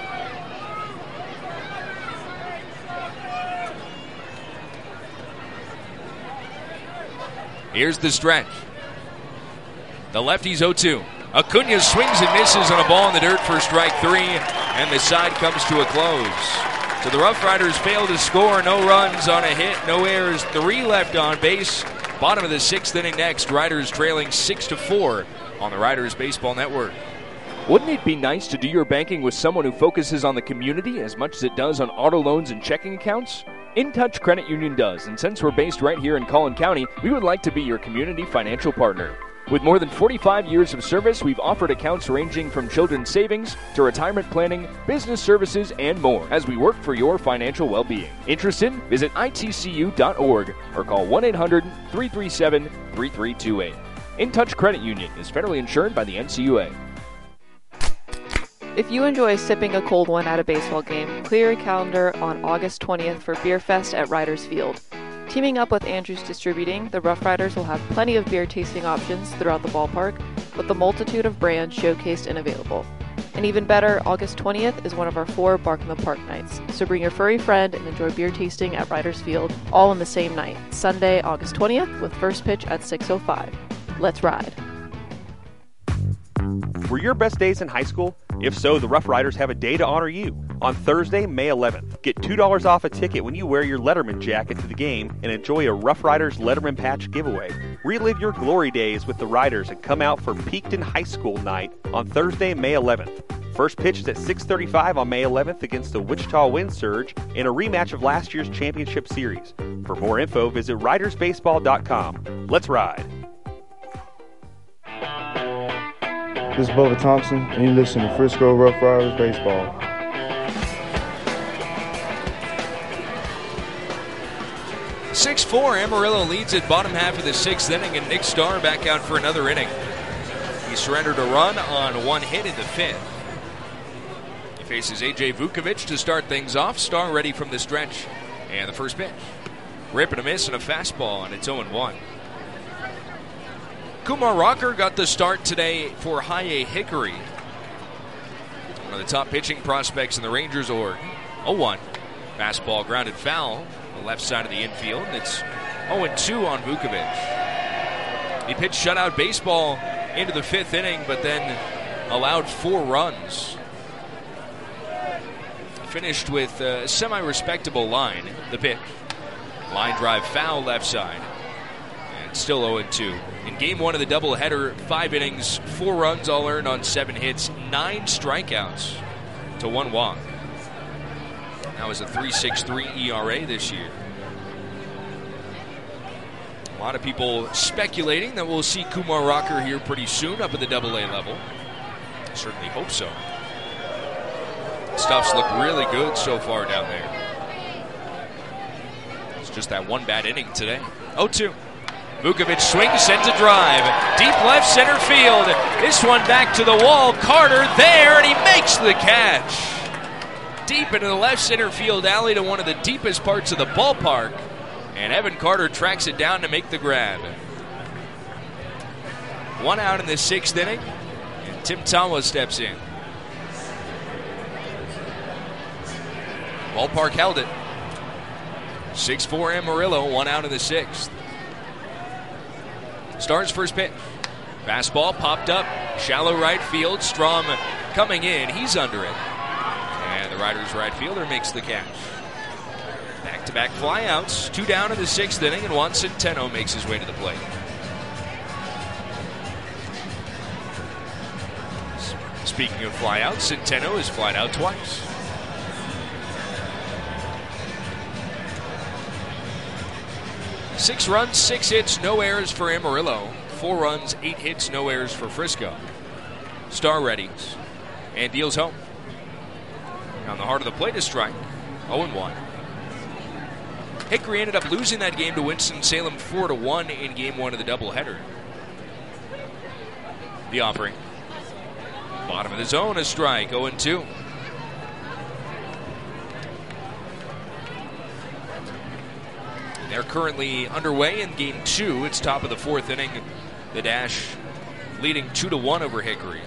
Here's the stretch. The lefty's oh two. Acuna swings and misses on a ball in the dirt for strike three, and the side comes to a close. So the Rough Riders fail to score. No runs on a hit, no errors, three left on base. Bottom of the sixth inning next. Riders trailing six to four on the Riders Baseball Network. Wouldn't it be nice to do your banking with someone who focuses on the community as much as it does on auto loans and checking accounts? InTouch Credit Union does, and since we're based right here in Collin County, we would like to be your community financial partner. With more than forty-five years of service, we've offered accounts ranging from children's savings to retirement planning, business services, and more as we work for your financial well-being. Interested? Visit I T C U dot org or call one eight hundred, three three seven, three three two eight. InTouch Credit Union is federally insured by the N C U A. If you enjoy sipping a cold one at a baseball game, clear your calendar on August twentieth for Beer Fest at Riders Field. Teaming up with Andrews Distributing, the Rough Riders will have plenty of beer tasting options throughout the ballpark, with a multitude of brands showcased and available. And even better, August twentieth is one of our four Bark in the Park nights, so bring your furry friend and enjoy beer tasting at Riders Field, all on the same night, Sunday, August twentieth, with first pitch at six oh five. Let's ride. Were your best days in high school? If so, the Rough Riders have a day to honor you. On Thursday, May eleventh, get two dollars off a ticket when you wear your Letterman jacket to the game and enjoy a Rough Riders Letterman patch giveaway. Relive your glory days with the Riders and come out for Peakton High School night on Thursday, May eleventh. First pitch is at six thirty-five on May eleventh against the Wichita Wind Surge in a rematch of last year's championship series. For more info, visit riders baseball dot com. Let's ride. This is Bubba Thompson, and you listen to Frisco Rough Riders Baseball. six four, Amarillo leads at bottom half of the sixth inning, and Nick Starr back out for another inning. He surrendered a run on one hit in the fifth. He faces A J Vukovic to start things off. Starr ready from the stretch, and the first pitch. Rip and a miss and a fastball, and it's oh and one. Kumar Rocker got the start today for High Hickory. One of the top pitching prospects in the Rangers org. oh one. Fastball grounded foul on the left side of the infield. It's oh and two on Vukovic. He pitched shutout baseball into the fifth inning, but then allowed four runs. Finished with a semi-respectable line. The pitch. Line drive foul left side. And still oh and two. In game one of the doubleheader, five innings, four runs all earned on seven hits, nine strikeouts to one walk. That was a three point six three E R A this year. A lot of people speculating that we'll see Kumar Rocker here pretty soon up at the double A level. Certainly hope so. Stuff's looked really good so far down there. It's just that one bad inning today. oh two. Vukovic swings, sends a drive. Deep left center field. This one back to the wall. Carter there, and he makes the catch. Deep into the left center field alley to one of the deepest parts of the ballpark. And Evan Carter tracks it down to make the grab. One out in the sixth inning, and Tim Tama steps in. Ballpark held it. six four Amarillo, one out in the sixth. Starr's first pitch. Fastball popped up, shallow right field. Strom coming in, he's under it. And the Riders' right fielder makes the catch. Back-to-back flyouts, two down in the sixth inning, and Juan Centeno makes his way to the plate. Speaking of flyouts, Centeno has flied out twice. Six runs, six hits, no errors for Amarillo. Four runs, eight hits, no errors for Frisco. Star readies and deals home. On the heart of the plate, a strike. oh and one. Hickory ended up losing that game to Winston-Salem four to one in game one of the doubleheader. The offering. Bottom of the zone, a strike, oh and two. They're currently underway in game two. It's top of the fourth inning. The Dash leading two to one over Hickory.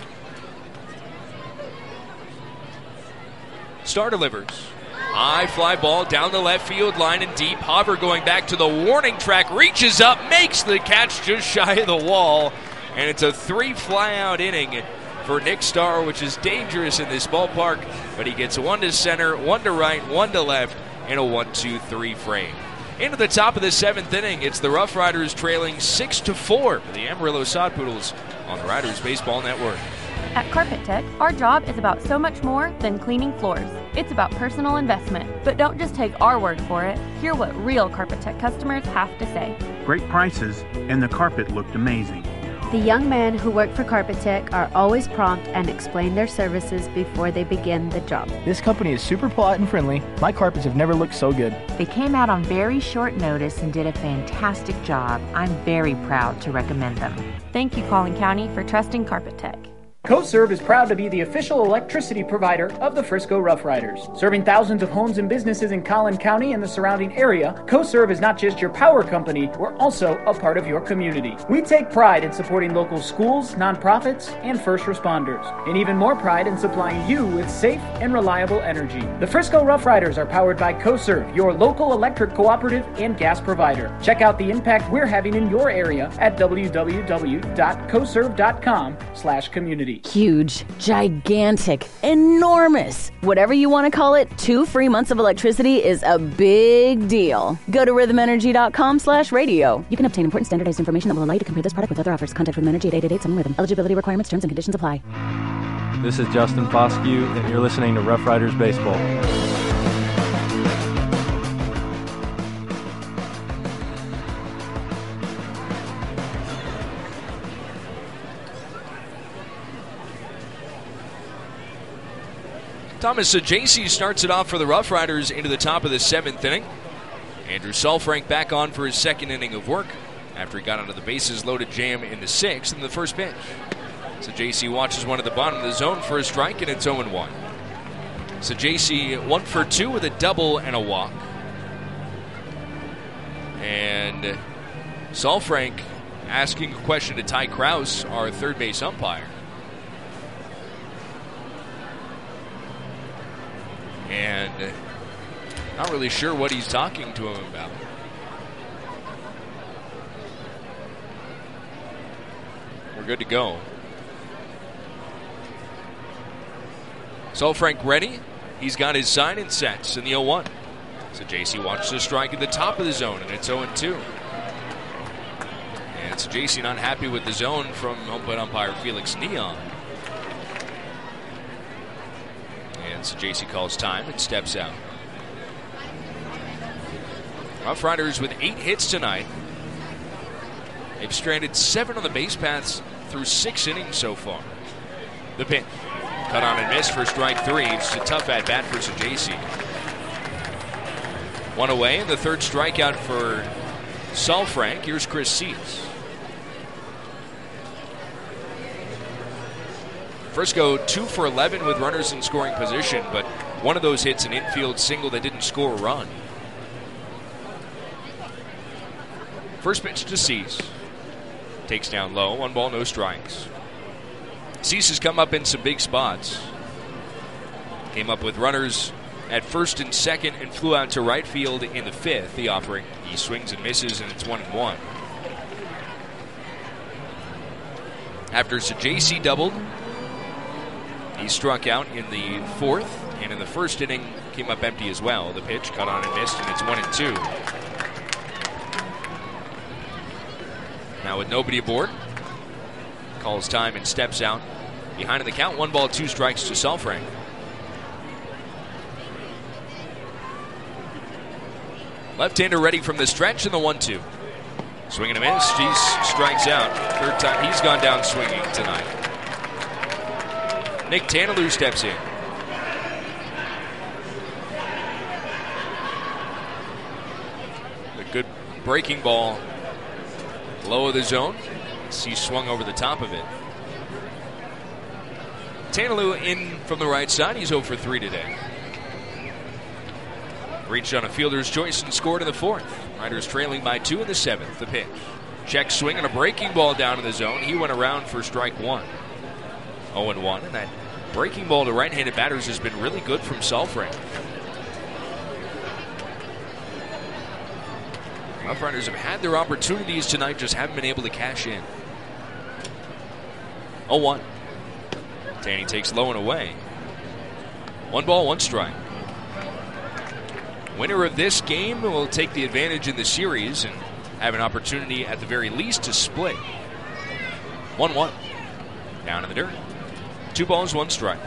Star delivers. High fly ball down the left field line and deep. Hopper going back to the warning track, reaches up, makes the catch just shy of the wall. And it's a three fly out inning for Nick Starr, which is dangerous in this ballpark. But he gets one to center, one to right, one to left, in a one two three frame. Into the top of the seventh inning, it's the Rough Riders trailing six to four for the Amarillo Sod Poodles on the Riders Baseball Network. At Carpet Tech, our job is about so much more than cleaning floors. It's about personal investment. But don't just take our word for it. Hear what real Carpet Tech customers have to say. Great prices, and the carpet looked amazing. The young men who work for Carpet Tech are always prompt and explain their services before they begin the job. This company is super polite and friendly. My carpets have never looked so good. They came out on very short notice and did a fantastic job. I'm very proud to recommend them. Thank you, Collin County, for trusting Carpet Tech. CoServe is proud to be the official electricity provider of the Frisco Rough Riders. Serving thousands of homes and businesses in Collin County and the surrounding area, CoServe is not just your power company, we're also a part of your community. We take pride in supporting local schools, nonprofits, and first responders, and even more pride in supplying you with safe and reliable energy. The Frisco Rough Riders are powered by CoServe, your local electric cooperative and gas provider. Check out the impact we're having in your area at w w w dot coserve dot com slash community. Huge, gigantic, enormous. Whatever you want to call it, two free months of electricity is a big deal. Go to rhythm energy dot com slash radio. You can obtain important standardized information that will allow you to compare this product with other offers. Contact Rhythm Energy at eight eight eight seven Rhythm. Eligibility requirements, terms, and conditions apply. This is Justin Foscue, and you're listening to Rough Riders Baseball. Thomas Sajacy starts it off for the Rough Riders into the top of the seventh inning. Andrew Sulfrank back on for his second inning of work after he got onto the bases loaded jam in the sixth in the first pitch. Sajacy watches one at the bottom of the zone for a strike, and it's oh and one. Sajacy one for two with a double and a walk. And Sulfrank asking a question to Ty Krause, our third base umpire. And not really sure what he's talking to him about. We're good to go. Sulfrank ready. He's got his sign and sets in the oh one. So J C watches the strike at the top of the zone, and it's oh and two. And so J C not happy with the zone from home plate umpire Felix Neon. And so J C calls time and steps out. Rough Riders with eight hits tonight. They've stranded seven on the base paths through six innings so far. The pitch. Cut on and miss for strike three. It's a tough at-bat for Sajacy. One away, and the third strikeout for Sulfrank. Here's Chris Seitz. Frisco two for eleven with runners in scoring position, but one of those hits an infield single that didn't score a run. First pitch to Cease. Takes down low, one ball, no strikes. Cease has come up in some big spots. Came up with runners at first and second and flew out to right field in the fifth. The offering, he swings and misses, and it's one and one. After J C doubled, he struck out in the fourth, and in the first inning came up empty as well. The pitch cut on and missed, and it's one and two. Now with nobody aboard, calls time and steps out. Behind in the count, one ball, two strikes to Selfrank. Left-hander ready from the stretch in the one two. Swing and a miss. He strikes out. Third time he's gone down swinging tonight. Nick Tanalou steps in. A good breaking ball. Low of the zone. He swung over the top of it. Tanalou in from the right side. He's oh for three today. Reached on a fielder's choice and scored in the fourth. Riders trailing by two in the seventh. The pitch. Check swing and a breaking ball down in the zone. He went around for strike one. oh and one. And that breaking ball to right-handed batters has been really good from Selfrank. Rough Riders have had their opportunities tonight, just haven't been able to cash in. oh one. Tanny takes low and away. One ball, one strike. Winner of this game will take the advantage in the series and have an opportunity at the very least to split. one one. Down in the dirt. Two balls, one strike.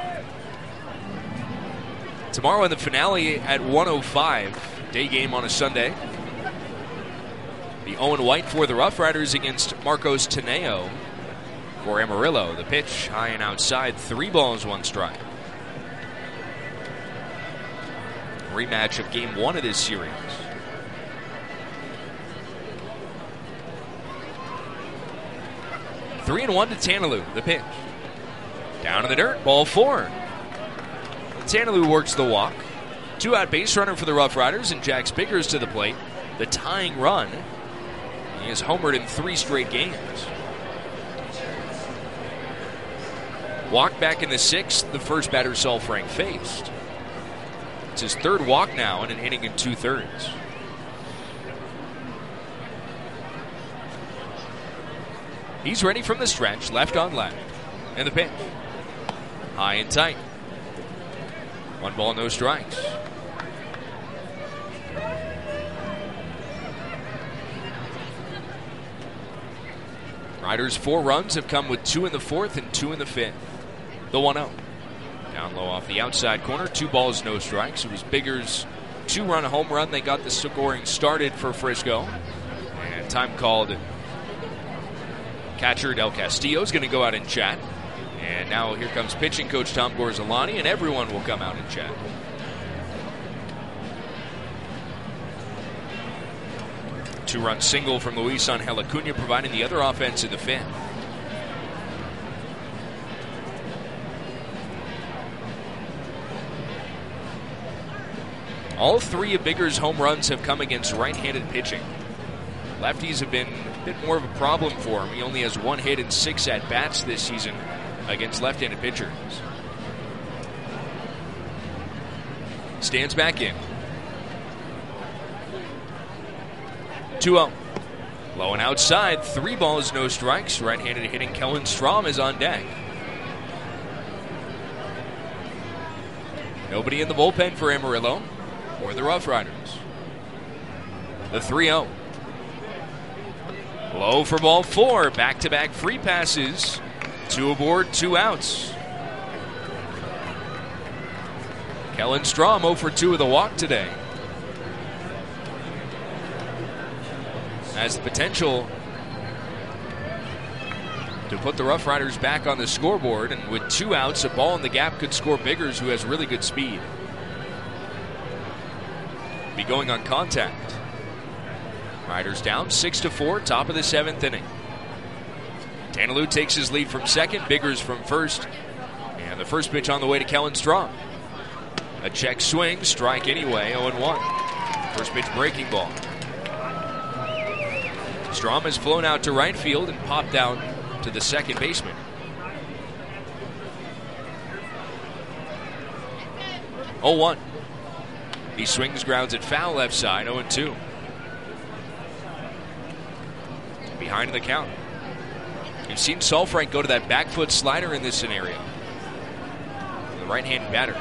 Tomorrow in the finale at one oh five. Day game on a Sunday. The Owen White for the Rough Riders against Marcos Teneo for Amarillo. The pitch high and outside. Three balls, one strike. Rematch of game one of this series. Three and one to Tanalou. The pitch. Down in the dirt. Ball four. Tanalou works the walk. Two out base runner for the Rough Riders and Jax Biggers to the plate. The tying run. He has homered in three straight games. Walk back in the sixth. The first batter Selfrank faced. It's his third walk now in an inning and two-thirds. He's ready from the stretch, left on left. And the pitch. High and tight. One ball, no strikes. Riders' four runs have come with two in the fourth and two in the fifth. The one oh. Down low off the outside corner. Two balls, no strikes. It was Biggers' two-run home run. They got the scoring started for Frisco. And time called. Catcher Del Castillo is going to go out and chat. And now here comes pitching coach Tom Gorzolani, and everyone will come out and chat. Two-run single from Luis Angel Acuna providing the other offense in the fifth. All three of Biggers' home runs have come against right-handed pitching. Lefties have been a bit more of a problem for him. He only has one hit and six at-bats this season against left-handed pitchers. Stands back in. two oh. Low and outside. Three balls, no strikes. Right-handed hitting Kellen Strom is on deck. Nobody in the bullpen for Amarillo or the Rough Riders. The three oh. Low for ball four. Back-to-back free passes. Two aboard, two outs. Kellen Strom oh for two with a walk today. Has the potential to put the Rough Riders back on the scoreboard, and with two outs, a ball in the gap could score Biggers, who has really good speed. Be going on contact. Riders down six to four, top of the seventh inning. Tanalou takes his lead from second, Biggers from first, and the first pitch on the way to Kellen Strom. A check swing, strike anyway, oh and one. First pitch breaking ball. Strom has flown out to right field and popped down to the second baseman. oh one. He swings, grounds it foul left side, oh and two. Behind the count. You've seen Saalfrank go to that back foot slider in this scenario. The right-handed batter.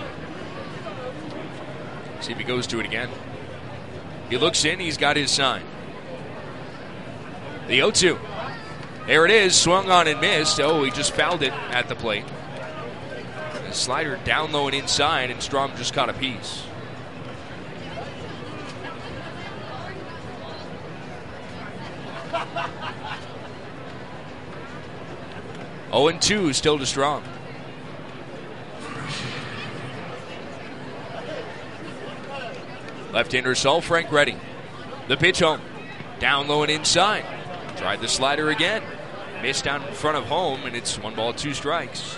See if he goes to it again. He looks in. He's got his sign. The oh two. There it is. Swung on and missed. Oh, he just fouled it at the plate. The slider down low and inside, and Strom just caught a piece. oh and two still to Strom. Left-hander Saalfrank ready. The pitch home. Down low and inside. Tried the slider again. Missed down in front of home, and it's one ball, two strikes.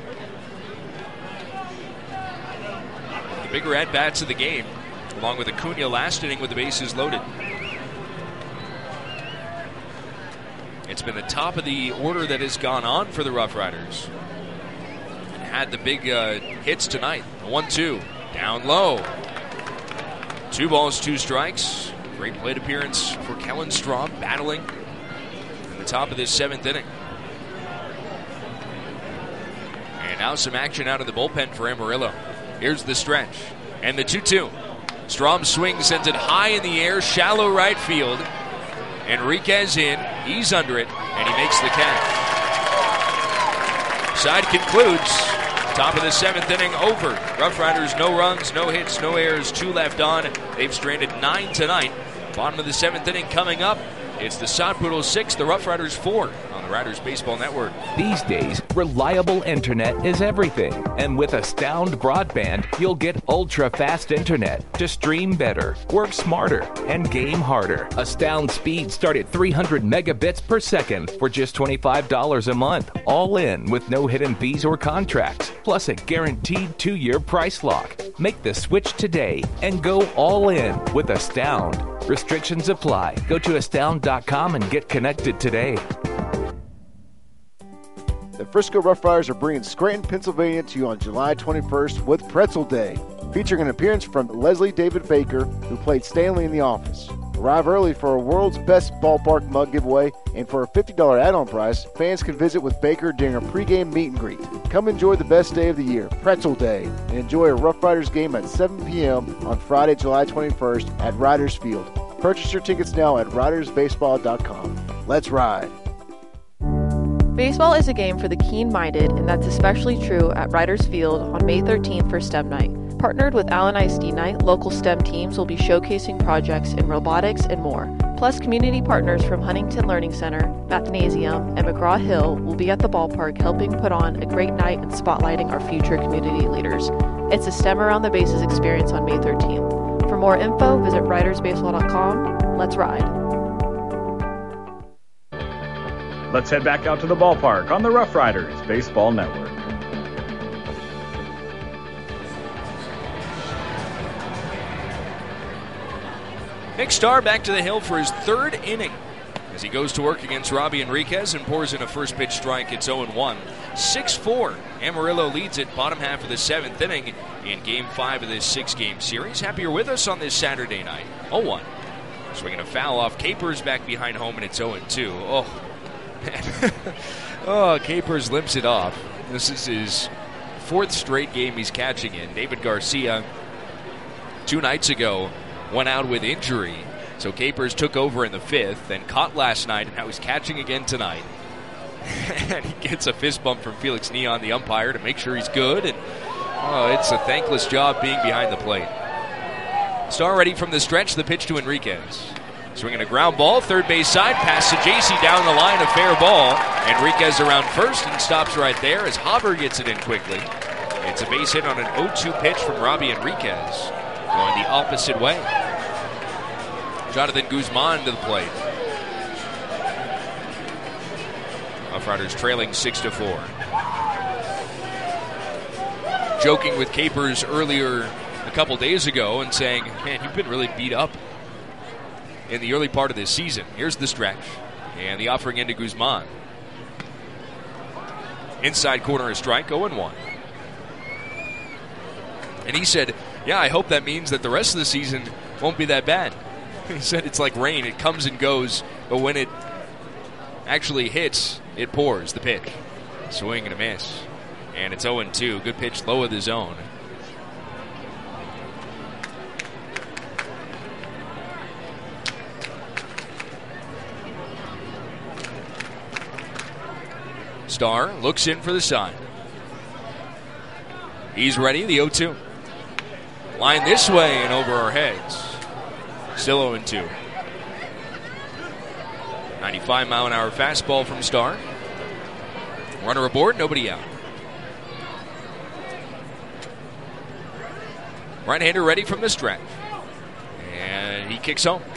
The bigger at-bats of the game, along with Acuna last inning with the bases loaded. It's been the top of the order that has gone on for the Rough Riders. And had the big uh, hits tonight. The one two. Down low. Two balls, two strikes. Great plate appearance for Kellen Strom, battling in the top of this seventh inning. And now some action out of the bullpen for Amarillo. Here's the stretch. And the two two. Strom swings, sends it high in the air, shallow right field. Enriquez in, he's under it, and he makes the catch. Side concludes. Top of the seventh inning over. Rough Riders, no runs, no hits, no errors, two left on. They've stranded nine tonight. Bottom of the seventh inning coming up. It's the Sod Poodles six, the Rough Riders four on the Riders Baseball Network. These days, reliable internet is everything. And with Astound Broadband, you'll get ultra-fast internet to stream better, work smarter, and game harder. Astound speeds start at three hundred megabits per second for just twenty-five dollars a month. All in with no hidden fees or contracts, plus a guaranteed two-year price lock. Make the switch today and go all in with Astound. Restrictions apply. Go to astound dot com and get connected today. The Frisco Rough Riders are bringing Scranton, Pennsylvania to you on July twenty-first with Pretzel Day, featuring an appearance from Leslie David Baker, who played Stanley in The Office. Arrive early for a world's best ballpark mug giveaway, and for a fifty dollars add-on price, fans can visit with Baker during a pregame meet and greet. Come enjoy the best day of the year, Pretzel Day, and enjoy a Rough Riders game at seven p.m. on Friday, July twenty-first at Riders Field. Purchase your tickets now at riders baseball dot com. Let's ride. Baseball is a game for the keen-minded, and that's especially true at Riders Field on May thirteenth for STEM Night. Partnered with Allen I S D Night, local STEM teams will be showcasing projects in robotics and more. Plus, community partners from Huntington Learning Center, Mathnasium, and McGraw-Hill will be at the ballpark helping put on a great night and spotlighting our future community leaders. It's a STEM Around the Bases experience on May thirteenth. For more info, visit riders baseball dot com. Let's ride. Let's head back out to the ballpark on the Rough Riders Baseball Network. Nick Starr back to the hill for his third inning as he goes to work against Robbie Enriquez and pours in a first pitch strike. It's oh and one. six four. Amarillo leads it bottom half of the seventh inning in game five of this six-game series. Happy you're with us on this Saturday night. oh one. Swinging a foul off. Capers back behind home, and it's oh and two. Oh, man. Oh, Capers limps it off. This is his fourth straight game he's catching in. David Garcia, two nights ago, went out with injury. So Capers took over in the fifth and caught last night, and now he's catching again tonight. And he gets a fist bump from Felix Neon, the umpire, to make sure he's good. And oh, it's a thankless job being behind the plate. Starr ready from the stretch, the pitch to Enriquez. Swinging a ground ball, third base side, pass to J C down the line, a fair ball. Enriquez around first and stops right there as Haber gets it in quickly. It's a base hit on an oh two pitch from Robbie Enriquez, going the opposite way. Jonathan Guzman to the plate. Rough Riders trailing six to four. Joking with Capers earlier a couple days ago and saying, man, you've been really beat up in the early part of this season. Here's the stretch. And the offering into Guzman. Inside corner a strike, oh and one. And he said, yeah, I hope that means that the rest of the season won't be that bad. He said it's like rain. It comes and goes, but when it actually hits, It pours. The pitch. Swing and a miss. And it's oh and two. Good pitch low of the zone. Starr looks in for the side. He's ready, the oh two. Line this way and over our heads. Still oh and two. ninety-five mile an hour fastball from Starr. Runner aboard, nobody out. Right-hander ready from the stretch. And he kicks home.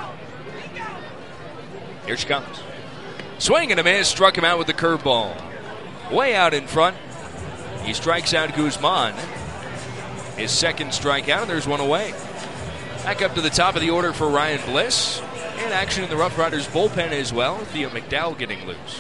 Here she comes. Swing and a miss, struck him out with the curveball. Way out in front. He strikes out Guzman. His second strikeout, and there's one away. Back up to the top of the order for Ryan Bliss. And action in the Rough Riders bullpen as well. Theo McDowell getting loose.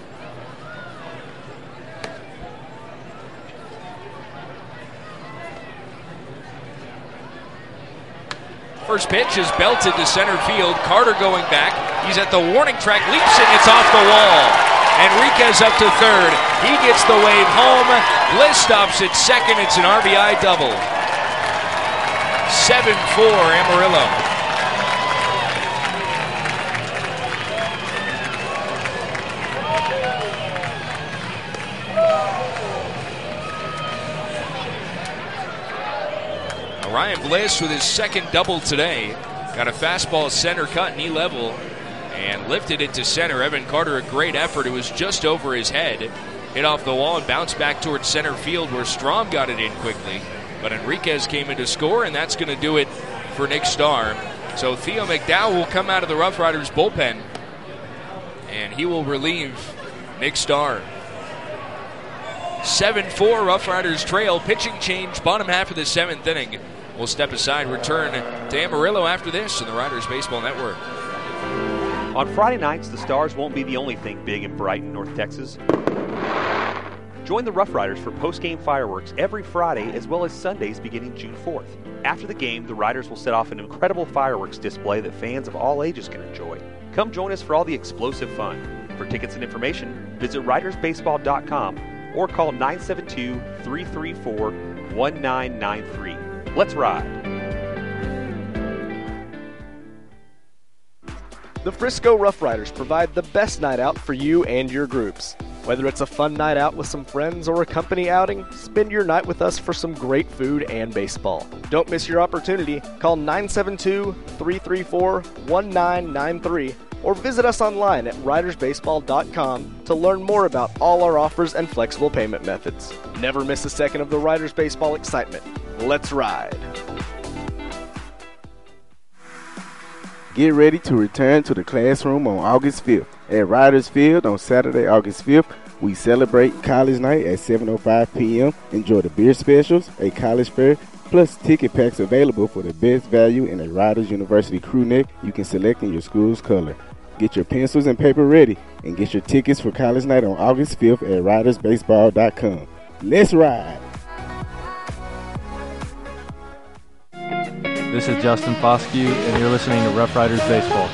First pitch is belted to center field. Carter going back. He's at the warning track, leaps it, it's off the wall. Enriquez up to third. He gets the wave home. Bliss stops at second. It's an R B I double. seven four Amarillo. Ryan Bliss with his second double today. Got a fastball center cut, knee level, and lifted it to center. Evan Carter, a great effort. It was just over his head. Hit off the wall and bounced back towards center field where Strom got it in quickly. But Enriquez came in to score, and that's going to do it for Nick Starr. So Theo McDowell will come out of the Rough Riders bullpen, and he will relieve Nick Starr. seven four Rough Riders trail. Pitching change, bottom half of the seventh inning. We'll step aside, return to Amarillo after this on the Riders Baseball Network. On Friday nights, the Stars won't be the only thing big and bright in North Texas. Join the Rough Riders for post-game fireworks every Friday as well as Sundays beginning June fourth. After the game, the Riders will set off an incredible fireworks display that fans of all ages can enjoy. Come join us for all the explosive fun. For tickets and information, visit riders baseball dot com or call nine seven two, three three four, one nine nine three. Let's ride. The Frisco Rough Riders provide the best night out for you and your groups. Whether it's a fun night out with some friends or a company outing, spend your night with us for some great food and baseball. Don't miss your opportunity. Call nine seven two, three three four, one nine nine three or visit us online at riders baseball dot com to learn more about all our offers and flexible payment methods. Never miss a second of the Riders Baseball excitement. Let's ride. Get ready to return to the classroom on August fifth. At Riders Field on Saturday, August fifth, we celebrate College Night at seven oh five p.m. Enjoy the beer specials, a college fair, plus ticket packs available for the best value in a Riders University crew neck you can select in your school's color. Get your pencils and paper ready and get your tickets for College Night on August fifth at riders baseball dot com. Let's ride! This is Justin Foscue, and you're listening to Rough Riders Baseball.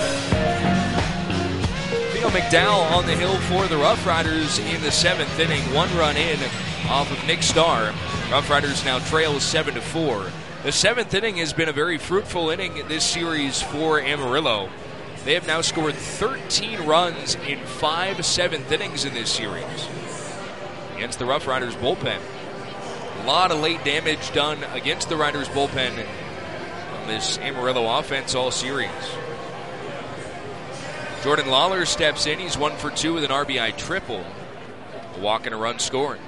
Theo McDowell on the hill for the Rough Riders in the seventh inning. One run in off of Nick Starr. Rough Riders now trail seven to four. The seventh inning has been a very fruitful inning this series for Amarillo. They have now scored thirteen runs in five seventh innings in this series against the Rough Riders bullpen. A lot of late damage done against the Riders bullpen on this Amarillo offense all series. Jordan Lawler steps in. He's one for two with an R B I triple. A walk and a run scored.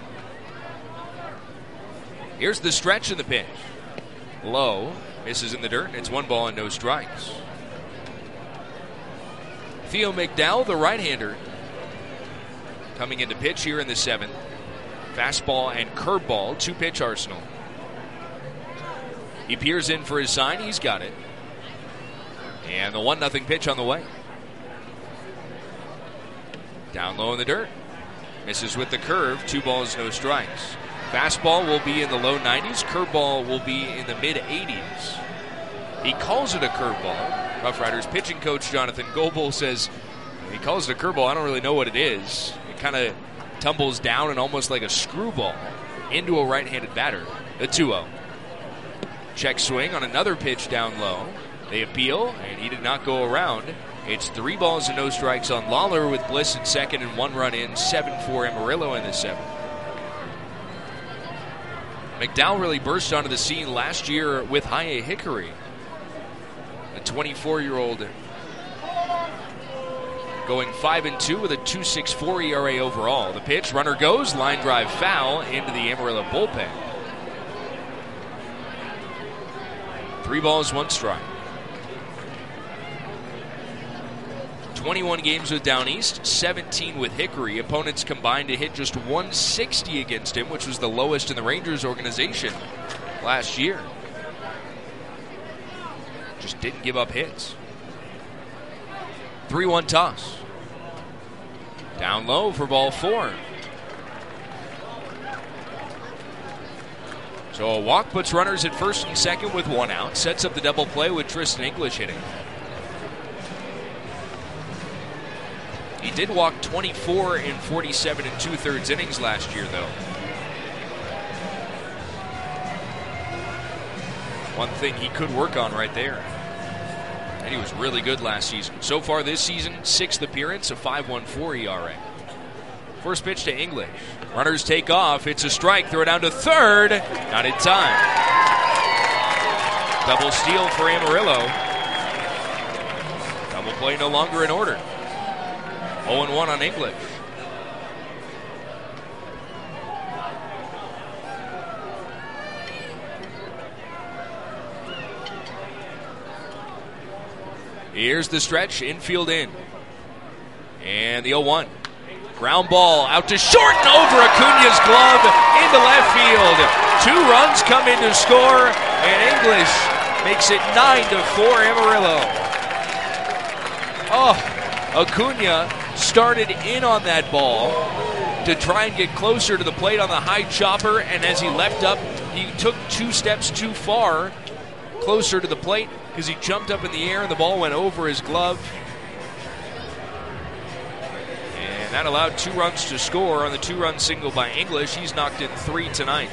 Here's the stretch in the pitch. Low, misses in the dirt, and it's one ball and no strikes. Theo McDowell, the right-hander, coming into pitch here in the seventh. Fastball and curveball, two-pitch arsenal. He peers in for his sign. He's got it. And the one nothing pitch on the way. Down low in the dirt. Misses with the curve. Two balls, no strikes. Fastball will be in the low nineties. Curveball will be in the mid-eighties. He calls it a curveball. Rough Riders pitching coach Jonathan Goebel says He calls it a curveball. I don't really know what it is. It kind of tumbles down and almost like a screwball into a right-handed batter. The two oh. Check swing on another pitch down low. They appeal, and he did not go around. It's three balls and no strikes on Lawler with Bliss at second and one run in, seven four Amarillo in the seventh. McDowell really burst onto the scene last year with High Hickory. The twenty-four-year-old going five and two with a two point six four E R A overall. The pitch, runner goes, line drive foul into the Amarillo bullpen. Three balls, one strike. twenty-one games with Down East, seventeen with Hickory. Opponents combined to hit just one sixty against him, which was the lowest in the Rangers organization last year. Just didn't give up hits. three one toss. Down low for ball four. So a walk puts runners at first and second with one out. Sets up the double play with Tristan English hitting. He did walk twenty-four in forty-seven and two-thirds innings last year, though. One thing he could work on right there. And he was really good last season. So far this season, sixth appearance, a five point one four E R A. First pitch to English. Runners take off. It's a strike. Throw it down to third. Not in time. Double steal for Amarillo. Double play no longer in order. oh and one on English. Here's the stretch, infield in. And the oh one. Ground ball out to short and over Acuna's glove into left field. Two runs come in to score, and English makes it nine to four Amarillo. Oh, Acuna started in on that ball to try and get closer to the plate on the high chopper, and as he leapt up, he took two steps too far closer to the plate because he jumped up in the air and the ball went over his glove. And that allowed two runs to score on the two-run single by English. He's knocked in three tonight.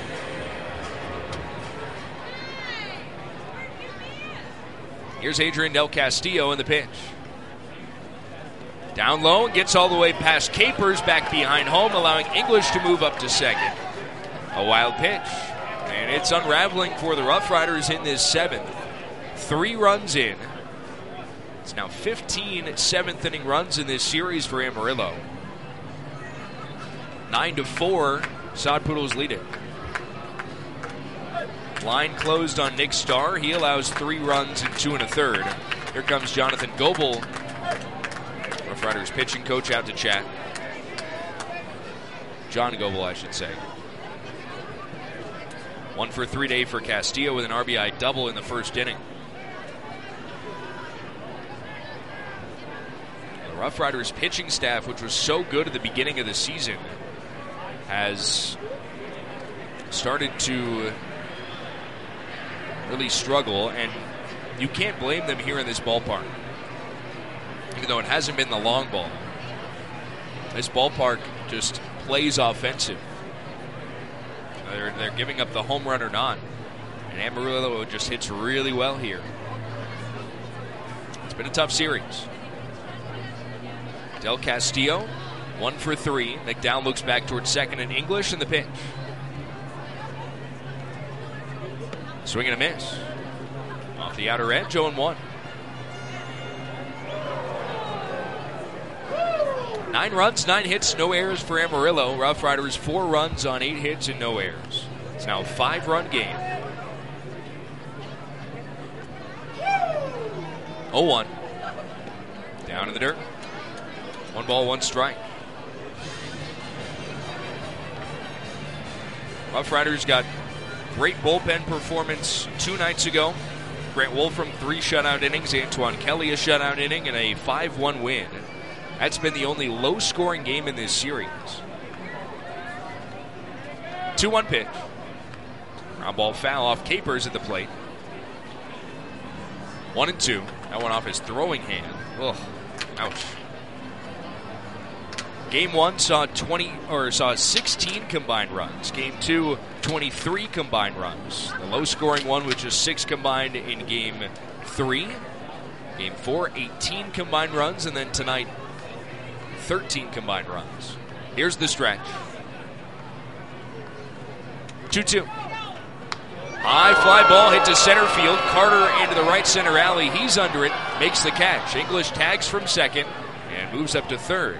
Here's Adrian Del Castillo in the pitch. Down low, gets all the way past Capers, back behind home, allowing English to move up to second. A wild pitch, and it's unraveling for the Rough Riders in this seventh. Three runs in. It's now fifteen seventh-inning runs in this series for Amarillo. Nine to four, Sod Poodles lead it. Line closed on Nick Starr. He allows three runs in two and a third. Here comes Jonathan Goebel, Rough Riders pitching coach, out to chat. John Goebel, I should say. One for three day for Castillo with an R B I double in the first inning. The Rough Riders pitching staff, which was so good at the beginning of the season, has started to really struggle, and you can't blame them here in this ballpark. Even though it hasn't been the long ball, this ballpark just plays offensive. They're, they're giving up the home run or not, and Amarillo just hits really well here. It's been a tough series. Del Castillo, one for three. McDowell looks back towards second and English in the pitch. Swing and a miss. Off the outer edge, oh and one. Nine runs, nine hits, no errors for Amarillo. Rough Riders, four runs on eight hits and no errors. It's now a five-run game. oh one. Down in the dirt. One ball, one strike. Rough Riders got great bullpen performance two nights ago. Grant Wolfram, three shutout innings. Antoine Kelly, a shutout inning, and a five one win. That's been the only low-scoring game in this series. two one pitch. Ground ball foul off Capers at the plate. One and two. That one off his throwing hand. Ugh. Ouch. Game one saw twenty or saw sixteen combined runs. Game two, twenty-three combined runs. The low-scoring one was just six combined in game three. Game four, eighteen combined runs, and then tonight, thirteen combined runs. Here's the stretch. two two. High fly ball hit to center field. Carter into the right center alley. He's under it, makes the catch. English tags from second and moves up to third.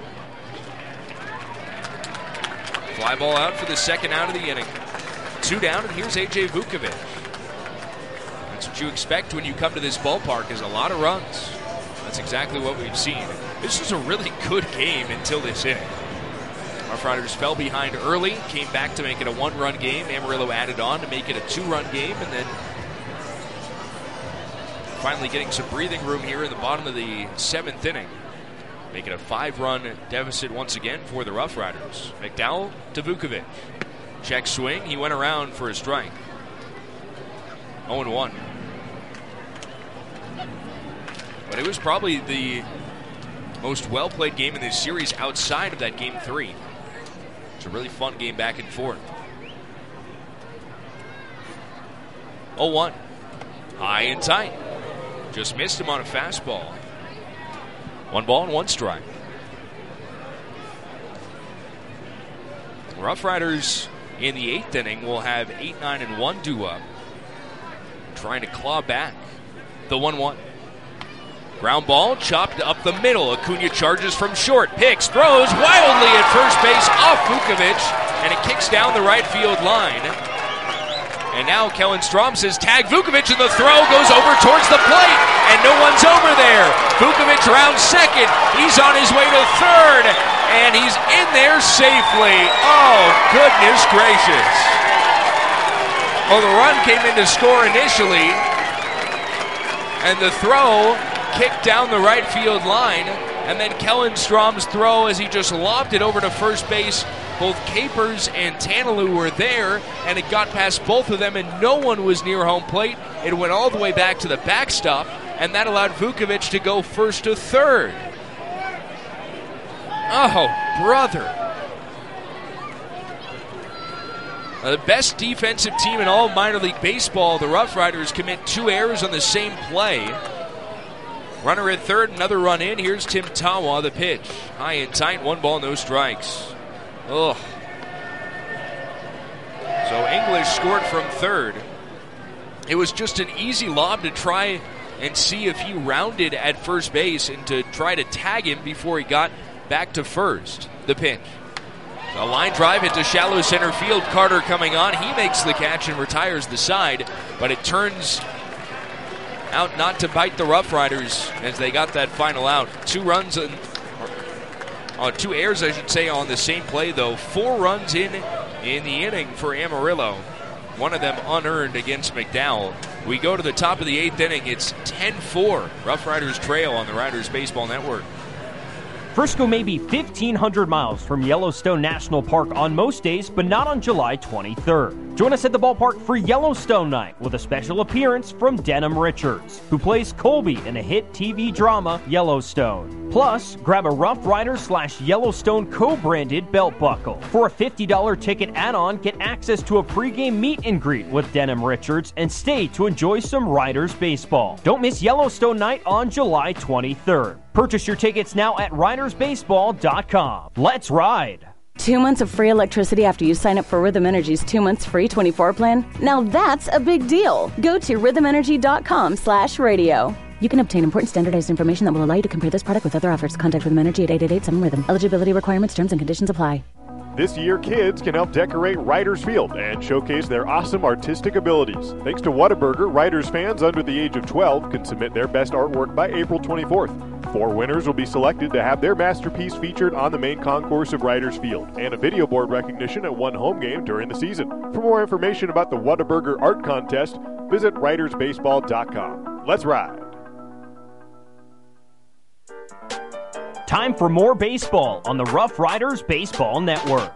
Fly ball out for the second out of the inning. Two down, and here's A J Vukovic. That's what you expect when you come to this ballpark, is a lot of runs. That's exactly what we've seen. This was a really good game until this inning. Rough Riders fell behind early, came back to make it a one-run game. Amarillo added on to make it a two-run game, and then finally getting some breathing room here in the bottom of the seventh inning. Make it a five-run deficit once again for the Rough Riders. McDowell to Vukovic. Check swing. He went around for a strike. oh and one. But it was probably the most well-played game in this series outside of that game three. It's a really fun game back and forth. oh one. High and tight. Just missed him on a fastball. One ball and one strike. Rough Riders in the eighth inning will have eight nine and one due up. Trying to claw back. The one one. Ground ball chopped up the middle. Acuna charges from short. Picks, throws wildly at first base off Vukovic, and it kicks down the right field line. And now Kellen Strom says tag Vukovic, and the throw goes over towards the plate, and no one's over there. Vukovic rounds second. He's on his way to third, and he's in there safely. Oh, goodness gracious. Well, the run came in to score initially, and the throw kicked down the right field line, and then Kellen Strom's throw as he just lobbed it over to first base. Both Capers and Tanalou were there, and it got past both of them, and no one was near home plate. It went all the way back to the backstop, and that allowed Vukovic to go first to third. Oh, brother. The best defensive team in all minor league baseball, the Rough Riders, commit two errors on the same play. Runner at third, another run in. Here's Tim Tawa, the pitch. High and tight, one ball, no strikes. Ugh. So English scored from third. It was just an easy lob to try and see if he rounded at first base and to try to tag him before he got back to first. The pitch. A line drive into shallow center field. Carter coming on. He makes the catch and retires the side, but it turns out not to bite the Rough Riders as they got that final out. Two runs and uh, two errors, I should say, on the same play, though. Four runs in in the inning for Amarillo. One of them unearned against McDowell. We go to the top of the eighth inning. It's ten four. Rough Riders trail on the Riders Baseball Network. Frisco may be fifteen hundred miles from Yellowstone National Park on most days, but not on July twenty-third. Join us at the ballpark for Yellowstone Night with a special appearance from Denham Richards, who plays Colby in the hit T V drama Yellowstone. Plus, grab a Rough Riders slash Yellowstone co-branded belt buckle. For a fifty dollars ticket add-on, get access to a pregame meet and greet with Denham Richards and stay to enjoy some Riders baseball. Don't miss Yellowstone Night on July twenty-third. Purchase your tickets now at riders baseball dot com. Let's ride! Two months of free electricity after you sign up for Rhythm Energy's two months free twenty-four plan? Now that's a big deal. Go to rhythm energy dot com slash radio. You can obtain important standardized information that will allow you to compare this product with other offers. Contact Rhythm Energy at eight eight eight seven rhythm. Eligibility requirements, terms, and conditions apply. This year, kids can help decorate Riders Field and showcase their awesome artistic abilities. Thanks to Whataburger, Riders fans under the age of twelve can submit their best artwork by April twenty-fourth. Four winners will be selected to have their masterpiece featured on the main concourse of Riders Field and a video board recognition at one home game during the season. For more information about the Whataburger Art Contest, visit riders baseball dot com. Let's ride! Time for more baseball on the Rough Riders Baseball Network.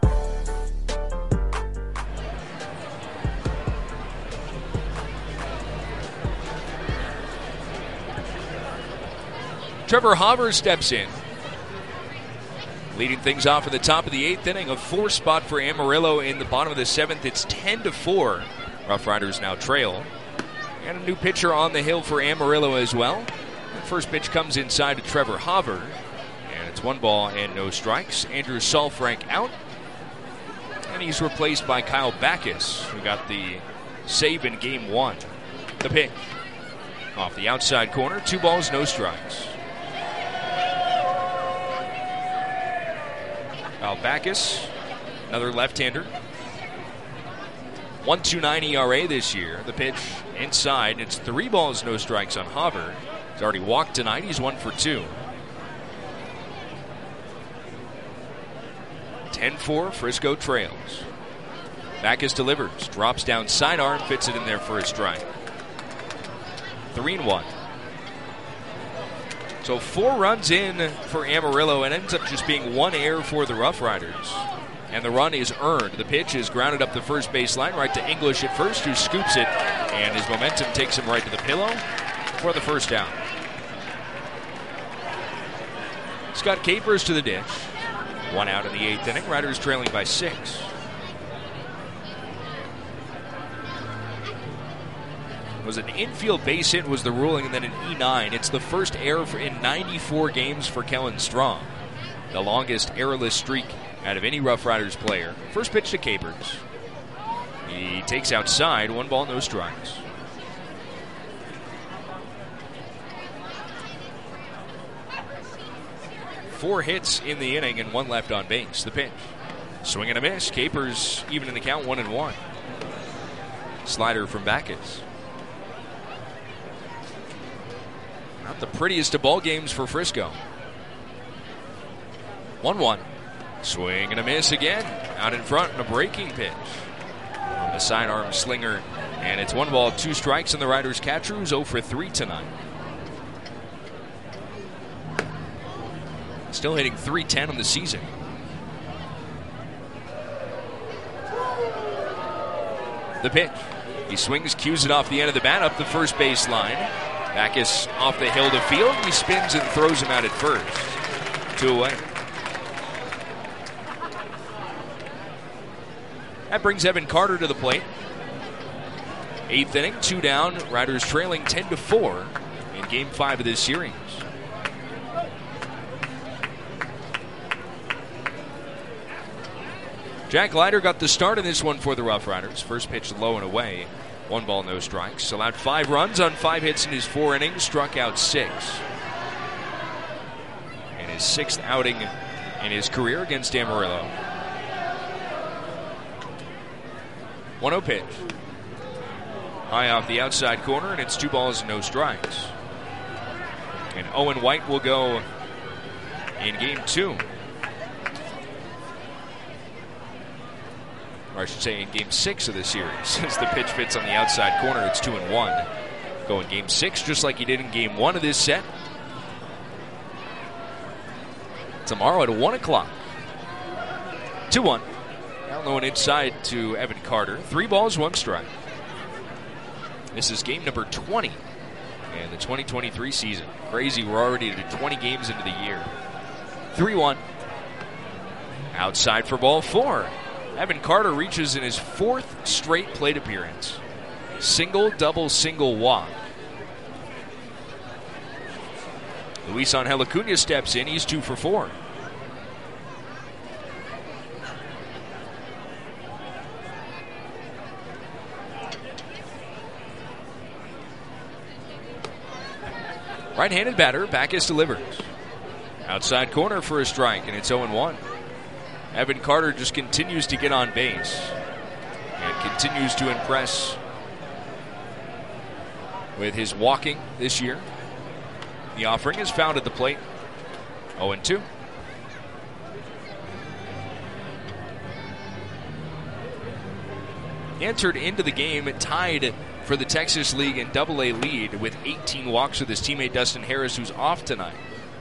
Trevor Hauber steps in. Leading things off at the top of the eighth inning, a four spot for Amarillo in the bottom of the seventh. It's ten to four. Rough Riders now trail. And a new pitcher on the hill for Amarillo as well. The first pitch comes inside to Trevor Hover. And it's one ball and no strikes. Andrew Salfrank out. And he's replaced by Kyle Backus, who got the save in game one. The pitch. Off the outside corner, two balls, no strikes. Kyle Backus, another left-hander. one point two nine E R A this year. The pitch inside. It's three balls, no strikes on Hover. He's already walked tonight. He's one for two. ten four, Frisco trails. Backus delivers. Drops down sidearm, fits it in there for a strike. Three and one. So four runs in for Amarillo, and ends up just being one error for the Rough Riders. And the run is earned. The pitch is grounded up the first base line, right to English at first, who scoops it, and his momentum takes him right to the pillow for the first down. Scott Capers to the dish. One out in the eighth inning. Riders trailing by six. Was an infield base hit was the ruling, and then an E nine. It's the first error for, in ninety-four games for Kellen Strong. The longest errorless streak out of any Rough Riders player. First pitch to Capers. He takes outside, one ball, no strikes. Four hits in the inning and one left on base. The pitch. Swing and a miss. Capers even in the count, one and one. Slider from Backus. Not the prettiest of ball games for Frisco. one one. Swing and a miss again. Out in front and a breaking pitch. On the sidearm slinger. And it's one ball, two strikes, and the Riders catcher who's oh for three tonight. Still hitting three ten on the season. The pitch. He swings, cues it off the end of the bat, up the first base line. Backus off the hill to field. He spins and throws him out at first. Two away. That brings Evan Carter to the plate. Eighth inning, two down. Riders trailing ten to four in game five of this series. Jack Leiter got the start in this one for the Rough Riders. First pitch low and away. One ball, no strikes. Allowed five runs on five hits in his four innings. Struck out six. And his sixth outing in his career against Amarillo. one oh pitch. High off the outside corner, and it's two balls and no strikes. And Owen White will go in game two. Or I should say in game six of the series. As the pitch fits on the outside corner, it's two and one. Go in game six, just like he did in game one of this set. Tomorrow at one o'clock. two one. Down low and inside to Evan Carter. Three balls, one strike. This is game number twenty in the twenty twenty-three season. Crazy, we're already to twenty games into the year. three one. Outside for ball four. Evan Carter reaches in his fourth straight plate appearance. Single, double, single walk. Luis Angel Acuna steps in. He's two for four. Right-handed batter, Backus delivers. Outside corner for a strike, and it's oh and one. Evan Carter just continues to get on base and continues to impress with his walking this year. The offering is found at the plate. oh and two. Entered into the game tied for the Texas League in Double A lead with eighteen walks with his teammate Dustin Harris, who's off tonight.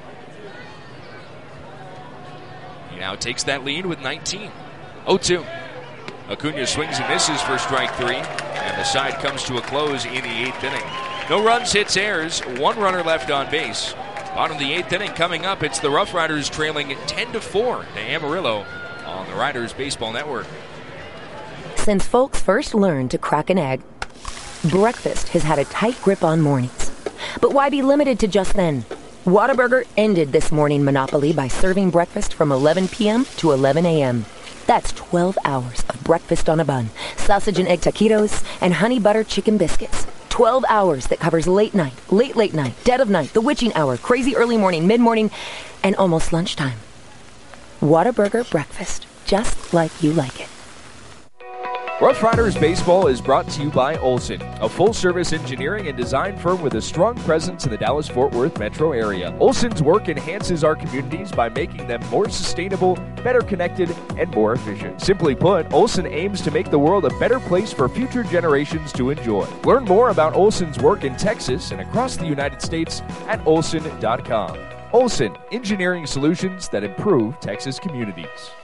He now takes that lead with nineteen. oh two. Acuna swings and misses for strike three, and the side comes to a close in the eighth inning. No runs, hits, errors, one runner left on base. Bottom of the eighth inning coming up. It's the Rough Riders trailing ten to four to Amarillo on the Riders Baseball Network. Since folks first learned to crack an egg, breakfast has had a tight grip on mornings. But why be limited to just then? Whataburger ended this morning monopoly by serving breakfast from eleven p.m. to eleven a.m. That's twelve hours of breakfast on a bun, sausage and egg taquitos, and honey butter chicken biscuits. twelve hours that covers late night, late late night, dead of night, the witching hour, crazy early morning, mid-morning, and almost lunchtime. Whataburger breakfast, just like you like it. Rough Riders Baseball is brought to you by Olson, a full-service engineering and design firm with a strong presence in the Dallas-Fort Worth metro area. Olson's work enhances our communities by making them more sustainable, better connected, and more efficient. Simply put, Olson aims to make the world a better place for future generations to enjoy. Learn more about Olson's work in Texas and across the United States at olson dot com. Olson, engineering solutions that improve Texas communities.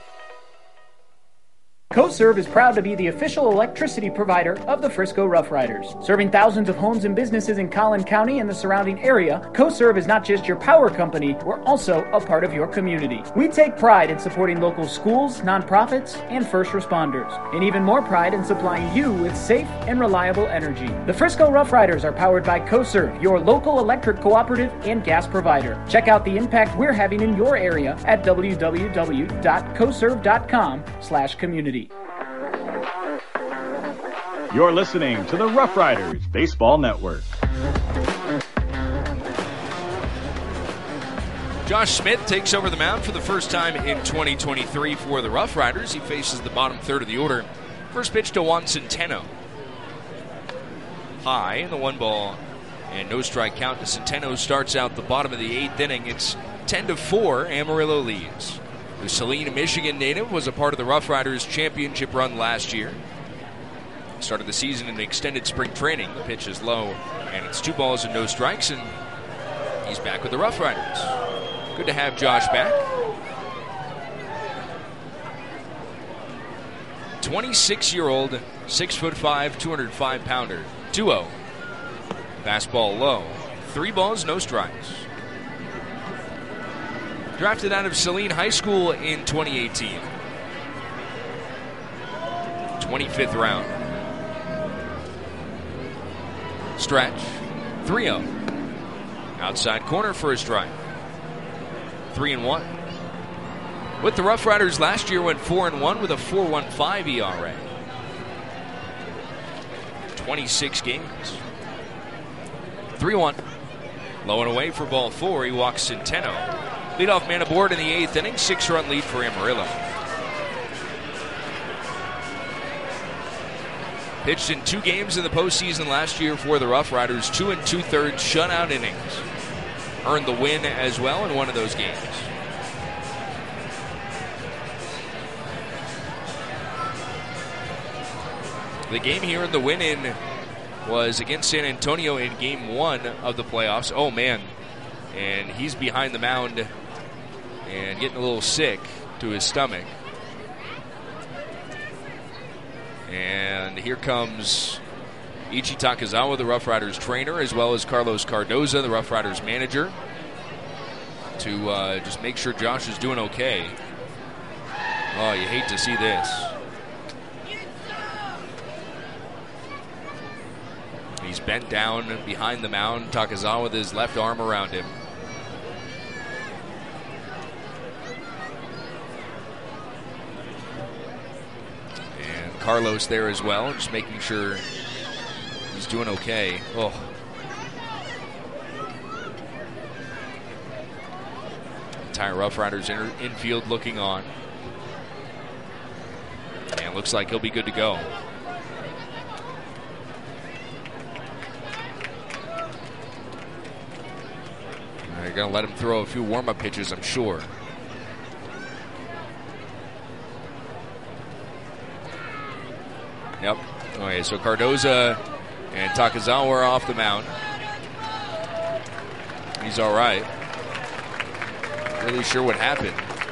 CoServe is proud to be the official electricity provider of the Frisco Rough Riders. Serving thousands of homes and businesses in Collin County and the surrounding area, CoServe is not just your power company, we're also a part of your community. We take pride in supporting local schools, nonprofits, and first responders, and even more pride in supplying you with safe and reliable energy. The Frisco Rough Riders are powered by CoServe, your local electric cooperative and gas provider. Check out the impact we're having in your area at w w w dot coserve dot com slash community. You're listening to the Rough Riders Baseball Network. Josh Smith takes over the mound for the first time in twenty twenty-three for the Rough Riders. He faces the bottom third of the order. First pitch to Juan Centeno. High in the one ball and no strike count. Centeno starts out the bottom of the eighth inning. It's ten to four. Amarillo leads. The Saline, Michigan native was a part of the Rough Riders championship run last year. Started the season in extended spring training. The pitch is low, and it's two balls and no strikes, and he's back with the Rough Riders. Good to have Josh back. twenty-six-year-old, six foot five, two hundred five pounder. two oh. Fastball low. Three balls, no strikes. Drafted out of Saline High School in twenty eighteen. twenty-fifth round. Stretch. three oh. Outside corner for a strike. three and one. With the Rough Riders last year went four and one with a four point one five E R A. twenty-six games. three one. Low and away for ball four. He walks Centeno. Leadoff man aboard in the eighth inning. Six-run lead for Amarillo. Pitched in two games in the postseason last year for the Rough Riders. Two and two-thirds shutout innings. Earned the win as well in one of those games. The game here in the win-in was against San Antonio in game one of the playoffs. Oh, man. And he's behind the mound and getting a little sick to his stomach. And here comes Ichi Takazawa, the Rough Riders trainer, as well as Carlos Cardoza, the Rough Riders manager, to uh, just make sure Josh is doing okay. Oh, you hate to see this. He's bent down behind the mound. Takazawa with his left arm around him. And Carlos there as well, just making sure he's doing okay. Oh. Entire Rough Riders in- infield looking on. And looks like he'll be good to go. They're going to let him throw a few warm-up pitches, I'm sure. Yep. Okay, so Cardoza and Takazawa are off the mound. He's all right. Not really sure what happened.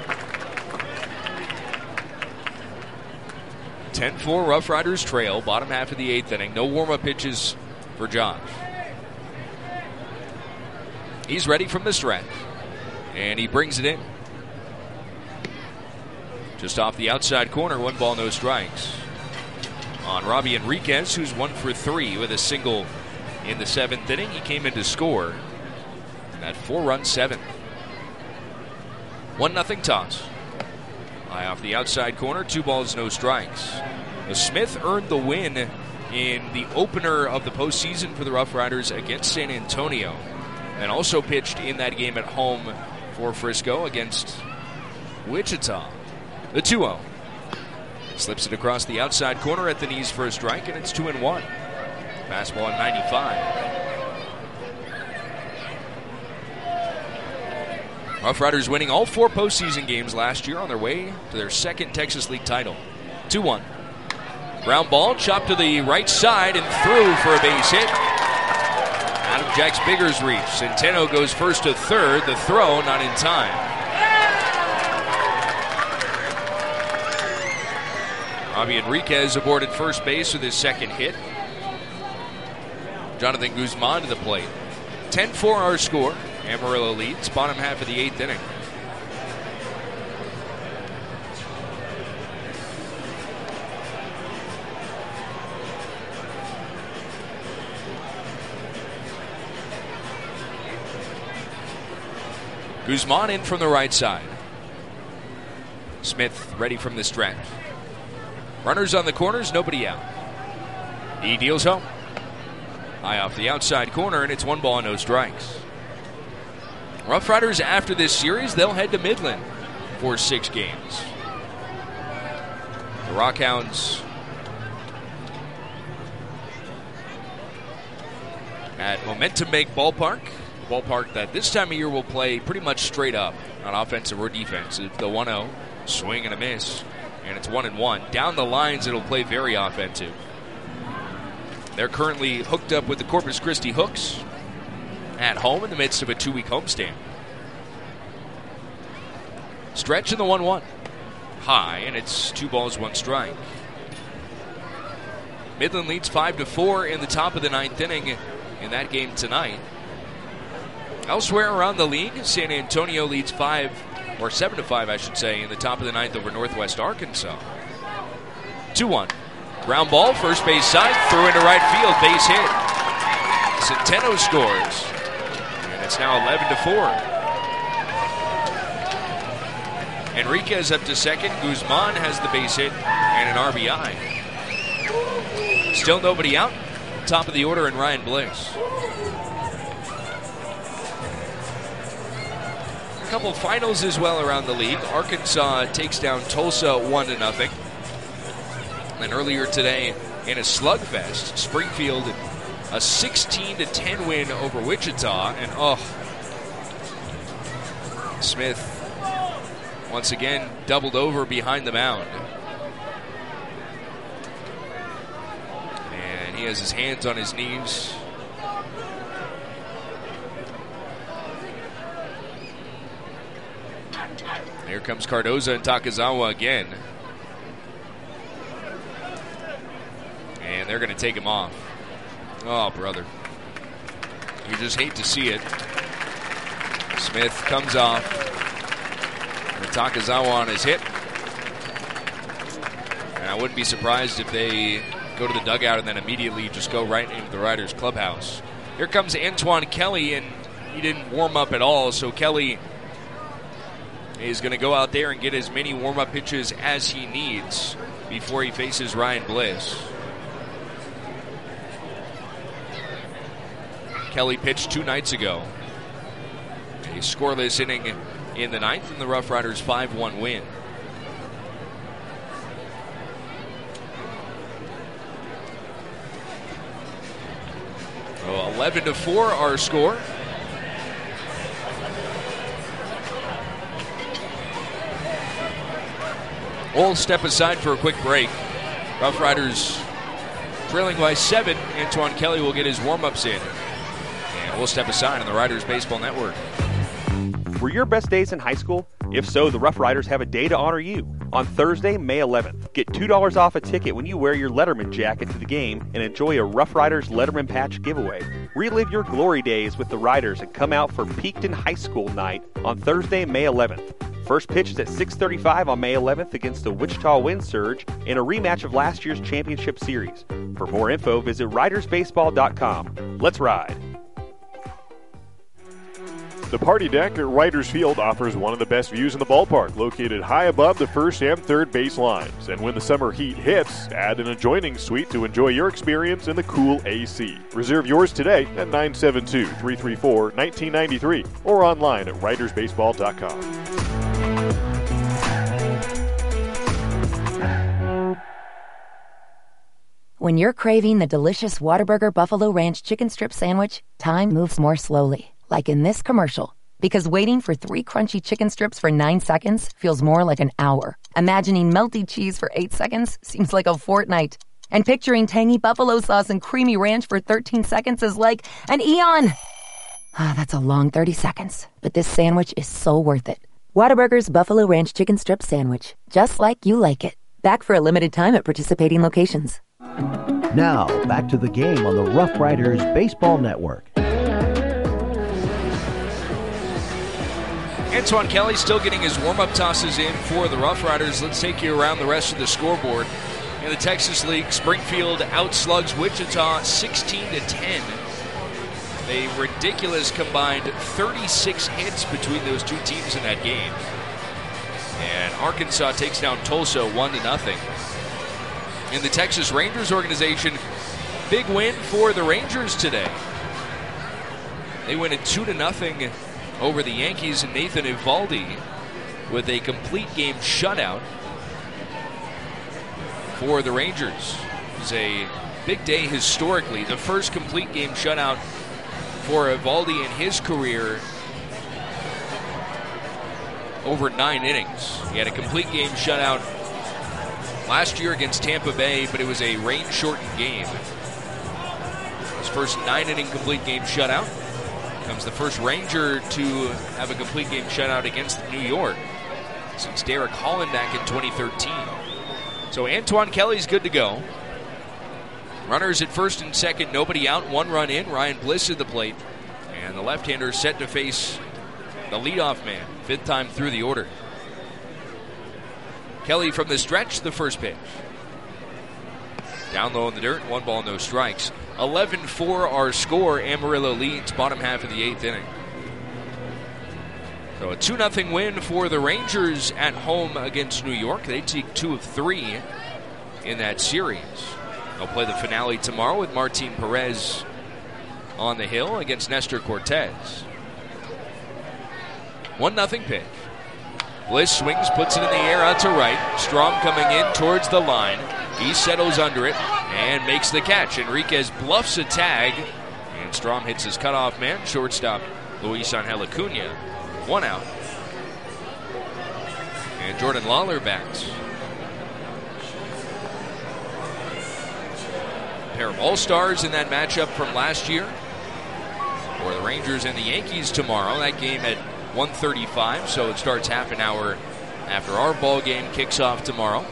ten four Rough Riders trail, bottom half of the eighth inning. No warm-up pitches for Josh. He's ready from the stretch. And he brings it in. Just off the outside corner, one ball, no strikes. On Robbie Enriquez, who's one for three with a single in the seventh inning. He came in to score that four-run seventh. One nothing toss. High off the outside corner, two balls, no strikes. Smith earned the win in the opener of the postseason for the Rough Riders against San Antonio, and also pitched in that game at home for Frisco against Wichita. The two oh. Slips it across the outside corner at the knees for a strike, and it's two and one. Fastball at ninety-five. Rough Riders winning all four postseason games last year on their way to their second Texas League title. two one. Ground ball, chopped to the right side and through for a base hit. Out of Jack's Bigger's reach. Centeno goes first to third. The throw not in time. Robbie Enriquez aboard at first base with his second hit. Jonathan Guzman to the plate. ten four our score. Amarillo leads, bottom half of the eighth inning. Guzman in from the right side. Smith ready from the stretch. Runners on the corners, nobody out. He deals home. High off the outside corner, and it's one ball, no strikes. Rough Riders, after this series, they'll head to Midland for six games. The Rockhounds at Momentum Bank Ballpark, a ballpark that this time of year will play pretty much straight up on offensive or defensive. The one oh, swing and a miss, and it's one and one. Down the lines, it'll play very offensive. They're currently hooked up with the Corpus Christi Hooks at home in the midst of a two-week homestand. Stretch in the one one. High, and it's two balls, one strike. Midland leads five to four in the top of the ninth inning in that game tonight. Elsewhere around the league, San Antonio leads five, or seven to five, I should say, in the top of the ninth over Northwest Arkansas. two one. Ground ball, first base side, through into right field, base hit. Centeno scores. It's now eleven to four. Enriquez up to second. Guzman has the base hit and an R B I. Still nobody out. Top of the order in Ryan Bliss. A couple finals as well around the league. Arkansas takes down Tulsa one to nothing. And earlier today in a slugfest, Springfield a sixteen to ten win over Wichita, and oh, Smith once again doubled over behind the mound. And he has his hands on his knees. Here comes Cardoza and Takazawa again. And they're going to take him off. Oh, brother. You just hate to see it. Smith comes off. And Takazawa on his hit. And I wouldn't be surprised if they go to the dugout and then immediately just go right into the Riders clubhouse. Here comes Antoine Kelly, and he didn't warm up at all, so Kelly is going to go out there and get as many warm-up pitches as he needs before he faces Ryan Bliss. Kelly pitched two nights ago. A scoreless inning in the ninth, and the Rough Riders five one win. So eleven to four our score. We'll step aside for a quick break. Rough Riders trailing by seven. Antoine Kelly will get his warm-ups in. We'll step aside on the Riders Baseball Network. Were your best days in high school? If so, the Rough Riders have a day to honor you. on Thursday, May eleventh. Get two dollars off a ticket when you wear your Letterman jacket to the game and enjoy a Rough Riders Letterman patch giveaway. Relive your glory days with the Riders and come out for Peakton High School night on Thursday, May eleventh. First pitch is at six thirty-five on May eleventh against the Wichita Wind Surge in a rematch of last year's championship series. For more info, visit riders baseball dot com. Let's ride. The Party Deck at Riders Field offers one of the best views in the ballpark, located high above the first and third base lines. And when the summer heat hits, add an adjoining suite to enjoy your experience in the cool A C. Reserve yours today at nine seven two, three three four, one nine nine three or online at riders baseball dot com. When you're craving the delicious Whataburger Buffalo Ranch Chicken Strip Sandwich, time moves more slowly, like in this commercial. Because waiting for three crunchy chicken strips for nine seconds feels more like an hour. Imagining melty cheese for eight seconds seems like a fortnight. And picturing tangy buffalo sauce and creamy ranch for thirteen seconds is like an eon. Ah, that's a long thirty seconds. But this sandwich is so worth it. Whataburger's Buffalo Ranch Chicken Strip Sandwich. Just like you like it. Back for a limited time at participating locations. Now, back to the game on the Rough Riders Baseball Network. Antoine Kelly still getting his warm-up tosses in for the Rough Riders. Let's take you around the rest of the scoreboard. In the Texas League, Springfield outslugs Wichita sixteen to ten. A ridiculous combined thirty-six hits between those two teams in that game. And Arkansas takes down Tulsa one to nothing. In the Texas Rangers organization, big win for the Rangers today. They win at two to nothing over the Yankees, and Nathan Eovaldi with a complete game shutout for the Rangers. It was a big day historically. The first complete game shutout for Eovaldi in his career over nine innings. He had a complete game shutout last year against Tampa Bay, but it was a rain-shortened game. His first nine-inning complete game shutout. Becomes the first Ranger to have a complete game shutout against New York since Derek Holland back in twenty thirteen. So Antoine Kelly's good to go. Runners at first and second, nobody out, one run in. Ryan Bliss at the plate. And the left-hander set to face the leadoff man, fifth time through the order. Kelly from the stretch, the first pitch. Down low in the dirt, one ball, no strikes. eleven four our score. Amarillo leads bottom half of the eighth inning. So a two nothing win for the Rangers at home against New York. They take two of three in that series. They'll play the finale tomorrow with Martin Perez on the hill against Nestor Cortez. one nothing pitch. Bliss swings, puts it in the air out to right. Strom coming in towards the line. He settles under it and makes the catch. Enriquez bluffs a tag, and Strom hits his cutoff man, shortstop Luis Angel Acuna. One out. And Jordan Lawler bats. A pair of all-stars in that matchup from last year for the Rangers and the Yankees tomorrow. That game at one thirty-five, so it starts half an hour after our ball game kicks off tomorrow.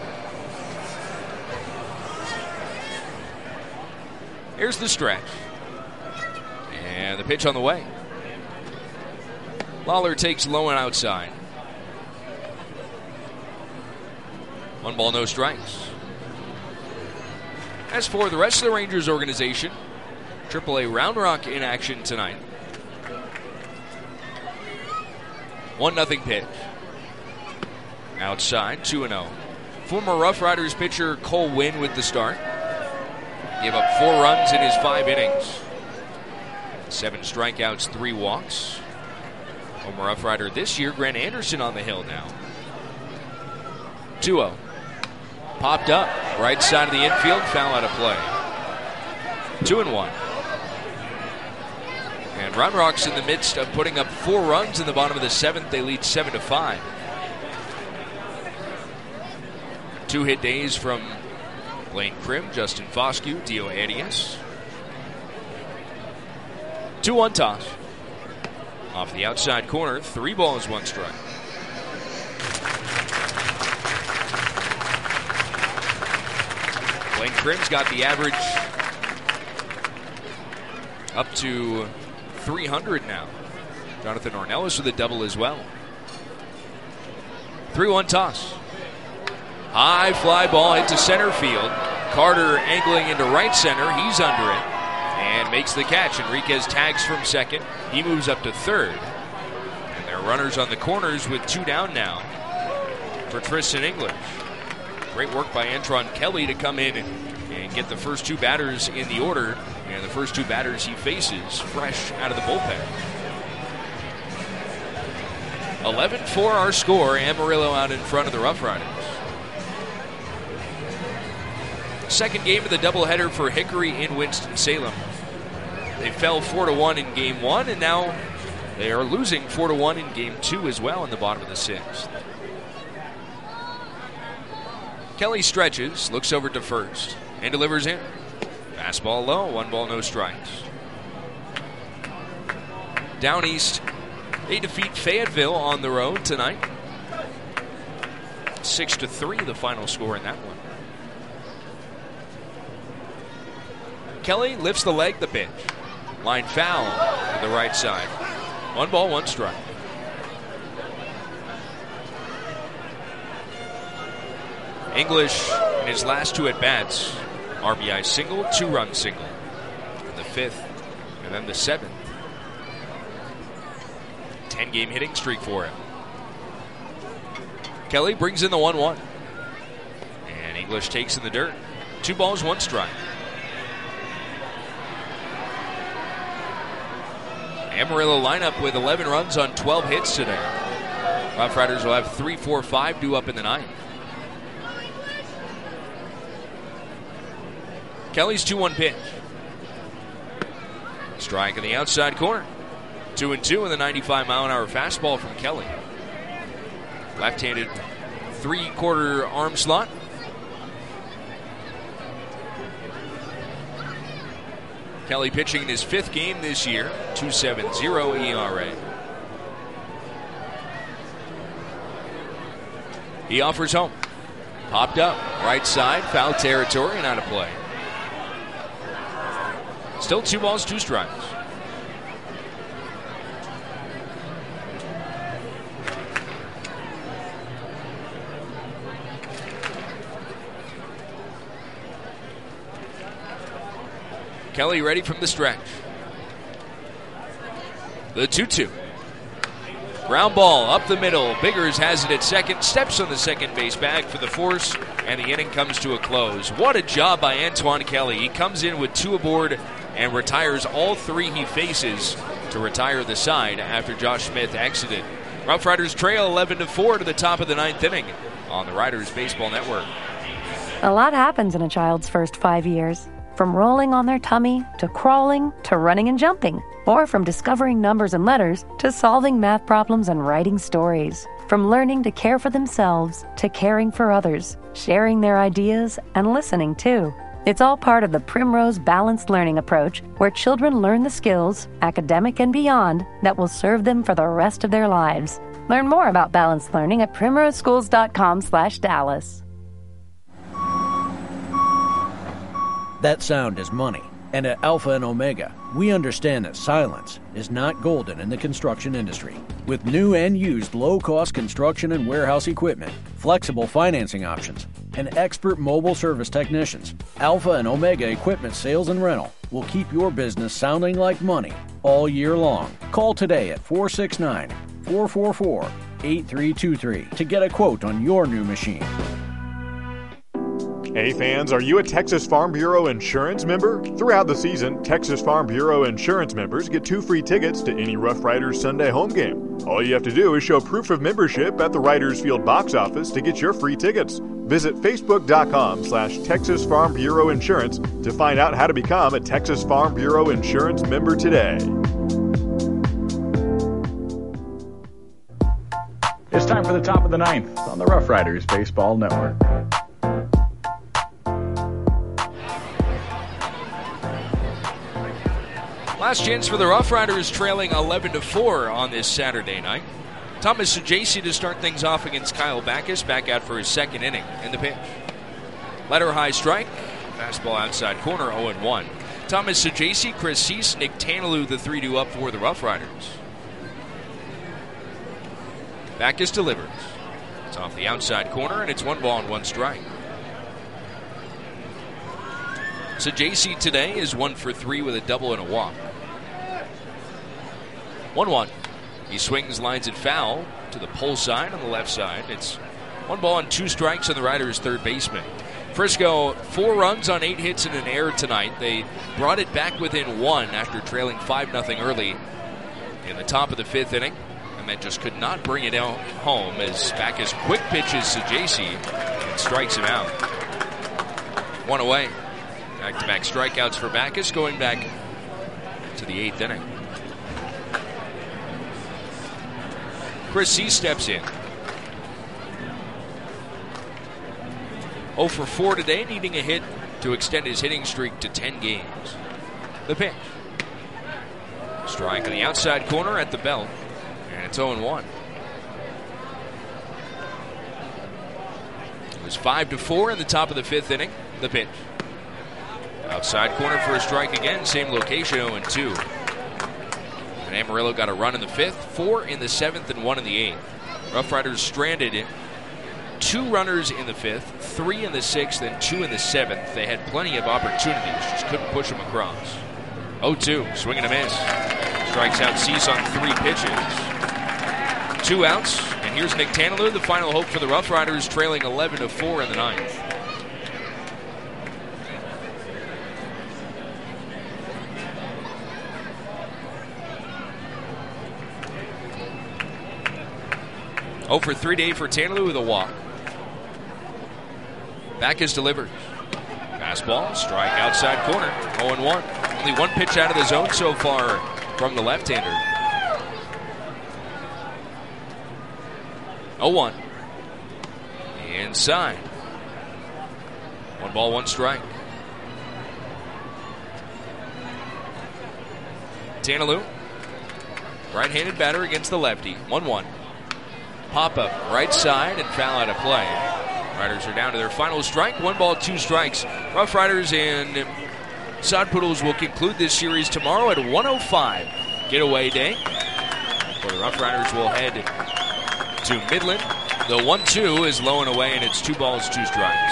Here's the stretch. And the pitch on the way. Lawler takes low and outside. One ball, no strikes. As for the rest of the Rangers organization, triple A Round Rock in action tonight. one nothing pitch. Outside, two and oh. Former Rough Riders pitcher Cole Winn with the start. Gave up four runs in his five innings. Seven strikeouts, three walks. Former Rough Rider this year, Grant Anderson on the hill now. two oh. Popped up, right side of the infield, foul out of play. Two and one. And Round Rock's in the midst of putting up four runs in the bottom of the seventh. They lead seven to five. Two hit days from Blaine Krim, Justin Foscue, Dio Arias. two one toss. Off the outside corner, three balls, one strike. Blaine Prim's got the average up to three hundred now. Jonathan Ornelas with a double as well. three one toss. High fly ball hit to center field. Carter angling into right center. He's under it and makes the catch. Enriquez tags from second. He moves up to third. And there are runners on the corners with two down now for Tristan English. Great work by Antron Kelly to come in and, and get the first two batters in the order. And the first two batters he faces fresh out of the bullpen. eleven four our score. Amarillo out in front of the Rough Riders. Second game of the doubleheader for Hickory in Winston-Salem. They fell four to one in game one, and now they are losing four to one in game two as well in the bottom of the sixth. Kelly stretches, looks over to first, and delivers in. Fastball low, one ball, no strikes. Down east, they defeat Fayetteville on the road tonight. Six to three, the final score in that one. Kelly lifts the leg, the pitch. Line foul to the right side. One ball, one strike. English in his last two at-bats, R B I single, two-run single. In the fifth, and then the seventh. ten-game hitting streak for him. Kelly brings in the one one. And English takes in the dirt. Two balls, one strike. Amarillo lineup with eleven runs on twelve hits today. Rough Riders will have three, four, five due up in the ninth. Kelly's two one pitch. Strike in the outside corner. Two and two in the ninety-five mile an hour fastball from Kelly. Left-handed three-quarter arm slot. Kelly pitching in his fifth game this year, two point seven oh E R A. He offers home. Popped up, right side, foul territory, and out of play. Still two balls, two strikes. Kelly ready from the stretch. The two two. Ground ball up the middle. Biggers has it at second. Steps on the second base bag for the force. And the inning comes to a close. What a job by Antoine Kelly. He comes in with two aboard and retires all three he faces to retire the side after Josh Smith exited. Rough Riders trail eleven to four to the top of the ninth inning on the Riders Baseball Network. A lot happens in a child's first five years. From rolling on their tummy, to crawling, to running and jumping. Or from discovering numbers and letters, to solving math problems and writing stories. From learning to care for themselves, to caring for others, sharing their ideas, and listening too. It's all part of the Primrose Balanced Learning approach, where children learn the skills, academic and beyond, that will serve them for the rest of their lives. Learn more about balanced learning at primroseschools.com slash Dallas. That sound is money. And at Alpha and Omega, we understand that silence is not golden in the construction industry. With new and used low-cost construction and warehouse equipment, flexible financing options, and expert mobile service technicians, Alpha and Omega Equipment Sales and Rental will keep your business sounding like money all year long. Call today at four six nine, four four four, eight three two three to get a quote on your new machine. Hey fans, are you a Texas Farm Bureau Insurance member? Throughout the season, Texas Farm Bureau Insurance members get two free tickets to any Rough Riders Sunday home game. All you have to do is show proof of membership at the Riders Field box office to get your free tickets. Visit facebook.com slash Texas Farm Bureau Insurance to find out how to become a Texas Farm Bureau Insurance member today. It's time for the top of the ninth on the Rough Riders Baseball Network. Last chance for the Rough Riders, trailing eleven to four on this Saturday night. Thomas Sajaci to start things off against Kyle Backus, back out for his second inning in the pitch. Letter high strike, Fastball outside corner, oh and one. Thomas Sajaci, Chris Cease, Nick Tanalou, the three two up for the Rough Riders. Backus delivers. It's off the outside corner, and it's one ball and one strike. Sajaci today is one for three with a double and a walk. one one. He swings, lines it foul to the pole side on the left side. It's one ball and two strikes on the Riders' third baseman. Frisco, four runs on eight hits and an error tonight. They brought it back within one after trailing five nothing early in the top of the fifth inning, and then just could not bring it out home as Backus quick pitches Sajaci and strikes him out. One away. Back-to-back strikeouts for Backus going back to the eighth inning. Chris Cease steps in. oh for four today, needing a hit to extend his hitting streak to ten games. The pitch. Strike on the outside corner at the belt, and it's oh and one. It was five to four in the top of the fifth inning. The pitch. Outside corner for a strike again, same location, oh and two. And Amarillo got a run in the fifth, four in the seventh, and one in the eighth. Rough Riders stranded it. Two runners in the fifth, three in the sixth, and two in the seventh. They had plenty of opportunities, just couldn't push them across. oh two, swing and a miss. Strikes out Cease on three pitches. Two outs, and here's Nick Tanalou, the final hope for the Rough Riders, trailing eleven to four in the ninth. oh for three day for Tanalou with a walk. Backus delivers. Fastball, strike outside corner, oh and one. Only one pitch out of the zone so far from the left-hander. oh one. Inside. One ball, one strike. Tanalou, right-handed batter against the lefty, one one. Pop-up right side and foul out of play. Riders are down to their final strike. One ball, two strikes. Rough Riders and Sod Poodles will conclude this series tomorrow at one oh five. Getaway day. For the Rough Riders will head to Midland. The one two is low and away, and it's two balls, two strikes.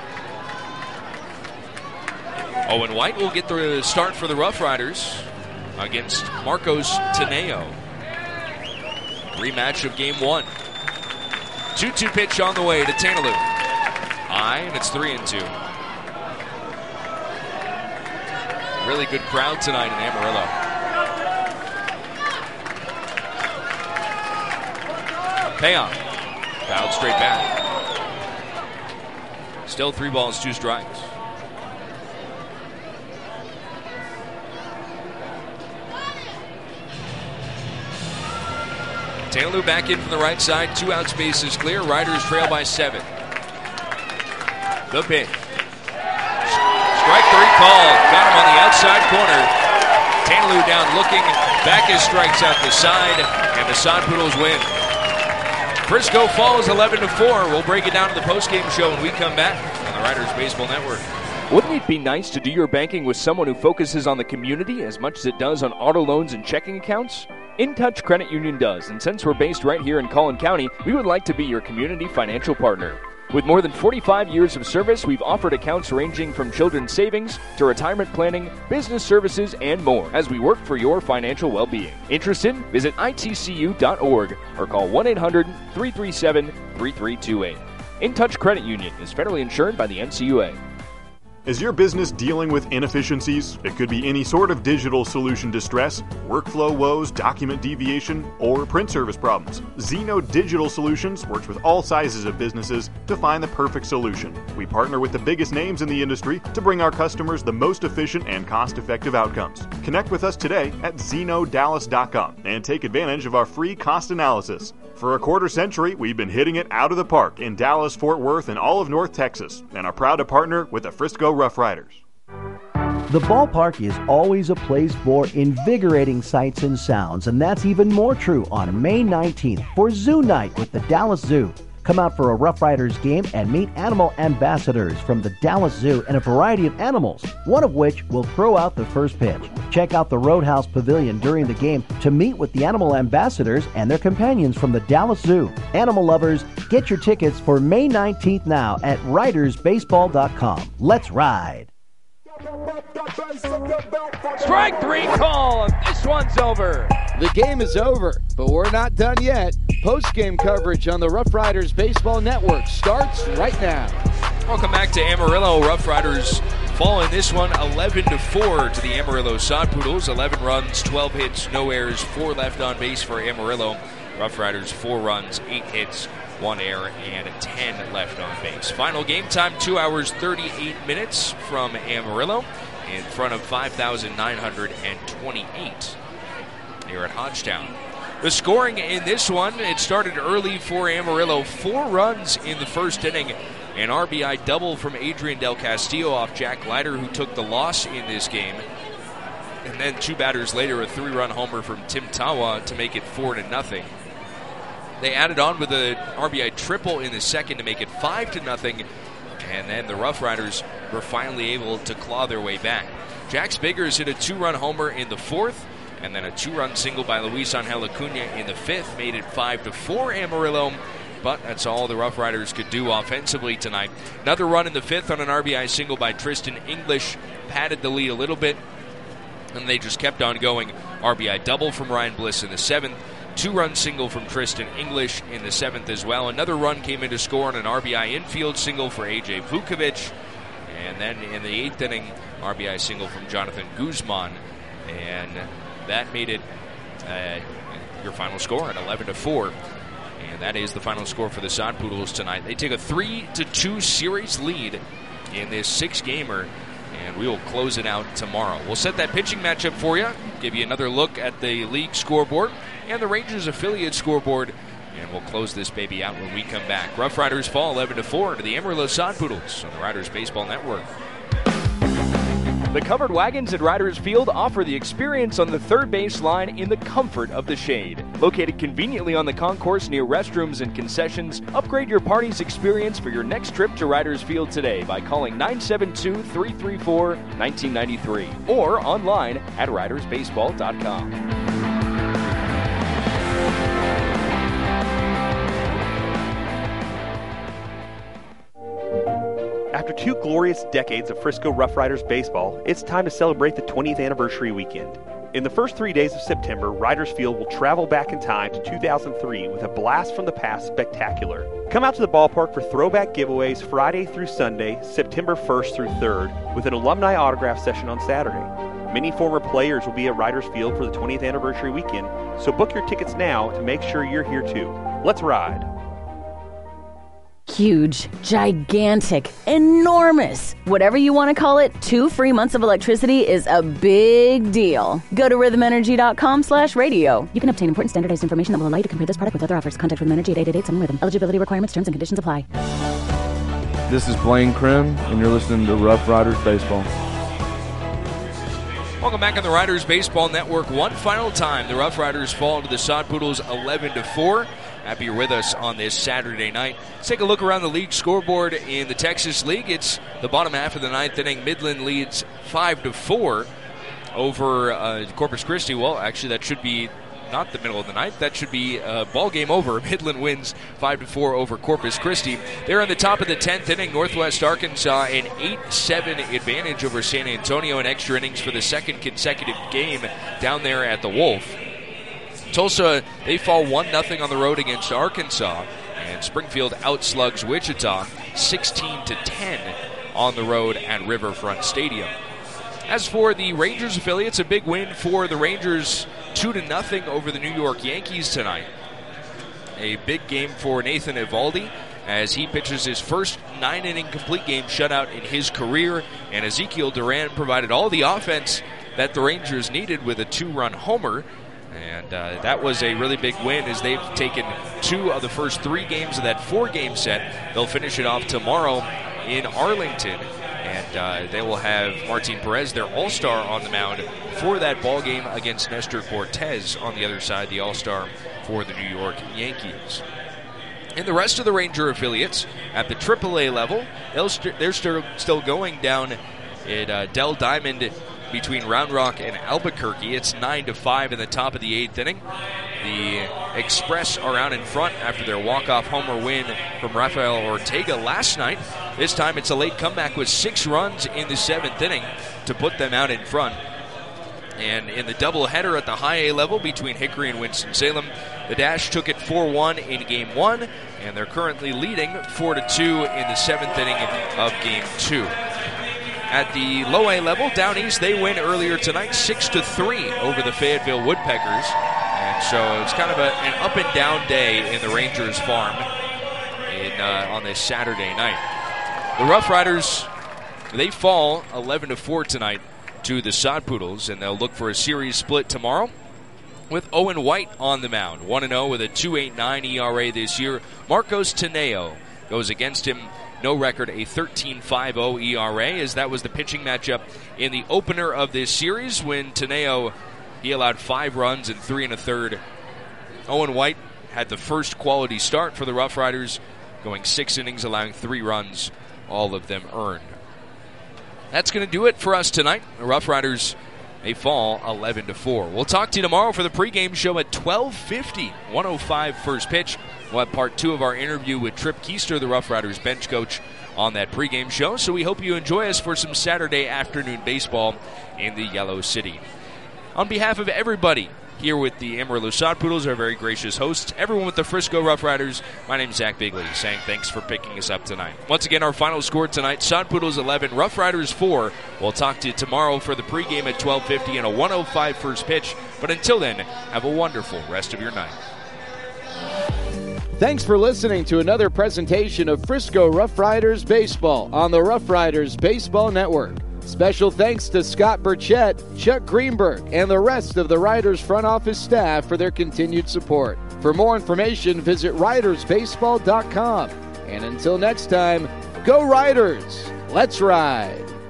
Owen White will get the start for the Rough Riders against Marcos Teneo. Rematch of game one. two two pitch on the way to Tanalou. High, and it's three and two. Really good crowd tonight in Amarillo. Payoff. Fouled straight back. Still three balls, two strikes. Tanalou back in from the right side. Two outs, base is clear. Riders trail by seven. The pitch. Strike three called. Got him on the outside corner. Tanalou down looking. Backus strikes out the side, and the Sod Poodles win. Frisco falls eleven to four. We'll break it down to the postgame show when we come back on the Riders Baseball Network. Wouldn't it be nice to do your banking with someone who focuses on the community as much as it does on auto loans and checking accounts? InTouch Credit Union does, and since we're based right here in Collin County, we would like to be your community financial partner. With more than forty-five years of service, we've offered accounts ranging from children's savings to retirement planning, business services, and more as we work for your financial well-being. Interested? Visit I T C U dot org or call one eight hundred, three three seven, three three two eight. InTouch Credit Union is federally insured by the N C U A. Is your business dealing with inefficiencies? It could be any sort of digital solution distress, workflow woes, document deviation, or print service problems. Zeno Digital Solutions works with all sizes of businesses to find the perfect solution. We partner with the biggest names in the industry to bring our customers the most efficient and cost-effective outcomes. Connect with us today at zeno dallas dot com and take advantage of our free cost analysis. For a quarter century, we've been hitting it out of the park in Dallas, Fort Worth, and all of North Texas, and are proud to partner with the Frisco Rough Riders. The ballpark is always a place for invigorating sights and sounds, and that's even more true on May nineteenth for Zoo Night with the Dallas Zoo. Come out for a Rough Riders game and meet animal ambassadors from the Dallas Zoo and a variety of animals, one of which will throw out the first pitch. Check out the Roadhouse Pavilion during the game to meet with the animal ambassadors and their companions from the Dallas Zoo. Animal lovers, get your tickets for May nineteenth now at riders baseball dot com. Let's ride. Strike three call. This one's over. The game is over, but we're not done yet. Post-game coverage on the Rough Riders Baseball Network starts right now. Welcome back to Amarillo. Rough Riders fall in this one eleven to four to the Amarillo Sod Poodles. eleven runs, twelve hits, no errors, four left on base for Amarillo. Rough Riders four runs, eight hits, one error, and ten left on base. Final game time, two hours, thirty-eight minutes from Amarillo in front of five thousand nine hundred twenty-eight here at Hodgetown. The scoring in this one, it started early for Amarillo. Four runs in the first inning. An R B I double from Adrian Del Castillo off Jack Leiter, who took the loss in this game. And then two batters later, a three-run homer from Tim Tawa to make it four to nothing. They added on with an R B I triple in the second to make it five to nothing. And then the Rough Riders were finally able to claw their way back. Jack Spiggers hit a two-run homer in the fourth, and then a two-run single by Luis Angel Acuna in the fifth made it five to four Amarillo. But that's all the Rough Riders could do offensively tonight. Another run in the fifth on an R B I single by Tristan English padded the lead a little bit, and they just kept on going. R B I double from Ryan Bliss in the seventh. Two-run single from Tristan English in the seventh as well. Another run came in to score on an R B I infield single for A J Vukovic. And then in the eighth inning, R B I single from Jonathan Guzman. And that made it uh, your final score at eleven to four. And that is the final score for the Sod Poodles tonight. They take a three to two series lead in this six-gamer, and we will close it out tomorrow. We'll set that pitching matchup for you, give you another look at the league scoreboard and the Rangers affiliate scoreboard, and we'll close this baby out when we come back. Rough Riders fall eleven to four to the Amarillo Sod Poodles on the Riders Baseball Network. The covered wagons at Riders Field offer the experience on the third base line in the comfort of the shade. Located conveniently on the concourse near restrooms and concessions, upgrade your party's experience for your next trip to Riders Field today by calling nine seven two, three three four, one nine nine three or online at riders baseball dot com. After two glorious decades of Frisco Rough Riders baseball, it's time to celebrate the twentieth anniversary weekend. In the first three days of September, Riders Field will travel back in time to two thousand three with a Blast from the Past spectacular. Come out to the ballpark for throwback giveaways Friday through Sunday, September first through third, with an alumni autograph session on Saturday. Many former players will be at Riders Field for the twentieth anniversary weekend, so book your tickets now to make sure you're here too. Let's ride! Huge, gigantic, enormous. Whatever you want to call it, two free months of electricity is a big deal. Go to rhythm energy dot com slash radio. You can obtain important standardized information that will allow you to compare this product with other offers. Contact Rhythm Energy at eight eight eight seven Rhythm. Eligibility requirements, terms, and conditions apply. This is Blaine Krim, and you're listening to Rough Riders Baseball. Welcome back on the Riders Baseball Network. One final time, the Rough Riders fall to the Sod Poodles eleven to four. Happy you're with us on this Saturday night. Let's take a look around the league scoreboard in the Texas League. It's the bottom half of the ninth inning. Midland leads five to four over uh, Corpus Christi. Well, actually, that should be not the middle of the ninth. That should be a ball game over. Midland wins five to four over Corpus Christi. They're in the top of the tenth inning. Northwest Arkansas an eight seven advantage over San Antonio in extra innings for the second consecutive game down there at the Wolf. Tulsa, they fall one nothing on the road against Arkansas, and Springfield outslugs Wichita sixteen to ten on the road at Riverfront Stadium. As for the Rangers affiliates, a big win for the Rangers, two to nothing over the New York Yankees tonight. A big game for Nathan Eovaldi as he pitches his first nine-inning complete game shutout in his career, and Ezekiel Duran provided all the offense that the Rangers needed with a two-run homer. And uh, that was a really big win as they've taken two of the first three games of that four-game set. They'll finish it off tomorrow in Arlington. And uh, they will have Martin Perez, their all-star, on the mound for that ball game against Nestor Cortez on the other side, the all-star for the New York Yankees. And the rest of the Ranger affiliates at the triple A level, st- they're st- still going down at uh, Dell Diamond between Round Rock and Albuquerque. It's nine to five in the top of the eighth inning. The Express are out in front after their walk-off homer win from Rafael Ortega last night. This time it's a late comeback with six runs in the seventh inning to put them out in front. And in the doubleheader at the high A level between Hickory and Winston-Salem, the Dash took it four one in game one, and they're currently leading four to two in the seventh inning of game two. At the low A level, down east, they win earlier tonight six to three over the Fayetteville Woodpeckers. And so it's kind of a, an up and down day in the Rangers farm in, uh, on this Saturday night. The Rough Riders, they fall eleven to four tonight to the Sod Poodles, and they'll look for a series split tomorrow with Owen White on the mound. one and oh with a two point eight nine E R A this year. Marcos Teneo goes against him. No record, a thirteen point five oh E R A, as that was the pitching matchup in the opener of this series when Teneo, he allowed five runs and three and a third. Owen White had the first quality start for the Rough Riders, going six innings, allowing three runs, all of them earned. That's going to do it for us tonight. The Rough Riders, they fall eleven to four. We'll talk to you tomorrow for the pregame show at twelve fifty, one oh five first pitch. We'll have part two of our interview with Trip Keister, the Rough Riders bench coach, on that pregame show. So we hope you enjoy us for some Saturday afternoon baseball in the Yellow City. On behalf of everybody here with the Amarillo Sod Poodles, our very gracious hosts, everyone with the Frisco Rough Riders, my name's Zach Bigley, saying thanks for picking us up tonight. Once again, our final score tonight, Sod Poodles eleven, Rough Riders four. We'll talk to you tomorrow for the pregame at twelve fifty and a one oh five first pitch. But until then, have a wonderful rest of your night. Thanks for listening to another presentation of Frisco Rough Riders Baseball on the Rough Riders Baseball Network. Special thanks to Scott Burchett, Chuck Greenberg, and the rest of the Riders front office staff for their continued support. For more information, visit riders baseball dot com. And until next time, go Riders! Let's ride!